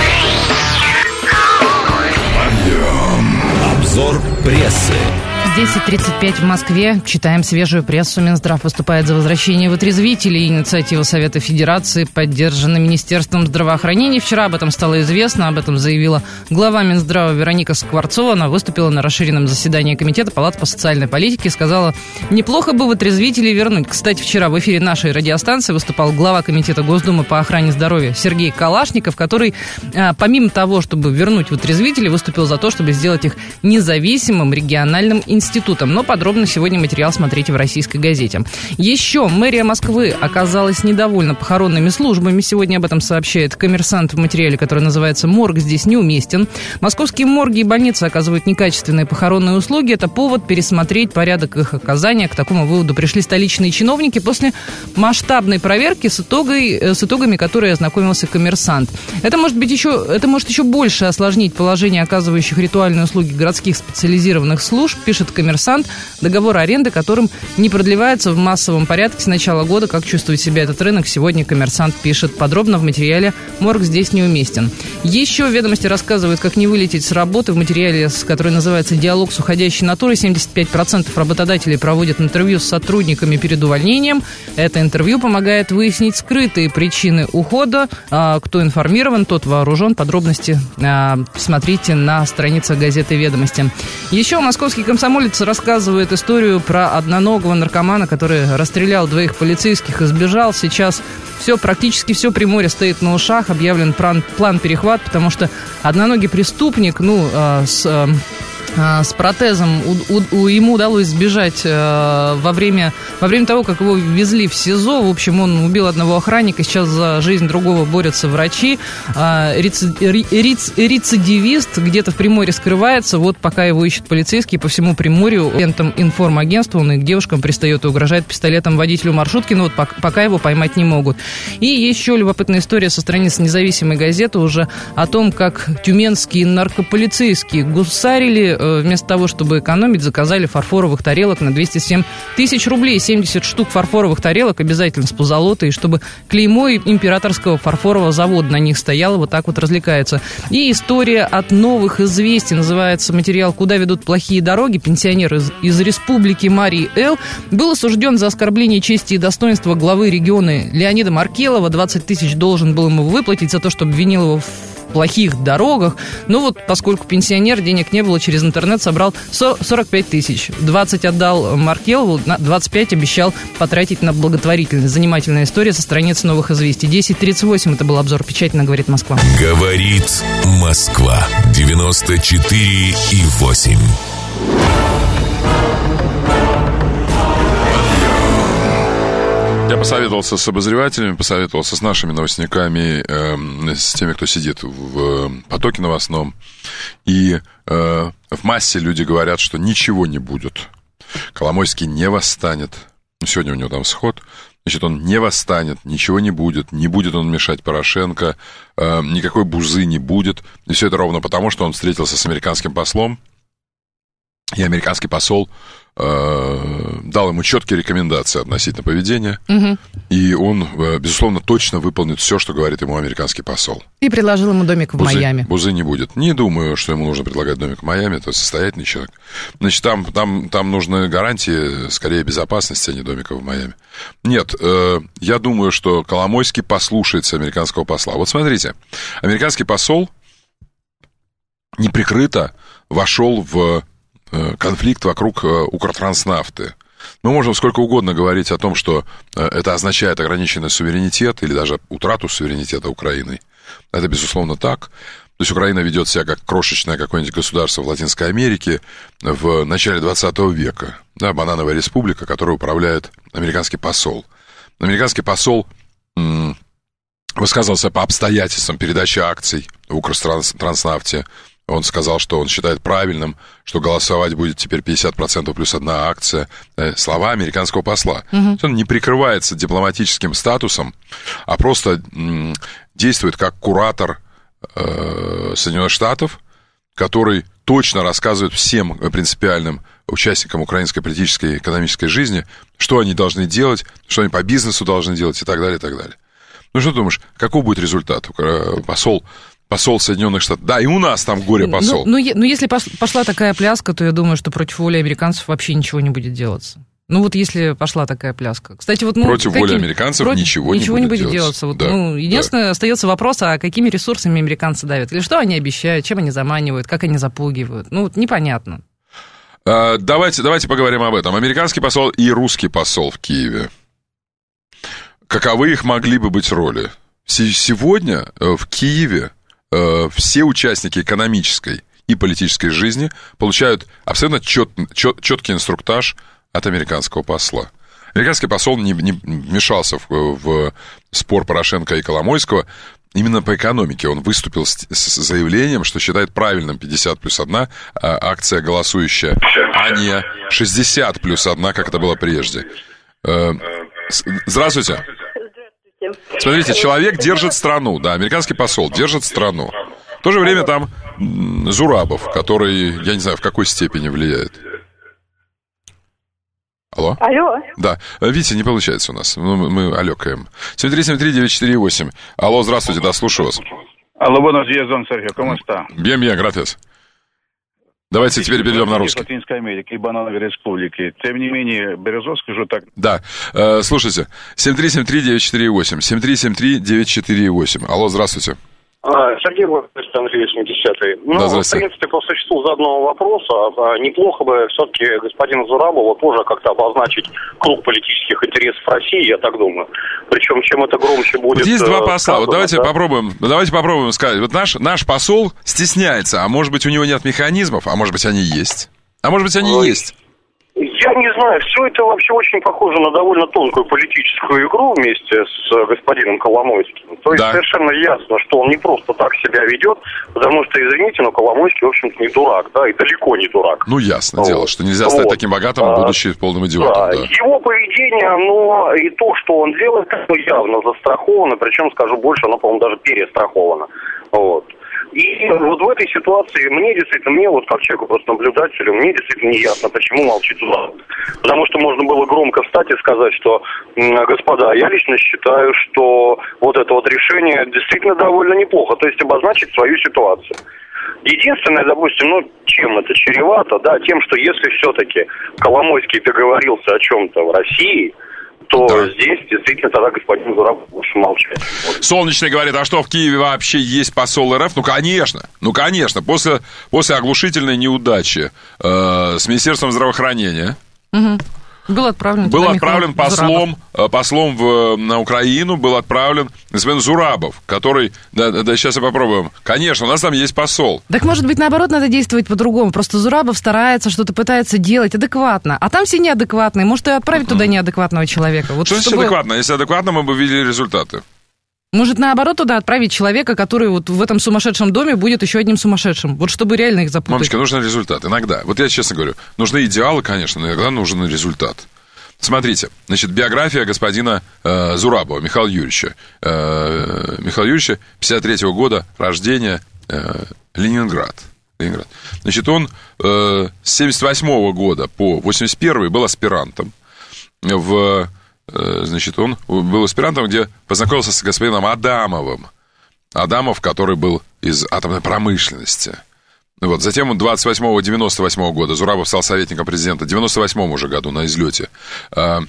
Обзор прессы. десять тридцать пять в Москве. Читаем свежую прессу. Минздрав выступает за возвращение вытрезвителей. Инициатива Совета Федерации поддержана Министерством здравоохранения. Вчера об этом стало известно. Об этом заявила глава Минздрава Вероника Скворцова. Она выступила на расширенном заседании Комитета Палат по социальной политике и сказала, неплохо бы вытрезвителей вернуть. Кстати, вчера в эфире нашей радиостанции выступал глава Комитета Госдумы по охране здоровья Сергей Калашников, который, помимо того, чтобы вернуть вытрезвителей, выступил за то, чтобы сделать их независимым региональным институтом. институтом. Но подробно сегодня материал смотрите в «Российской газете». Еще мэрия Москвы оказалась недовольна похоронными службами. Сегодня об этом сообщает «Коммерсант» в материале, который называется «Морг здесь неуместен». Московские морги и больницы оказывают некачественные похоронные услуги. Это повод пересмотреть порядок их оказания. К такому выводу пришли столичные чиновники после масштабной проверки с, итогой, с итогами, которой ознакомился «Коммерсант». Это может быть еще, это может еще больше осложнить положение оказывающих ритуальные услуги городских специализированных служб, пишет «Коммерсант», договор аренды, которым не продлевается в массовом порядке с начала года. Как чувствует себя этот рынок, сегодня «Коммерсант» пишет подробно в материале «Морг здесь неуместен». Еще «Ведомости» рассказывают, как не вылететь с работы. В материале, который называется «Диалог с уходящей натурой», семьдесят пять процентов работодателей проводят интервью с сотрудниками перед увольнением. Это интервью помогает выяснить скрытые причины ухода. Кто информирован, тот вооружен. Подробности смотрите на страницах газеты «Ведомости». Еще московский комсомолец рассказывает историю про одноногого наркомана, который расстрелял двоих полицейских и сбежал. Сейчас все, практически все Приморье стоит на ушах. Объявлен план, план перехват, потому что одноногий преступник, ну, э, с... Э, с протезом у, у, у, ему удалось сбежать э, во, время, во время того, как его везли в СИЗО. В общем, он убил одного охранника, сейчас за жизнь другого борются врачи. Э, реци, рец, рецидивист где-то в Приморье скрывается. Вот пока его ищут полицейские по всему Приморью, агентам информагентства, он и к девушкам пристает и угрожает пистолетом водителю маршрутки, но вот пока, пока его поймать не могут. И еще любопытная история со страниц независимой газеты уже о том, как тюменские наркополицейские гусарили. Вместо того, чтобы экономить, заказали фарфоровых тарелок на двести семь тысяч рублей. семьдесят штук фарфоровых тарелок обязательно с позолотой, чтобы клеймо императорского фарфорового завода на них стояло. Вот так вот развлекаются. И история от новых известий. Называется материал «Куда ведут плохие дороги». Пенсионер из, из республики Марий-Эл был осужден за оскорбление чести и достоинства главы региона Леонида Маркелова. двадцать тысяч должен был ему выплатить за то, что обвинил его в плохих дорогах. Но вот поскольку пенсионер, денег не было, через интернет собрал сорок пять тысяч. двадцать отдал Маркелову, двадцать пять обещал потратить на благотворительность. Занимательная история со страниц новых известий. десять тридцать восемь, это был обзор печати на «Говорит Москва». Говорит Москва. девяносто четыре и восемь. Я посоветовался с обозревателями, посоветовался с нашими новостниками, э, с теми, кто сидит в потоке новостном. И э, в массе люди говорят, что ничего не будет. Коломойский не восстанет. Сегодня у него там сход. Значит, он не восстанет, ничего не будет. Не будет он мешать Порошенко. Э, никакой бузы не будет. И все это ровно потому, что он встретился с американским послом. И американский посол э, дал ему четкие рекомендации относительно поведения. Угу. И он, э, безусловно, точно выполнит все, что говорит ему американский посол. И предложил ему домик в Бузы, Майами. Бузы не будет. Не думаю, что ему нужно предлагать домик в Майами. Это состоятельный человек. Значит, там, там, там нужны гарантии, скорее, безопасности, а не домика в Майами. Нет, э, я думаю, что Коломойский послушается американского посла. Вот смотрите, американский посол неприкрыто вошел в конфликт вокруг Укртранснафты. Мы можем сколько угодно говорить о том, что это означает ограниченный суверенитет или даже утрату суверенитета Украины. Это, безусловно, так. То есть Украина ведет себя как крошечное какое-нибудь государство в Латинской Америке в начале двадцатого века. Да, банановая республика, которой управляет американский посол. Американский посол высказался по обстоятельствам передачи акций в Укртранснафте Он сказал, что он считает правильным, что голосовать будет теперь пятьдесят процентов плюс одна акция. Слова американского посла. Угу. Он не прикрывается дипломатическим статусом, а просто м, действует как куратор э, Соединенных Штатов, который точно рассказывает всем принципиальным участникам украинской политической и экономической жизни, что они должны делать, что они по бизнесу должны делать и так далее, и так далее. Ну, что ты думаешь, какой будет результат? Посол... Посол Соединенных Штатов. Да, и у нас там горе-посол. Ну, ну, ну, если пошла такая пляска, то я думаю, что против воли американцев вообще ничего не будет делаться. Ну, вот если пошла такая пляска. Кстати, вот, ну, против каким... воли американцев против... ничего, ничего не не будет, будет делаться. делаться. Вот, да, ну, единственное, да. остается вопрос, а какими ресурсами американцы давят? Или что они обещают, чем они заманивают, как они запугивают? Ну, вот непонятно. А, давайте, давайте поговорим об этом. Американский посол и русский посол в Киеве. Каковы их могли бы быть роли? Сегодня в Киеве все участники экономической и политической жизни получают абсолютно чет, чет, четкий инструктаж от американского посла. Американский посол не, не вмешался в, в спор Порошенко и Коломойского именно по экономике. Он выступил с, с заявлением, что считает правильным пятьдесят плюс одна акция голосующая, а не шестьдесят плюс одна, как это было прежде. Здравствуйте. Смотрите, человек держит страну, да, американский посол держит страну. В то же время там Зурабов, который, я не знаю, в какой степени влияет. Алло? Алло. Да, видите, не получается у нас, мы, мы алёкаем. семь три семь три девять четыре восемь. Алло, здравствуйте, да, слушаю вас. Алло, buenos días, don Sergio, ¿cómo está? Bien, bien, gracias. Давайте теперь перейдем на русский. Латинской Америки и Банановой Республики. Тем не менее, Березовский же так... Да, э, слушайте, семь три семь три девять четыре восемь, семь три семь три девять четыре восемь. Алло, здравствуйте. А, Сергей Владимирович, Андрей восьмидесятый. Ну, да, в принципе, по существу заданного вопроса, неплохо бы все-таки господина Зурабова тоже как-то обозначить круг политических интересов России, я так думаю. Причем, чем это громче будет... Вот есть два посла, сказано, вот давайте да? попробуем, давайте попробуем сказать. Вот наш, наш посол стесняется, а может быть у него нет механизмов, а может быть они есть. А может быть они Ой. есть. Я не знаю, все это вообще очень похоже на довольно тонкую политическую игру вместе с господином Коломойским. То есть да. совершенно ясно, что он не просто так себя ведет, потому что, извините, но Коломойский, в общем-то, не дурак, да, и далеко не дурак. Ну, ясно вот. дело, что нельзя стать вот. таким богатым, а, будучи полным идиотом. Да. Да. Его поведение, оно и то, что он делает, оно явно застраховано, причем, скажу больше, оно, по-моему, даже перестраховано. Вот. И вот в этой ситуации мне действительно, мне вот как человеку просто наблюдателю, мне действительно не ясно, почему молчит Зурабов. Потому что можно было громко встать и сказать, что, господа, я лично считаю, что вот это вот решение действительно довольно неплохо, то есть обозначить свою ситуацию. Единственное, допустим, ну, чем это чревато, да, тем, что если все-таки Коломойский договорился о чем-то в России, то да. здесь действительно тогда господин Зурабов лучше молчать. Солнечный говорит, а что, в Киеве вообще есть посол РФ? Ну, конечно, ну, конечно. После, после оглушительной неудачи э, с Министерством здравоохранения... Угу. Был отправлен, был отправлен послом, послом в, на Украину, был отправлен господин Зурабов, который... Да, да, сейчас я попробуем. Конечно, у нас там есть посол. Так, может быть, наоборот, надо действовать по-другому. Просто Зурабов старается, что-то пытается делать адекватно. А там все неадекватные. Может, и отправить uh-huh. туда неадекватного человека. Вот что чтобы... значит адекватно? Если адекватно, мы бы видели результаты. Может, наоборот, туда отправить человека, который вот в этом сумасшедшем доме будет еще одним сумасшедшим. Вот чтобы реально их запутать. Мамочка, нужен результат. Иногда. Вот я честно говорю, нужны идеалы, конечно, но иногда нужен результат. Смотрите, значит, биография господина э, Зурабова, Михаила Юрьевича. Э, Михаила Юрьевича, пятьдесят третьего года рождения, э, Ленинград. Ленинград. Значит, он э, с семьдесят восьмого года по восемьдесят первый был аспирантом в... Значит, он был аспирантом, где познакомился с господином Адамовым. Адамов, который был из атомной промышленности. Вот. Затем он двадцать восьмого девяносто восьмого года Зурабов стал советником президента. В девяносто восьмом уже году на излете. Да,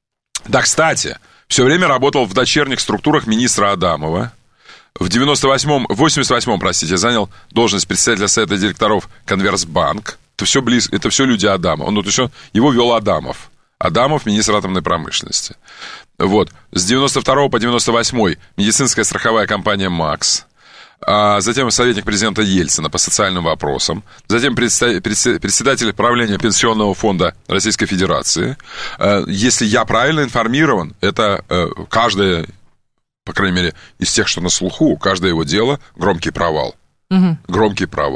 кстати, все время работал в дочерних структурах министра Адамова. В девяносто восьмом, восемьдесят восьмом, простите, занял должность председателя совета директоров Конверсбанк. Это все, близ, это все люди Адамова. Ну, то есть он, его вел Адамов. Адамов, министр атомной промышленности. Вот. С девяносто второго по девяносто восьмой медицинская страховая компания «Макс». А затем советник президента Ельцина по социальным вопросам. Затем председатель правления Пенсионного фонда Российской Федерации. Если я правильно информирован, это каждое, по крайней мере, из тех, что на слуху, каждое его дело — громкий провал. Угу. Громкий провал.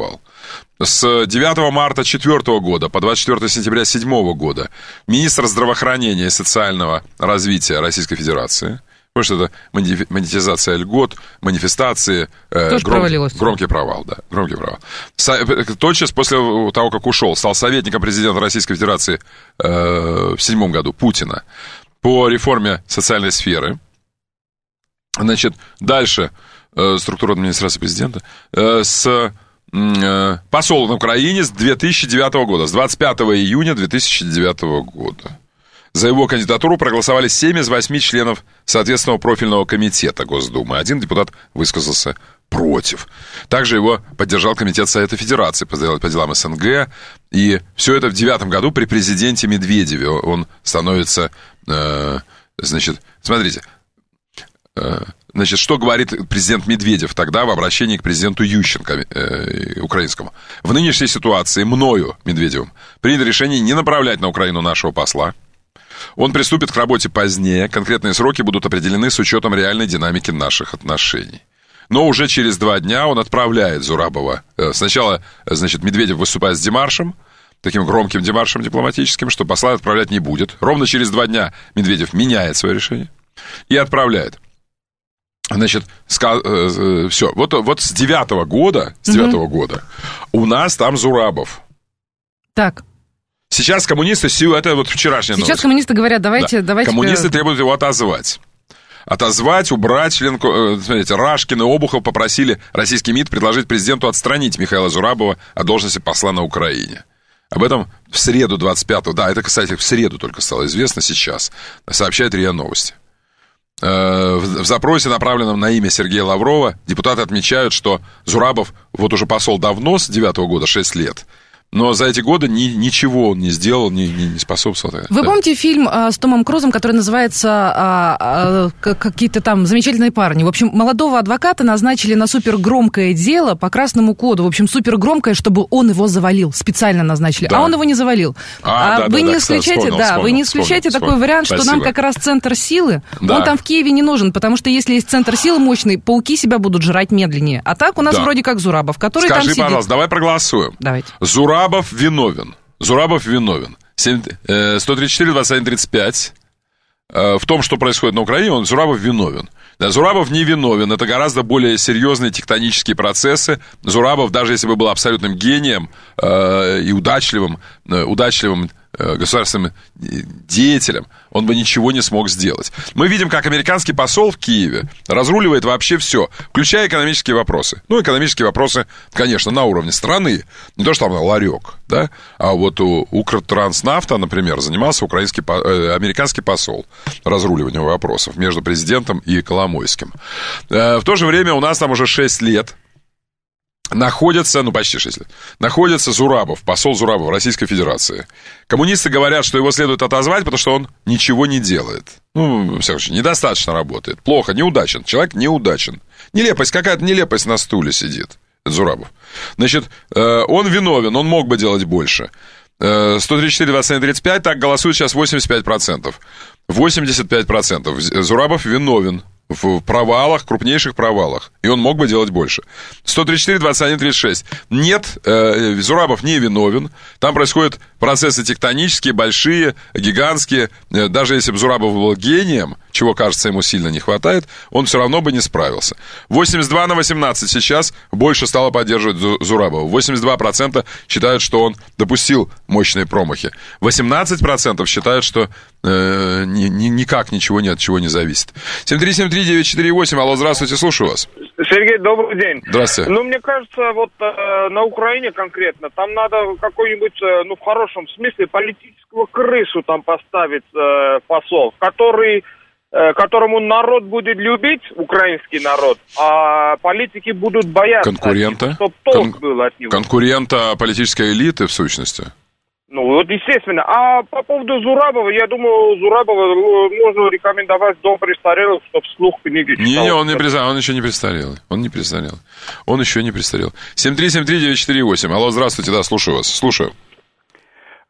С девятого марта две тысячи четвёртого года по двадцать четвёртого сентября две тысячи седьмого года министр здравоохранения и социального развития Российской Федерации. Потому что это монетизация льгот, манифестации, э, гром, громкий провал, да, громкий провал. Со, тотчас после того, как ушел, стал советником президента Российской Федерации э, в седьмом году Путина по реформе социальной сферы. Значит, дальше э, структура администрации президента э, с э, посол на Украине с две тысячи девятого года, с двадцать пятого июня две тысячи девятого года. За его кандидатуру проголосовали семь из восьми членов соответственного профильного комитета Госдумы. Один депутат высказался против. Также его поддержал комитет Совета Федерации по делам СНГ. И все это в девятом году при президенте Медведеве. Он становится, э, значит, смотрите, э, значит, что говорит президент Медведев тогда в обращении к президенту Ющенко, э, украинскому. В нынешней ситуации мною, Медведевым, принято решение не направлять на Украину нашего посла. Он приступит к работе позднее. Конкретные сроки будут определены с учетом реальной динамики наших отношений. Но уже через два дня он отправляет Зурабова. Сначала, значит, Медведев выступает с демаршем, таким громким демаршем дипломатическим, что посла отправлять не будет. Ровно через два дня Медведев меняет свое решение и отправляет. Значит, ска- все. Вот, вот с девятого года, с девятого угу. года у нас там Зурабов. Так. Сейчас коммунисты, это вот вчерашняя новость. Сейчас коммунисты говорят, давайте... Да. давайте... Коммунисты требуют его отозвать. Отозвать, убрать член... Смотрите, Рашкин и Обухов попросили российский МИД предложить президенту отстранить Михаила Зурабова от должности посла на Украине. Об этом в среду двадцать пятого... Да, это, кстати, в среду только стало известно сейчас. Сообщает РИА Новости. В запросе, направленном на имя Сергея Лаврова, депутаты отмечают, что Зурабов, вот уже посол давно, с девятого года, шесть лет... Но за эти годы ни, ничего он не сделал, не, не, не способствовал. Вы да. помните фильм а, с Томом Крузом, который называется а, а, «Какие-то там замечательные парни»? В общем, молодого адвоката назначили на супергромкое дело по красному коду. В общем, супергромкое, чтобы он его завалил. Специально назначили. Да. А он его не завалил. А, а да, вы, да, не да, исключайте, вспомнил, да, вспомнил, вы не исключайте вспомнил, такой вспомнил. вариант, что Спасибо. Нам как раз центр силы, да. он там в Киеве не нужен, потому что если есть центр силы мощный, пауки себя будут жрать медленнее. А так у нас да. вроде как Зурабов, который Скажи, там сидит. Скажи, пожалуйста, давай проголосуем. Давайте. Зурабов виновен. Зурабов виновен. сто тридцать четыре двадцать один тридцать пять. В том, что происходит на Украине, он, Зурабов виновен. Да, Зурабов не виновен. Это гораздо более серьезные тектонические процессы. Зурабов, даже если бы был абсолютным гением э, и удачливым, э, удачливым э, государственным деятелем, он бы ничего не смог сделать. Мы видим, как американский посол в Киеве разруливает вообще все, включая экономические вопросы. Ну, экономические вопросы, конечно, на уровне страны. Не то, что там ларек, да? А вот у Укртранснафта, например, занимался украинский, э, американский посол разруливанием вопросов между президентом и Коломойским. Э, в то же время у нас там уже шесть лет находится, ну почти шесть лет, находится Зурабов, посол Зурабов Российской Федерации. Коммунисты говорят, что его следует отозвать, потому что он ничего не делает. Ну, во всяком случае, недостаточно работает. Плохо, неудачен. Человек неудачен. Нелепость, какая-то нелепость на стуле сидит. Это Зурабов. Значит, он виновен, он мог бы делать больше. сто тридцать четыре двадцать один тридцать пять, так голосует сейчас восемьдесят пять процентов. восемьдесят пять процентов. Зурабов виновен в провалах, крупнейших провалах. И он мог бы делать больше. сто тридцать четыре двадцать один тридцать шесть. Нет, э, Зурабов не виновен. Там происходят процессы тектонические, большие, гигантские. Даже если бы Зурабов был гением, чего, кажется, ему сильно не хватает, он все равно бы не справился. восемьдесят два на восемнадцать сейчас больше стало поддерживать Зурабова. восемьдесят два процента считают, что он допустил мощные промахи. восемнадцать процентов считают, что э, ни, ни, никак ничего ни от чего не зависит. семь три семь три девять четыре восемь. Алло, здравствуйте, слушаю вас. Сергей, добрый день. Здравствуйте. Ну, мне кажется, вот э, на Украине конкретно, там надо какой-нибудь, э, ну, в хорошем смысле, политического крысу там поставить э, посол, который, э, которому народ будет любить, украинский народ, а политики будут бояться. Конкурента? Чтобы толк Кон- был от него. Конкурента политической элиты, в сущности? Ну, вот естественно. А по поводу Зурабова, я думаю, Зурабова можно рекомендовать дом престарелых, чтобы вслух книги читал. Не, не, он не престарел, он еще не престарел. Он не престарел. Он еще не престарел. семь три семь три девять четыре восемь. Алло, здравствуйте, да, слушаю вас. Слушаю.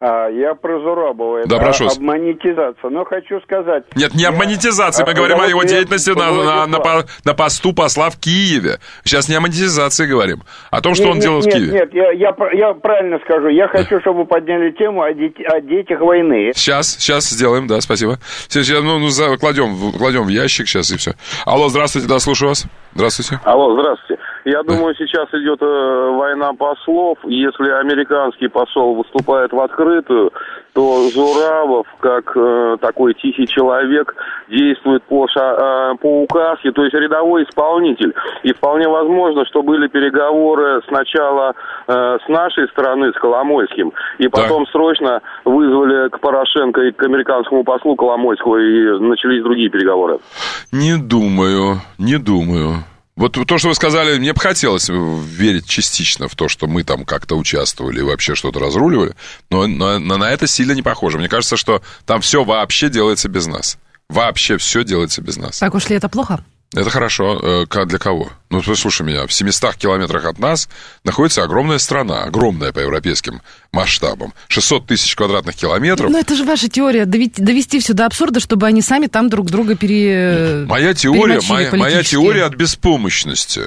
А, я про Зурабова. Да, это прошу. Об монетизации. Но хочу сказать... Нет, не об монетизации. Мы говорим о его деятельности на, на, на, на посту посла в Киеве. Сейчас не о монетизации говорим. О том, что нет, он нет, делал нет, в Киеве. Нет, я, я, я правильно скажу. Я хочу, чтобы вы подняли тему о, дети, о детях войны. Сейчас, сейчас сделаем, да, спасибо. Сейчас, ну, ну за, кладем, кладем в ящик сейчас и все. Алло, здравствуйте, да, слушаю вас. Здравствуйте. Алло, здравствуйте. Я думаю, сейчас идет э, война послов. Если американский посол выступает в открытую, то Зурабов, как э, такой тихий человек, действует по, ша, э, по указке, то есть рядовой исполнитель. И вполне возможно, что были переговоры сначала э, с нашей стороны, с Коломойским, и потом да. срочно вызвали к Порошенко и к американскому послу Коломойского, и начались другие переговоры. Не думаю, не думаю. Вот то, что вы сказали, мне бы хотелось верить частично в то, что мы там как-то участвовали и вообще что-то разруливали, но, но, но на это сильно не похоже. Мне кажется, что там все вообще делается без нас. Вообще все делается без нас. Так уж ли это плохо? Это хорошо. Для кого? Ну, слушай меня, в семистах километрах от нас находится огромная страна, огромная по европейским масштабам. шестьсот тысяч квадратных километров. Ну, это же ваша теория, довести, довести все до абсурда, чтобы они сами там друг друга пере... Моя теория, моя, моя теория от беспомощности.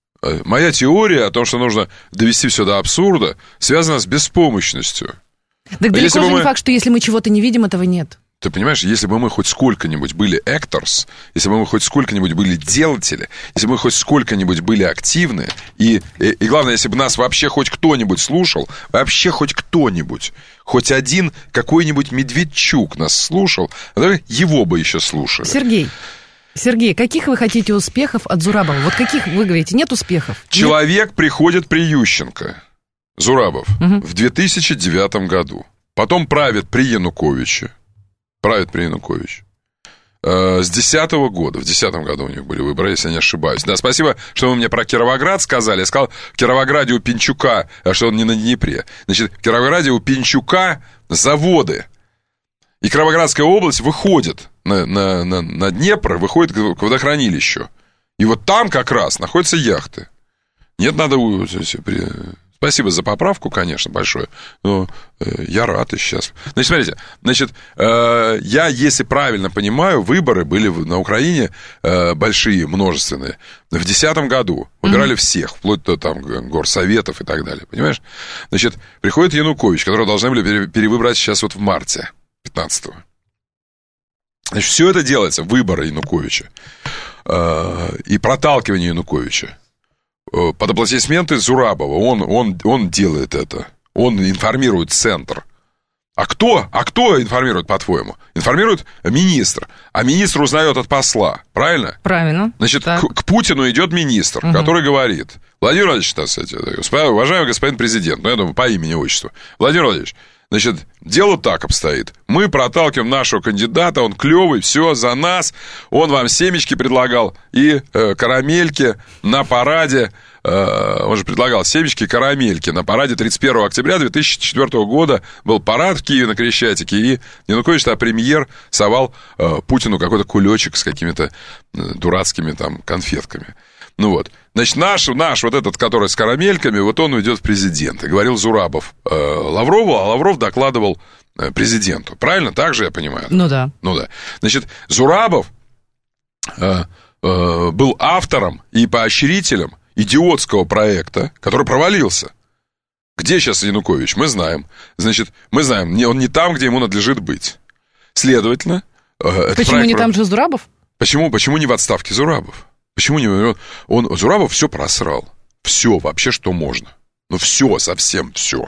Моя теория о том, что нужно довести все до абсурда, связана с беспомощностью. Так далеко же не факт, что если мы чего-то не видим, этого нет. Ты понимаешь, если бы мы хоть сколько-нибудь были actors, если бы мы хоть сколько-нибудь были делатели, если бы мы хоть сколько-нибудь были активны, и, и, и главное, если бы нас вообще хоть кто-нибудь слушал, вообще хоть кто-нибудь, хоть один какой-нибудь Медведчук нас слушал, его бы еще слушали. Сергей, Сергей, каких вы хотите успехов от Зурабова? Вот каких вы говорите, нет успехов? Человек нет? приходит при Ющенко, Зурабов, угу. в две тысячи девятом году, потом правит при Януковиче. Правит при Януковиче. С десятого года, в десятом году у них были выборы, если я не ошибаюсь. Да, спасибо, что вы мне про Кировоград сказали. Я сказал, в Кировограде у Пинчука, что он не на Днепре. Значит, в Кировограде у Пинчука заводы. И Кировоградская область выходит на, на, на, на Днепр, выходит к водохранилищу. И вот там как раз находятся яхты. Нет, надо... Спасибо за поправку, конечно, большое, но э, я рад и сейчас. Значит, смотрите, значит, э, я, если правильно понимаю, выборы были на Украине э, большие, множественные. В десятом году выбирали mm-hmm. всех, вплоть до там горсоветов и так далее, понимаешь? Значит, приходит Янукович, которого должны были перевыбрать сейчас вот в марте пятнадцатого. Значит, все это делается, выборы Януковича э, и проталкивание Януковича. Под аплодисменты Зурабова, он, он, он делает это, он информирует центр. А кто? А кто информирует, по-твоему? Информирует министр, а министр узнает от посла, правильно? Правильно. Значит, к, к Путину идет министр, угу. который говорит: Владимир Владимирович, кстати, уважаемый господин президент, ну, я думаю, по имени, отчеству, Владимир Владимирович, значит, дело так обстоит. Мы проталкиваем нашего кандидата, он клевый, все за нас. Он вам семечки предлагал и э, карамельки на параде. Э, он же предлагал семечки и карамельки. На параде тридцать первого октября две тысячи четвёртого года был парад в Киеве на Крещатике. И Янукович, а премьер, совал э, Путину какой-то кулечек с какими-то э, дурацкими там конфетками. Ну вот. Значит, наш, наш вот этот, который с карамельками, вот он уйдет в президенты. Говорил Зурабов э, Лаврову, а Лавров докладывал э, президенту. Правильно? Так же я понимаю? Ну да. Ну да. Значит, Зурабов э, э, был автором и поощрителем идиотского проекта, который провалился. Где сейчас Янукович? Мы знаем. Значит, мы знаем, он не там, где ему надлежит быть. Следовательно... Э, Почему не там же Зурабов? Почему, почему не в отставке Зурабов? Почему не... Он, Зурабов все просрал. Все вообще, что можно. Ну, все, совсем все.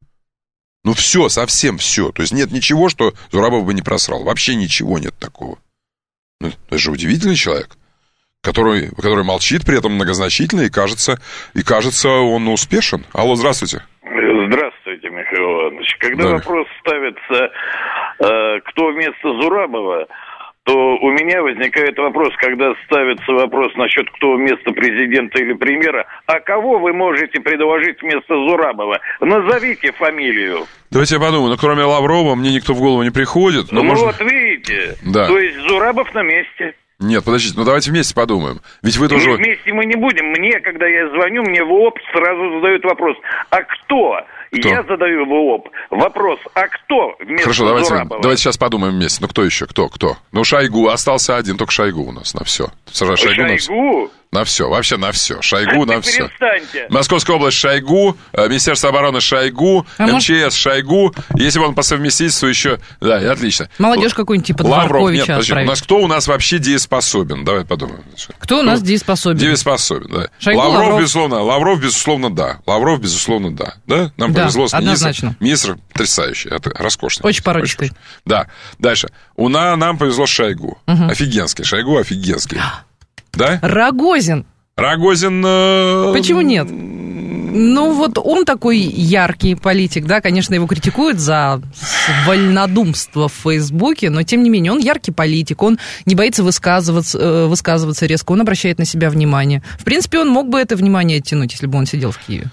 Ну, все, совсем все. То есть нет ничего, что Зурабов бы не просрал. Вообще ничего нет такого. Ну, это же удивительный человек, который, который молчит, при этом многозначительно, и кажется, и кажется, он успешен. Алло, здравствуйте. Здравствуйте, Михаил Иванович. Когда да. вопрос ставится, э, кто вместо Зурабова, то у меня возникает вопрос, когда ставится вопрос насчет кто вместо президента или премьера, а кого вы можете предложить вместо Зурабова? Назовите фамилию. Давайте я подумаю, но кроме Лаврова мне никто в голову не приходит. Но ну можно... вот видите, да. То есть Зурабов на месте. Нет, подождите, ну давайте вместе подумаем. Ведь вы тоже... Вместе мы не будем. Мне, когда я звоню, мне в лоб сразу задают вопрос, а кто Кто? Я задаю ему вопрос, а кто вместо Хорошо, давайте, Зурабова? давайте сейчас подумаем вместе. Ну, кто еще? Кто? Кто? Ну, Шойгу. Остался один, только Шойгу у нас на все. Шойгу? Шойгу? На все, вообще на все. Шойгу на все. Перестаньте. Московская область Шойгу, Министерство обороны Шойгу, а МЧС может... Шойгу. Если бы он по совместительству еще... Да, отлично. Молодежь Л... какой-нибудь типа Дворковича Нет, подожди, у нас кто у нас вообще дееспособен? Давай подумаем. Кто у нас дееспособен? Дееспособен, да. Шойгу, Лавров, Лавров, безусловно. Лавров, безусловно, да. Лавров, безусловно, да. Да? Нам да, повезло с однозначно. министром. Министр потрясающий, это роскошный. Очень породистый. Да. Дальше. У нас, нам повезло с Шойгу. Угу. Офигенский. Шойгу офигенский. Да? Рогозин. Рогозин... Э... Почему нет? Ну, вот он такой яркий политик, да, конечно, его критикуют за вольнодумство в Фейсбуке, но, тем не менее, он яркий политик, он не боится высказываться, высказываться резко, он обращает на себя внимание. В принципе, он мог бы это внимание оттянуть, если бы он сидел в Киеве.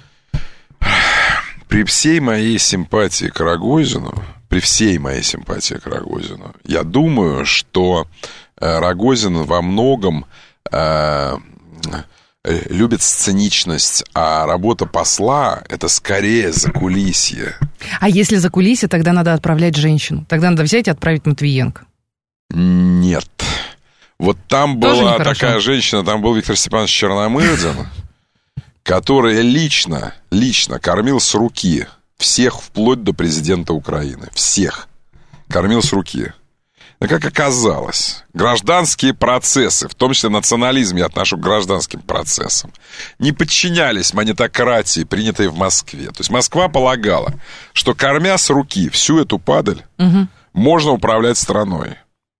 При всей моей симпатии к Рогозину, при всей моей симпатии к Рогозину, я думаю, что Рогозин во многом... Э, любит сценичность, а работа посла — это скорее закулисье. А если закулисье, тогда надо отправлять женщину. Тогда надо взять и отправить Матвиенко. Нет. Вот там Тоже была нехорошо. Такая женщина, там был Виктор Степанович Черномырдин, который лично, лично кормил с руки всех, вплоть до президента Украины. Всех. Кормил с руки. Но, как оказалось, гражданские процессы, в том числе национализм, я отношу к гражданским процессам, не подчинялись монетократии, принятой в Москве. То есть Москва полагала, что, кормя с руки всю эту падаль, угу. можно управлять страной.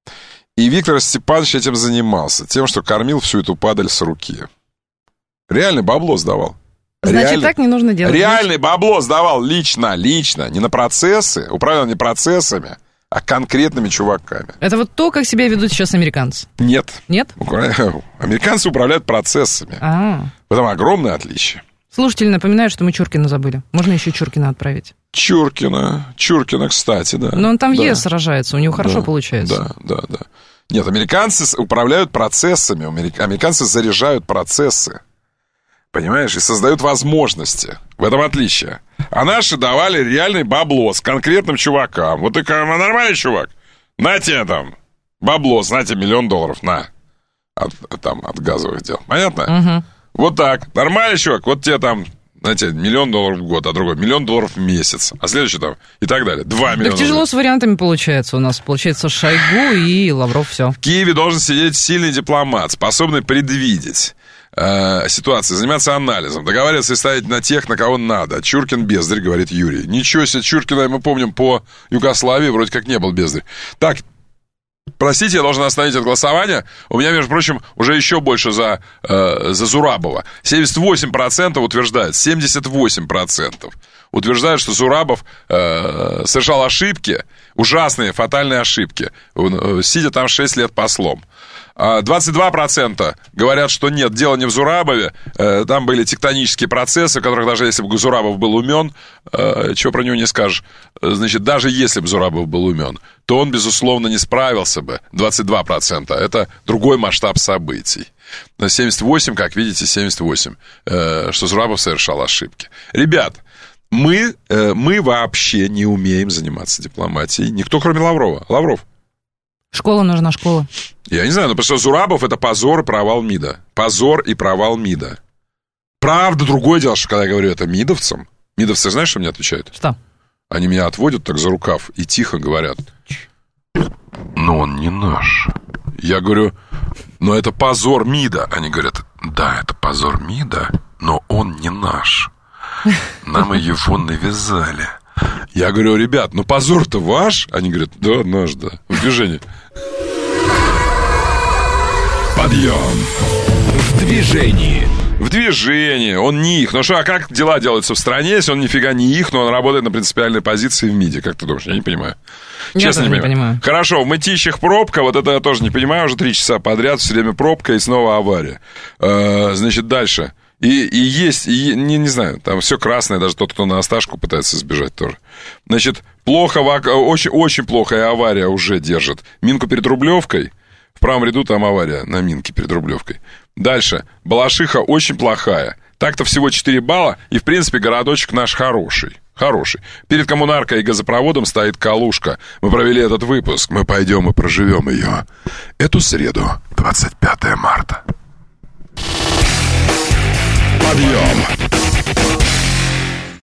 И Виктор Степанович этим занимался, тем, что кормил всю эту падаль с руки. Реально бабло сдавал. Значит, реальный, так не нужно делать. Реальный бабло сдавал лично, лично, не на процессы, управлял не процессами, а конкретными чуваками. Это вот то, как себя ведут сейчас американцы? Нет. Нет? Американцы управляют процессами. А-а-а. В этом огромное отличие. Слушатели напоминают, что мы Чуркина забыли. Можно еще Чуркина отправить? Чуркина. Чуркина, кстати, да. Но он там в да. ЕС сражается, у него хорошо да, получается. Да, да, да. Нет, американцы управляют процессами, американцы заряжают процессы. Понимаешь? И создают возможности. В этом отличие. А наши давали реальный бабло с конкретным чувакам. Вот ты нормальный чувак. На тебе там бабло, на тебе миллион долларов, на. От, там, от газовых дел. Понятно? Угу. Вот так. Нормальный чувак, вот тебе там, знаете, миллион долларов в год, а другой миллион долларов в месяц. А следующий там и так далее. Два миллиона. Так тяжело с вариантами получается у нас. Получается Шойгу и Лавров, все. В Киеве должен сидеть сильный дипломат, способный предвидеть ситуации, заниматься анализом, договариваться и ставить на тех, на кого надо. Чуркин бездарь, говорит Юрий. Ничего себе, Чуркина, мы помним, по Югославии вроде как не был бездарь. Так, простите, я должен остановить это голосование. У меня, между прочим, уже еще больше за, э, за Зурабова. семьдесят восемь процентов утверждают, семьдесят восемь процентов утверждают, что Зурабов э, совершал ошибки, ужасные, фатальные ошибки, сидя там шесть лет послом. двадцать два процента говорят, что нет, дело не в Зурабове. Там были тектонические процессы, в которых даже если бы Зурабов был умен, чего про него не скажешь, значит, даже если бы Зурабов был умен, то он, безусловно, не справился бы. двадцать два процента. Это другой масштаб событий. семьдесят восемь, как видите, семьдесят восемь, что Зурабов совершал ошибки. Ребят, мы, мы вообще не умеем заниматься дипломатией. Никто, кроме Лаврова. Лавров. Школа нужна, школа. Я не знаю, но потому что Зурабов — это позор и провал МИДа. Позор и провал МИДа. Правда, другое дело, что когда я говорю это мидовцам, мидовцы, знаешь, что мне отвечают? Что? Они меня отводят так за рукав и тихо говорят: но он не наш. Я говорю: но это позор МИДа. Они говорят: да, это позор МИДа, но он не наш. Нам его навязали. Я говорю: ребят, ну позор-то ваш? Они говорят: да, наш, да. В движении. Подъем. В движении. В движении. Он не их. Ну что, а как дела делаются в стране, если он нифига не их, но он работает на принципиальной позиции в МИДе? Как ты думаешь? Я не понимаю. Я Честно, не понимаю. не понимаю. Хорошо, в Мытищах пробка. Вот это я тоже не понимаю. Уже три часа подряд все время пробка и снова авария. Э, значит, дальше. И, и есть, и, не, не знаю, там все красное, даже тот, кто на Осташку пытается сбежать тоже. Значит, плохо, очень, очень плохая авария уже держит. Минку перед Рублевкой, в правом ряду там авария на Минке перед Рублевкой. Дальше, Балашиха очень плохая. Так-то всего четыре балла, и, в принципе, городочек наш хороший. Хороший. Перед коммунаркой и газопроводом стоит Калушка. Мы провели этот выпуск. Мы пойдем и проживем ее. Эту среду, двадцать пятое марта. Подъем!